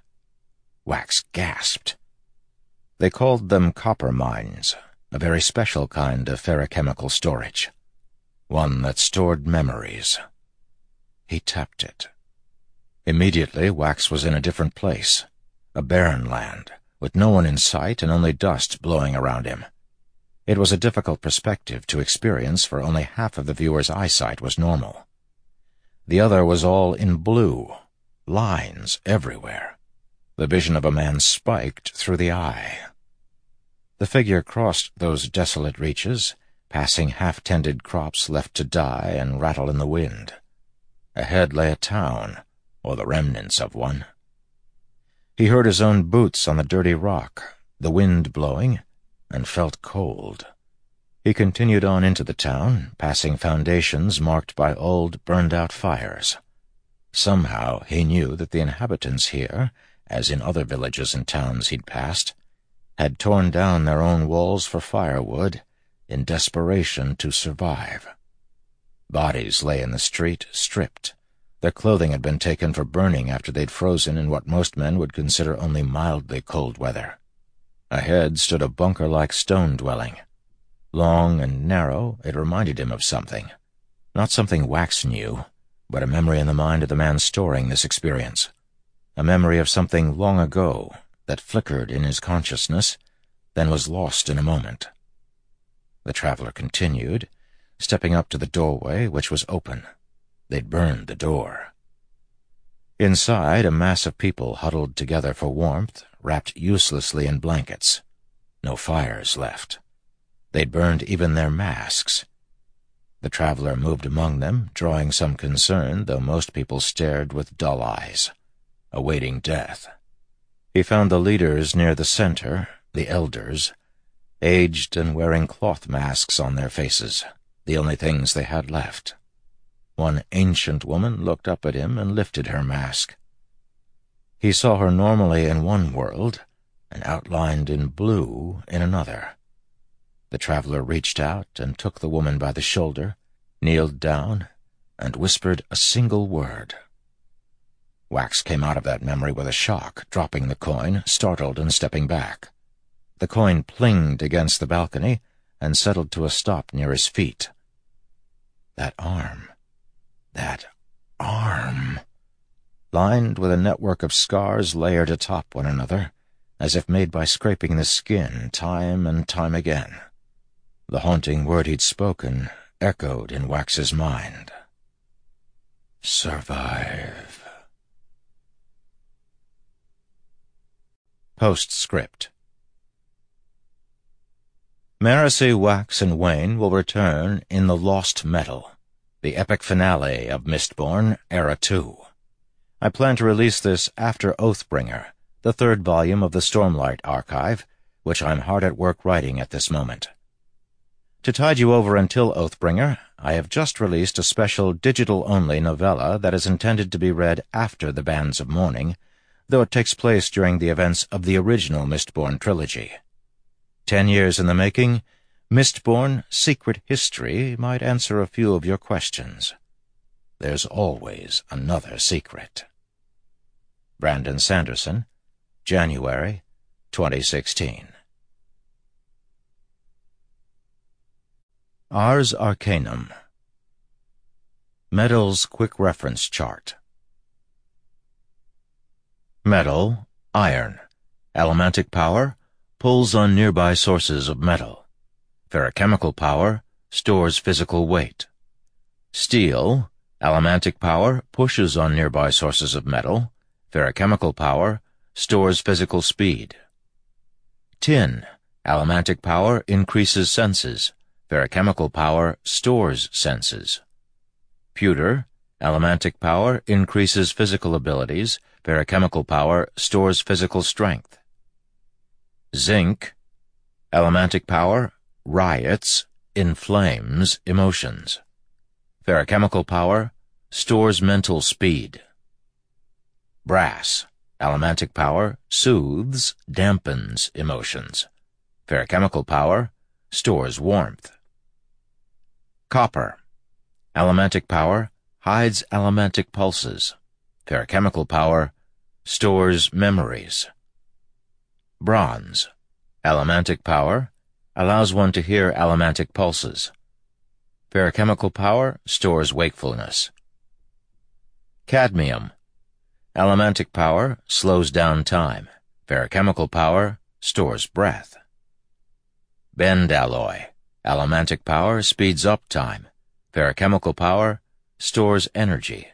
Wax gasped. They called them copper mines, a very special kind of ferrochemical storage, one that stored memories. He tapped it. Immediately, Wax was in a different place, a barren land, with no one in sight and only dust blowing around him. It was a difficult perspective to experience, for only half of the viewer's eyesight was normal. The other was all in blue, lines everywhere. The vision of a man spiked through the eye. The figure crossed those desolate reaches, passing half-tended crops left to die and rattle in the wind. Ahead lay a town, or the remnants of one. He heard his own boots on the dirty rock, the wind blowing, and felt cold. He continued on into the town, passing foundations marked by old, burned-out fires. Somehow he knew that the inhabitants here, as in other villages and towns he'd passed, had torn down their own walls for firewood in desperation to survive. Bodies lay in the street, stripped. Their clothing had been taken for burning after they'd frozen in what most men would consider only mildly cold weather. Ahead stood a bunker-like stone dwelling. Long and narrow, it reminded him of something. Not something Wax knew, but a memory in the mind of the man storing this experience. A memory of something long ago that flickered in his consciousness, then was lost in a moment. The traveler continued, stepping up to the doorway, which was open. They'd burned the door. Inside, a mass of people huddled together for warmth, wrapped uselessly in blankets. No fires left. They'd burned even their masks. The traveler moved among them, drawing some concern, though most people stared with dull eyes, awaiting death. He found the leaders near the center, the elders, aged and wearing cloth masks on their faces, the only things they had left. One ancient woman looked up at him and lifted her mask. He saw her normally in one world, and outlined in blue in another, The traveler reached out and took the woman by the shoulder, kneeled down, and whispered a single word. Wax came out of that memory with a shock, dropping the coin, startled and stepping back. The coin plinged against the balcony and settled to a stop near his feet. That arm, that arm, lined with a network of scars layered atop one another, as if made by scraping the skin time and time again. The haunting word he'd spoken echoed in Wax's mind. Survive. Postscript. Marasi, Wax, and Wayne will return in The Lost Metal, the epic finale of Mistborn, Era two. I plan to release this after Oathbringer, the third volume of the Stormlight Archive, which I'm hard at work writing at this moment. To tide you over until Oathbringer, I have just released a special digital-only novella that is intended to be read after the Bands of Mourning, though it takes place during the events of the original Mistborn trilogy. Ten years in the making, Mistborn Secret History might answer a few of your questions. There's always another secret. Brandon Sanderson, January twenty sixteen. Ars Arcanum. Metal's Quick Reference Chart. Metal, iron. Elementic power, pulls on nearby sources of metal. Ferrochemical power, stores physical weight. Steel, elementic power, pushes on nearby sources of metal. Ferrochemical power, stores physical speed. Tin, elementic power, increases senses. Ferrochemical power, stores senses. Pewter, elementic power, increases physical abilities. Ferrochemical power, stores physical strength. Zinc, elementic power, riots, inflames emotions. Ferrochemical power, stores mental speed. Brass, elementic power, soothes, dampens emotions. Ferrochemical power, stores warmth. Copper, elementic power, hides elementic pulses. Ferrochemical power, stores memories. Bronze, elementic power, allows one to hear elementic pulses. Ferrochemical power, stores wakefulness. Cadmium, elementic power, slows down time. Ferrochemical power, stores breath. Bendalloy, elementic power, speeds up time. Ferrochemical power, stores energy.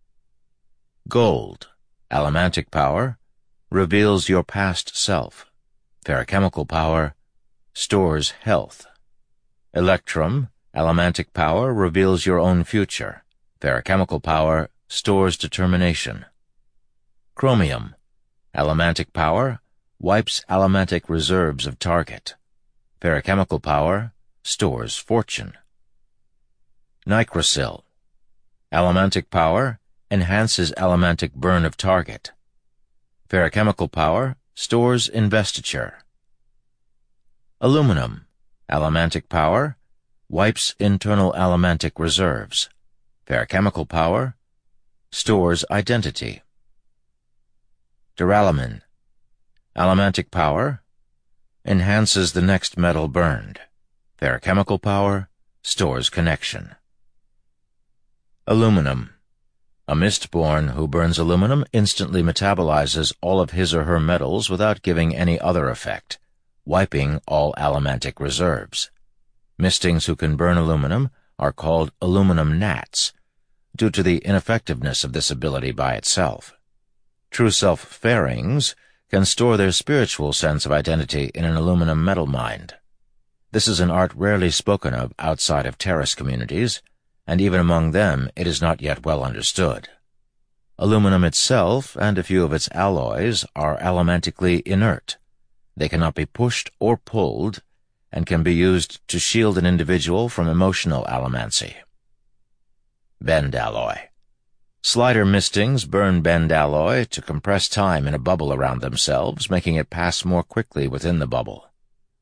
Gold, elementic power, reveals your past self. Ferrochemical power, stores health. Electrum, elementic power, reveals your own future. Ferrochemical power, stores determination. Chromium, elementic power, wipes elementic reserves of target. Ferrochemical power, stores fortune. Nicrosil, elementic power, enhances elementic burn of target. Ferrochemical power, stores investiture. Aluminum, elementic power, wipes internal elementic reserves. Ferrochemical power, stores identity. Duralumin, elementic power, enhances the next metal burned. Ferrochemical power, stores connection. Aluminum, a Mistborn who burns aluminum instantly metabolizes all of his or her metals without giving any other effect, wiping all elementic reserves. Mistings who can burn aluminum are called aluminum gnats, due to the ineffectiveness of this ability by itself. True self-fairings can store their spiritual sense of identity in an aluminum metal mind. This is an art rarely spoken of outside of terrace communities, and even among them it is not yet well understood. Aluminum itself and a few of its alloys are elementically inert. They cannot be pushed or pulled, and can be used to shield an individual from emotional allomancy. Bendalloy. Slider mistings burn bendalloy to compress time in a bubble around themselves, making it pass more quickly within the bubble.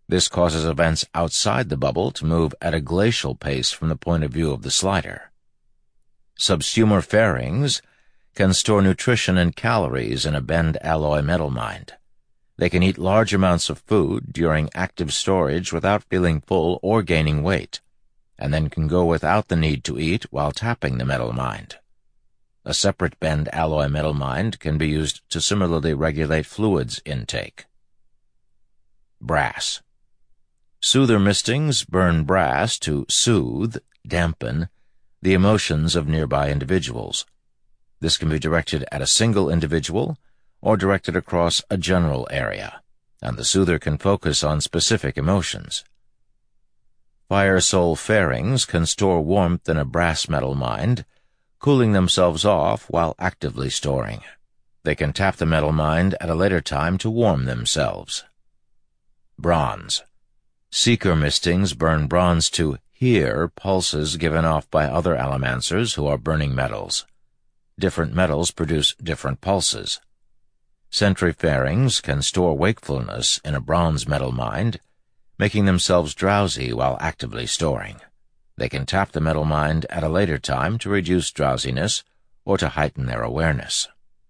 This causes events outside the bubble to move at a glacial pace from the point of view of the slider. Subsumer pharynx can store nutrition and calories in a bend alloy metal mind. They can eat large amounts of food during active storage without feeling full or gaining weight, and then can go without the need to eat while tapping the metal mind. A separate bend alloy metal mind can be used to similarly regulate fluids intake. Brass. Soother mistings burn brass to soothe, dampen, the emotions of nearby individuals. This can be directed at a single individual or directed across a general area, and the soother can focus on specific emotions. Fire soul pharynx can store warmth in a brass metal mind, cooling themselves off while actively storing. They can tap the metal mind at a later time to warm themselves. Bronze. Seeker mistings burn bronze to hear pulses given off by other allomancers who are burning metals. Different metals produce different pulses. Sentry pharynx can store wakefulness in a bronze metal mind, making themselves drowsy while actively storing. They can tap the metal mind at a later time to reduce drowsiness or to heighten their awareness.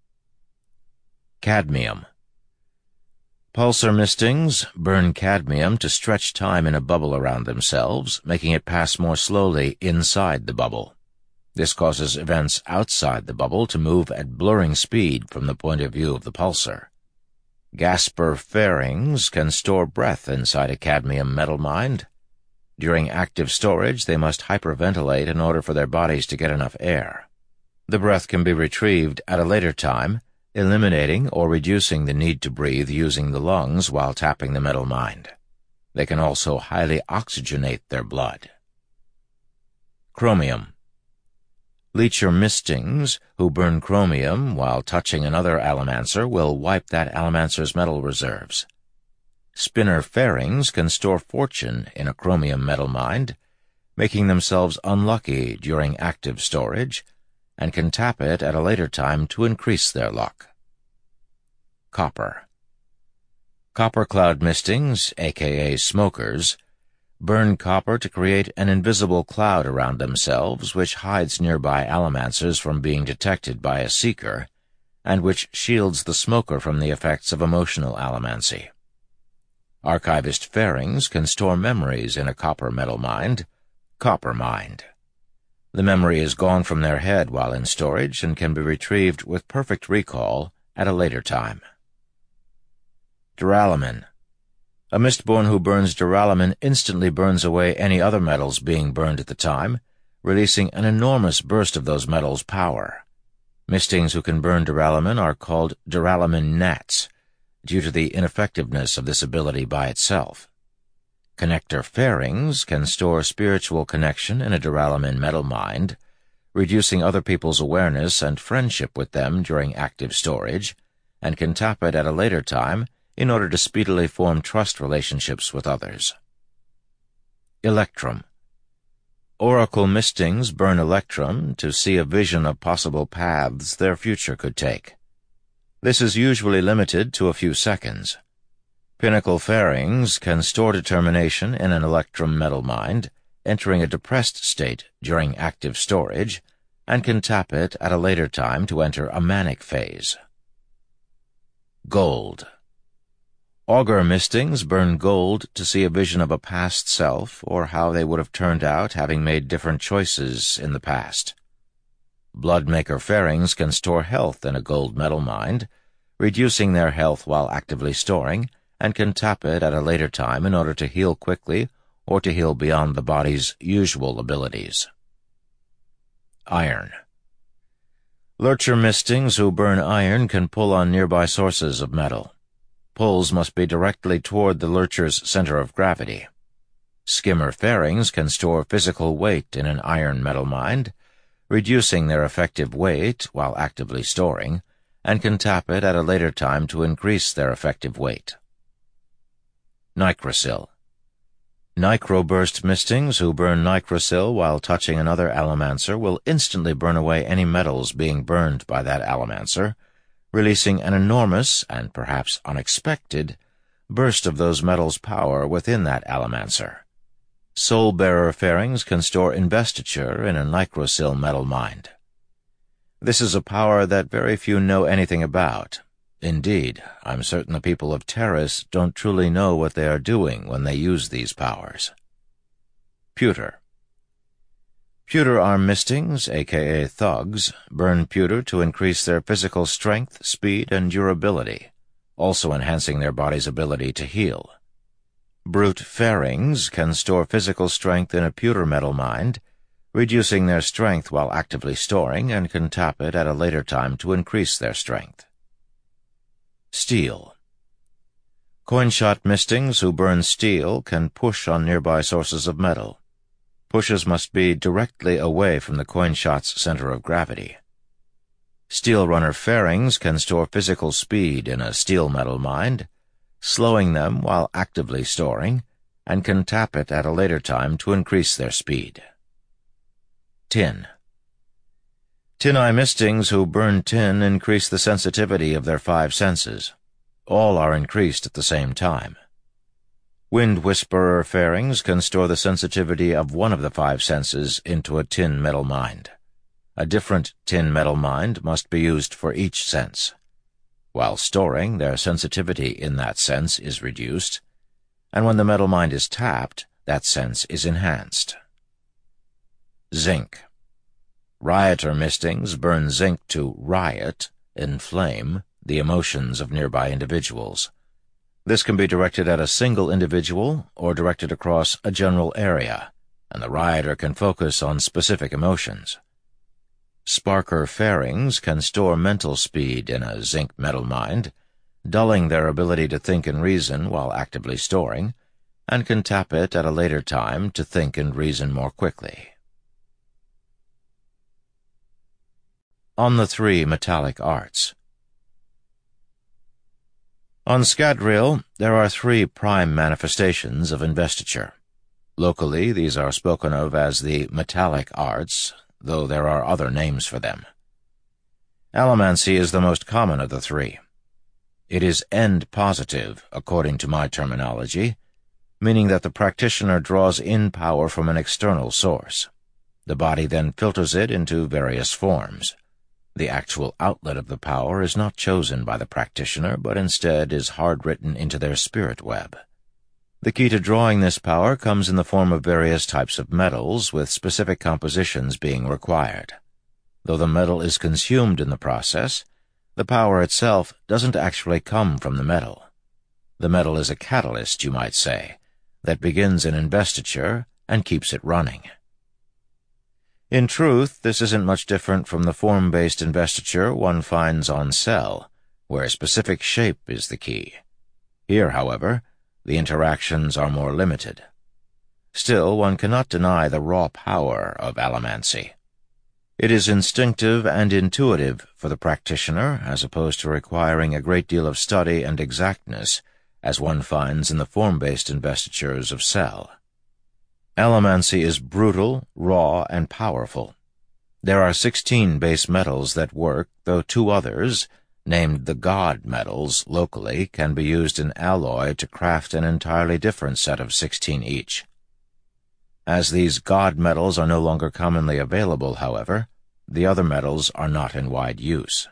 Cadmium. Pulsar mistings burn cadmium to stretch time in a bubble around themselves, making it pass more slowly inside the bubble. This causes events outside the bubble to move at blurring speed from the point of view of the pulsar. Gasper pharynx can store breath inside a cadmium metal mind. During active storage, they must hyperventilate in order for their bodies to get enough air. The breath can be retrieved at a later time, eliminating or reducing the need to breathe using the lungs while tapping the metal mind. They can also highly oxygenate their blood. Chromium. Leecher mistings who burn chromium while touching another allomancer will wipe that allomancer's metal reserves. Spinner pharynx can store fortune in a chromium metal mind, making themselves unlucky during active storage, and can tap it at a later time to increase their luck. Copper. Copper cloud mistings, aka smokers, burn copper to create an invisible cloud around themselves which hides nearby allomancers from being detected by a seeker, and which shields the smoker from the effects of emotional allomancy. Archivist pharynx can store memories in a copper metal mind, copper mind. The memory is gone from their head while in storage and can be retrieved with perfect recall at a later time. Duralumin. A mistborn who burns duralumin instantly burns away any other metals being burned at the time, releasing an enormous burst of those metals' power. Mistings who can burn duralumin are called duralumin gnats, due to the ineffectiveness of this ability by itself. Connector pharynx can store spiritual connection in a duralumin metal mind, reducing other people's awareness and friendship with them during active storage, and can tap it at a later time in order to speedily form trust relationships with others. Electrum. Oracle mistings burn electrum to see a vision of possible paths their future could take. This is usually limited to a few seconds. Pinnacle pharynx can store determination in an electrum metal mind, entering a depressed state during active storage, and can tap it at a later time to enter a manic phase. Gold. Augur mistings burn gold to see a vision of a past self or how they would have turned out having made different choices in the past. Bloodmaker pharynx can store health in a gold metal mind, reducing their health while actively storing, and can tap it at a later time in order to heal quickly or to heal beyond the body's usual abilities. Iron. Lurcher mistings who burn iron can pull on nearby sources of metal. Pulls must be directly toward the lurcher's center of gravity. Skimmer pharynx can store physical weight in an iron metal mind, reducing their effective weight while actively storing, and can tap it at a later time to increase their effective weight. Nicrosil. Nicroburst mistings who burn nicrosil while touching another allomancer will instantly burn away any metals being burned by that allomancer, releasing an enormous, and perhaps unexpected, burst of those metals' power within that allomancer. Soul-bearer Fairings can store investiture in a Nicrosil metal mind. This is a power that very few know anything about. Indeed, I'm certain the people of Terris don't truly know what they are doing when they use these powers. Pewter. Pewter arm mistings, aka thugs, burn pewter to increase their physical strength, speed, and durability, also enhancing their body's ability to heal. Brute Fairings can store physical strength in a pewter metal mind, reducing their strength while actively storing, and can tap it at a later time to increase their strength. Steel. Coinshot mistings who burn steel can push on nearby sources of metal. Pushes must be directly away from the coinshot's center of gravity. Steel runner Fairings can store physical speed in a steel metal mind, slowing them while actively storing, and can tap it at a later time to increase their speed. Tin. Tin-eye mistings who burn tin increase the sensitivity of their five senses. All are increased at the same time. Wind Whisperer Fairings can store the sensitivity of one of the five senses into a tin metal mind. A different tin metal mind must be used for each sense. While storing, their sensitivity in that sense is reduced, and when the metal mind is tapped, that sense is enhanced. Zinc. Rioter mistings burn zinc to riot, inflame, the emotions of nearby individuals. This can be directed at a single individual or directed across a general area, and the rioter can focus on specific emotions. Sparker Fairings can store mental speed in a zinc metal mind, dulling their ability to think and reason while actively storing, and can tap it at a later time to think and reason more quickly. On the three metallic arts. On Scadrial, there are three prime manifestations of investiture. Locally, these are spoken of as the metallic arts, though there are other names for them. Allomancy is the most common of the three. It is end-positive, according to my terminology, meaning that the practitioner draws in power from an external source. The body then filters it into various forms. The actual outlet of the power is not chosen by the practitioner, but instead is hard-written into their spirit web. The key to drawing this power comes in the form of various types of metals, with specific compositions being required. Though the metal is consumed in the process, the power itself doesn't actually come from the metal. The metal is a catalyst, you might say, that begins an investiture and keeps it running. In truth, this isn't much different from the form-based investiture one finds on Cell, where specific shape is the key. Here, however, the interactions are more limited. Still, one cannot deny the raw power of allomancy. It is instinctive and intuitive for the practitioner, as opposed to requiring a great deal of study and exactness, as one finds in the form-based investitures of Cell. Allomancy is brutal, raw, and powerful. There are sixteen base metals that work, though two others, named the God metals locally, can be used in alloy to craft an entirely different set of sixteen each. As these God metals are no longer commonly available, however, the other metals are not in wide use.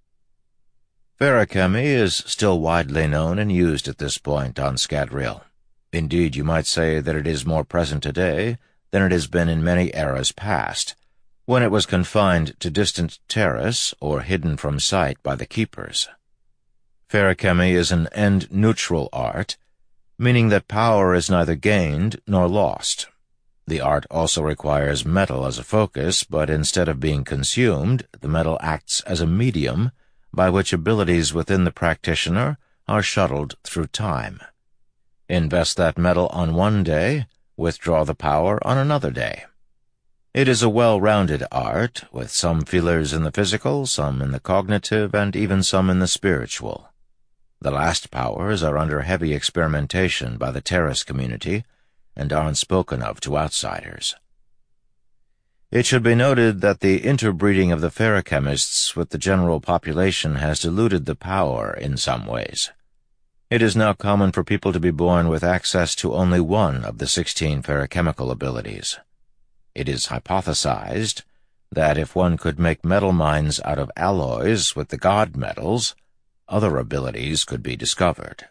Feruchemy is still widely known and used at this point on Scadrial. Indeed, you might say that it is more present today than it has been in many eras past, when it was confined to distant Terris or hidden from sight by the keepers. Feruchemy is an end-neutral art, meaning that power is neither gained nor lost. The art also requires metal as a focus, but instead of being consumed, the metal acts as a medium by which abilities within the practitioner are shuttled through time. Invest that metal on one day, withdraw the power on another day. It is a well-rounded art, with some feelers in the physical, some in the cognitive, and even some in the spiritual. The last powers are under heavy experimentation by the Terris community, and aren't spoken of to outsiders. It should be noted that the interbreeding of the feruchemists with the general population has diluted the power in some ways. It is now common for people to be born with access to only one of the sixteen ferrochemical abilities. It is hypothesized that if one could make metal mines out of alloys with the god metals, other abilities could be discovered.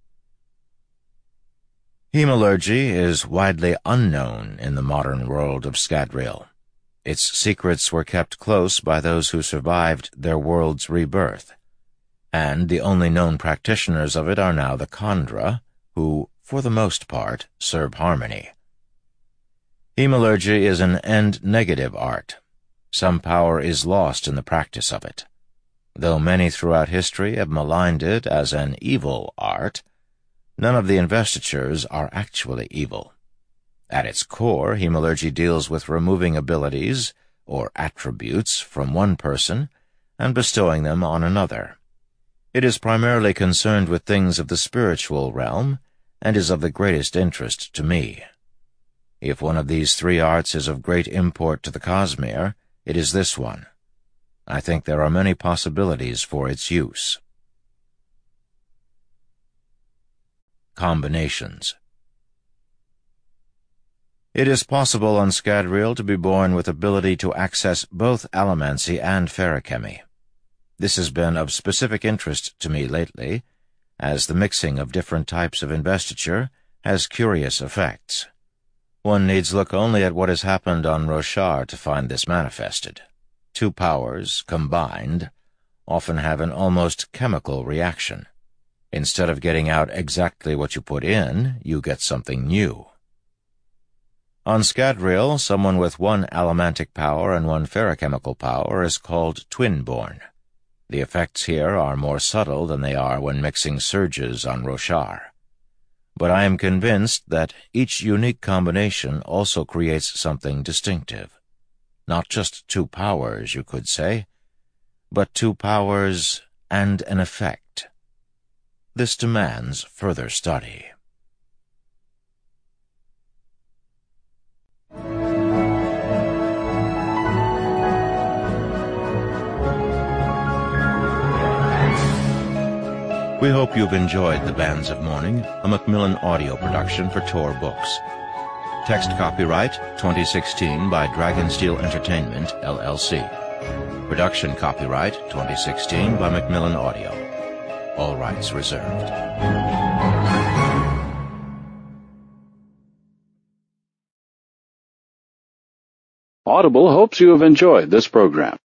Hemalurgy is widely unknown in the modern world of Scadrial. Its secrets were kept close by those who survived their world's rebirth, and the only known practitioners of it are now the Kandra, who, for the most part, serve harmony. Hemalurgy is an end-negative art. Some power is lost in the practice of it. Though many throughout history have maligned it as an evil art, none of the investitures are actually evil. At its core, hemalurgy deals with removing abilities, or attributes, from one person and bestowing them on another. It is primarily concerned with things of the spiritual realm and is of the greatest interest to me. If one of these three arts is of great import to the Cosmere, it is this one. I think there are many possibilities for its use. Combinations. It is possible on Scadrial to be born with ability to access both allomancy and ferrochemy. This has been of specific interest to me lately, as the mixing of different types of investiture has curious effects. One needs look only at what has happened on Roshar to find this manifested. Two powers, combined, often have an almost chemical reaction. Instead of getting out exactly what you put in, you get something new. On Scadrial, someone with one allomantic power and one ferrochemical power is called twin-born. The effects here are more subtle than they are when mixing surges on Roshar. But I am convinced that each unique combination also creates something distinctive. Not just two powers, you could say, but two powers and an effect. This demands further study. We hope you've enjoyed The Bands of Morning, a Macmillan audio production for Tor Books. Text copyright twenty sixteen by Dragonsteel Entertainment, L L C. Production copyright twenty sixteen by Macmillan Audio. All rights reserved. Audible hopes you have enjoyed this program.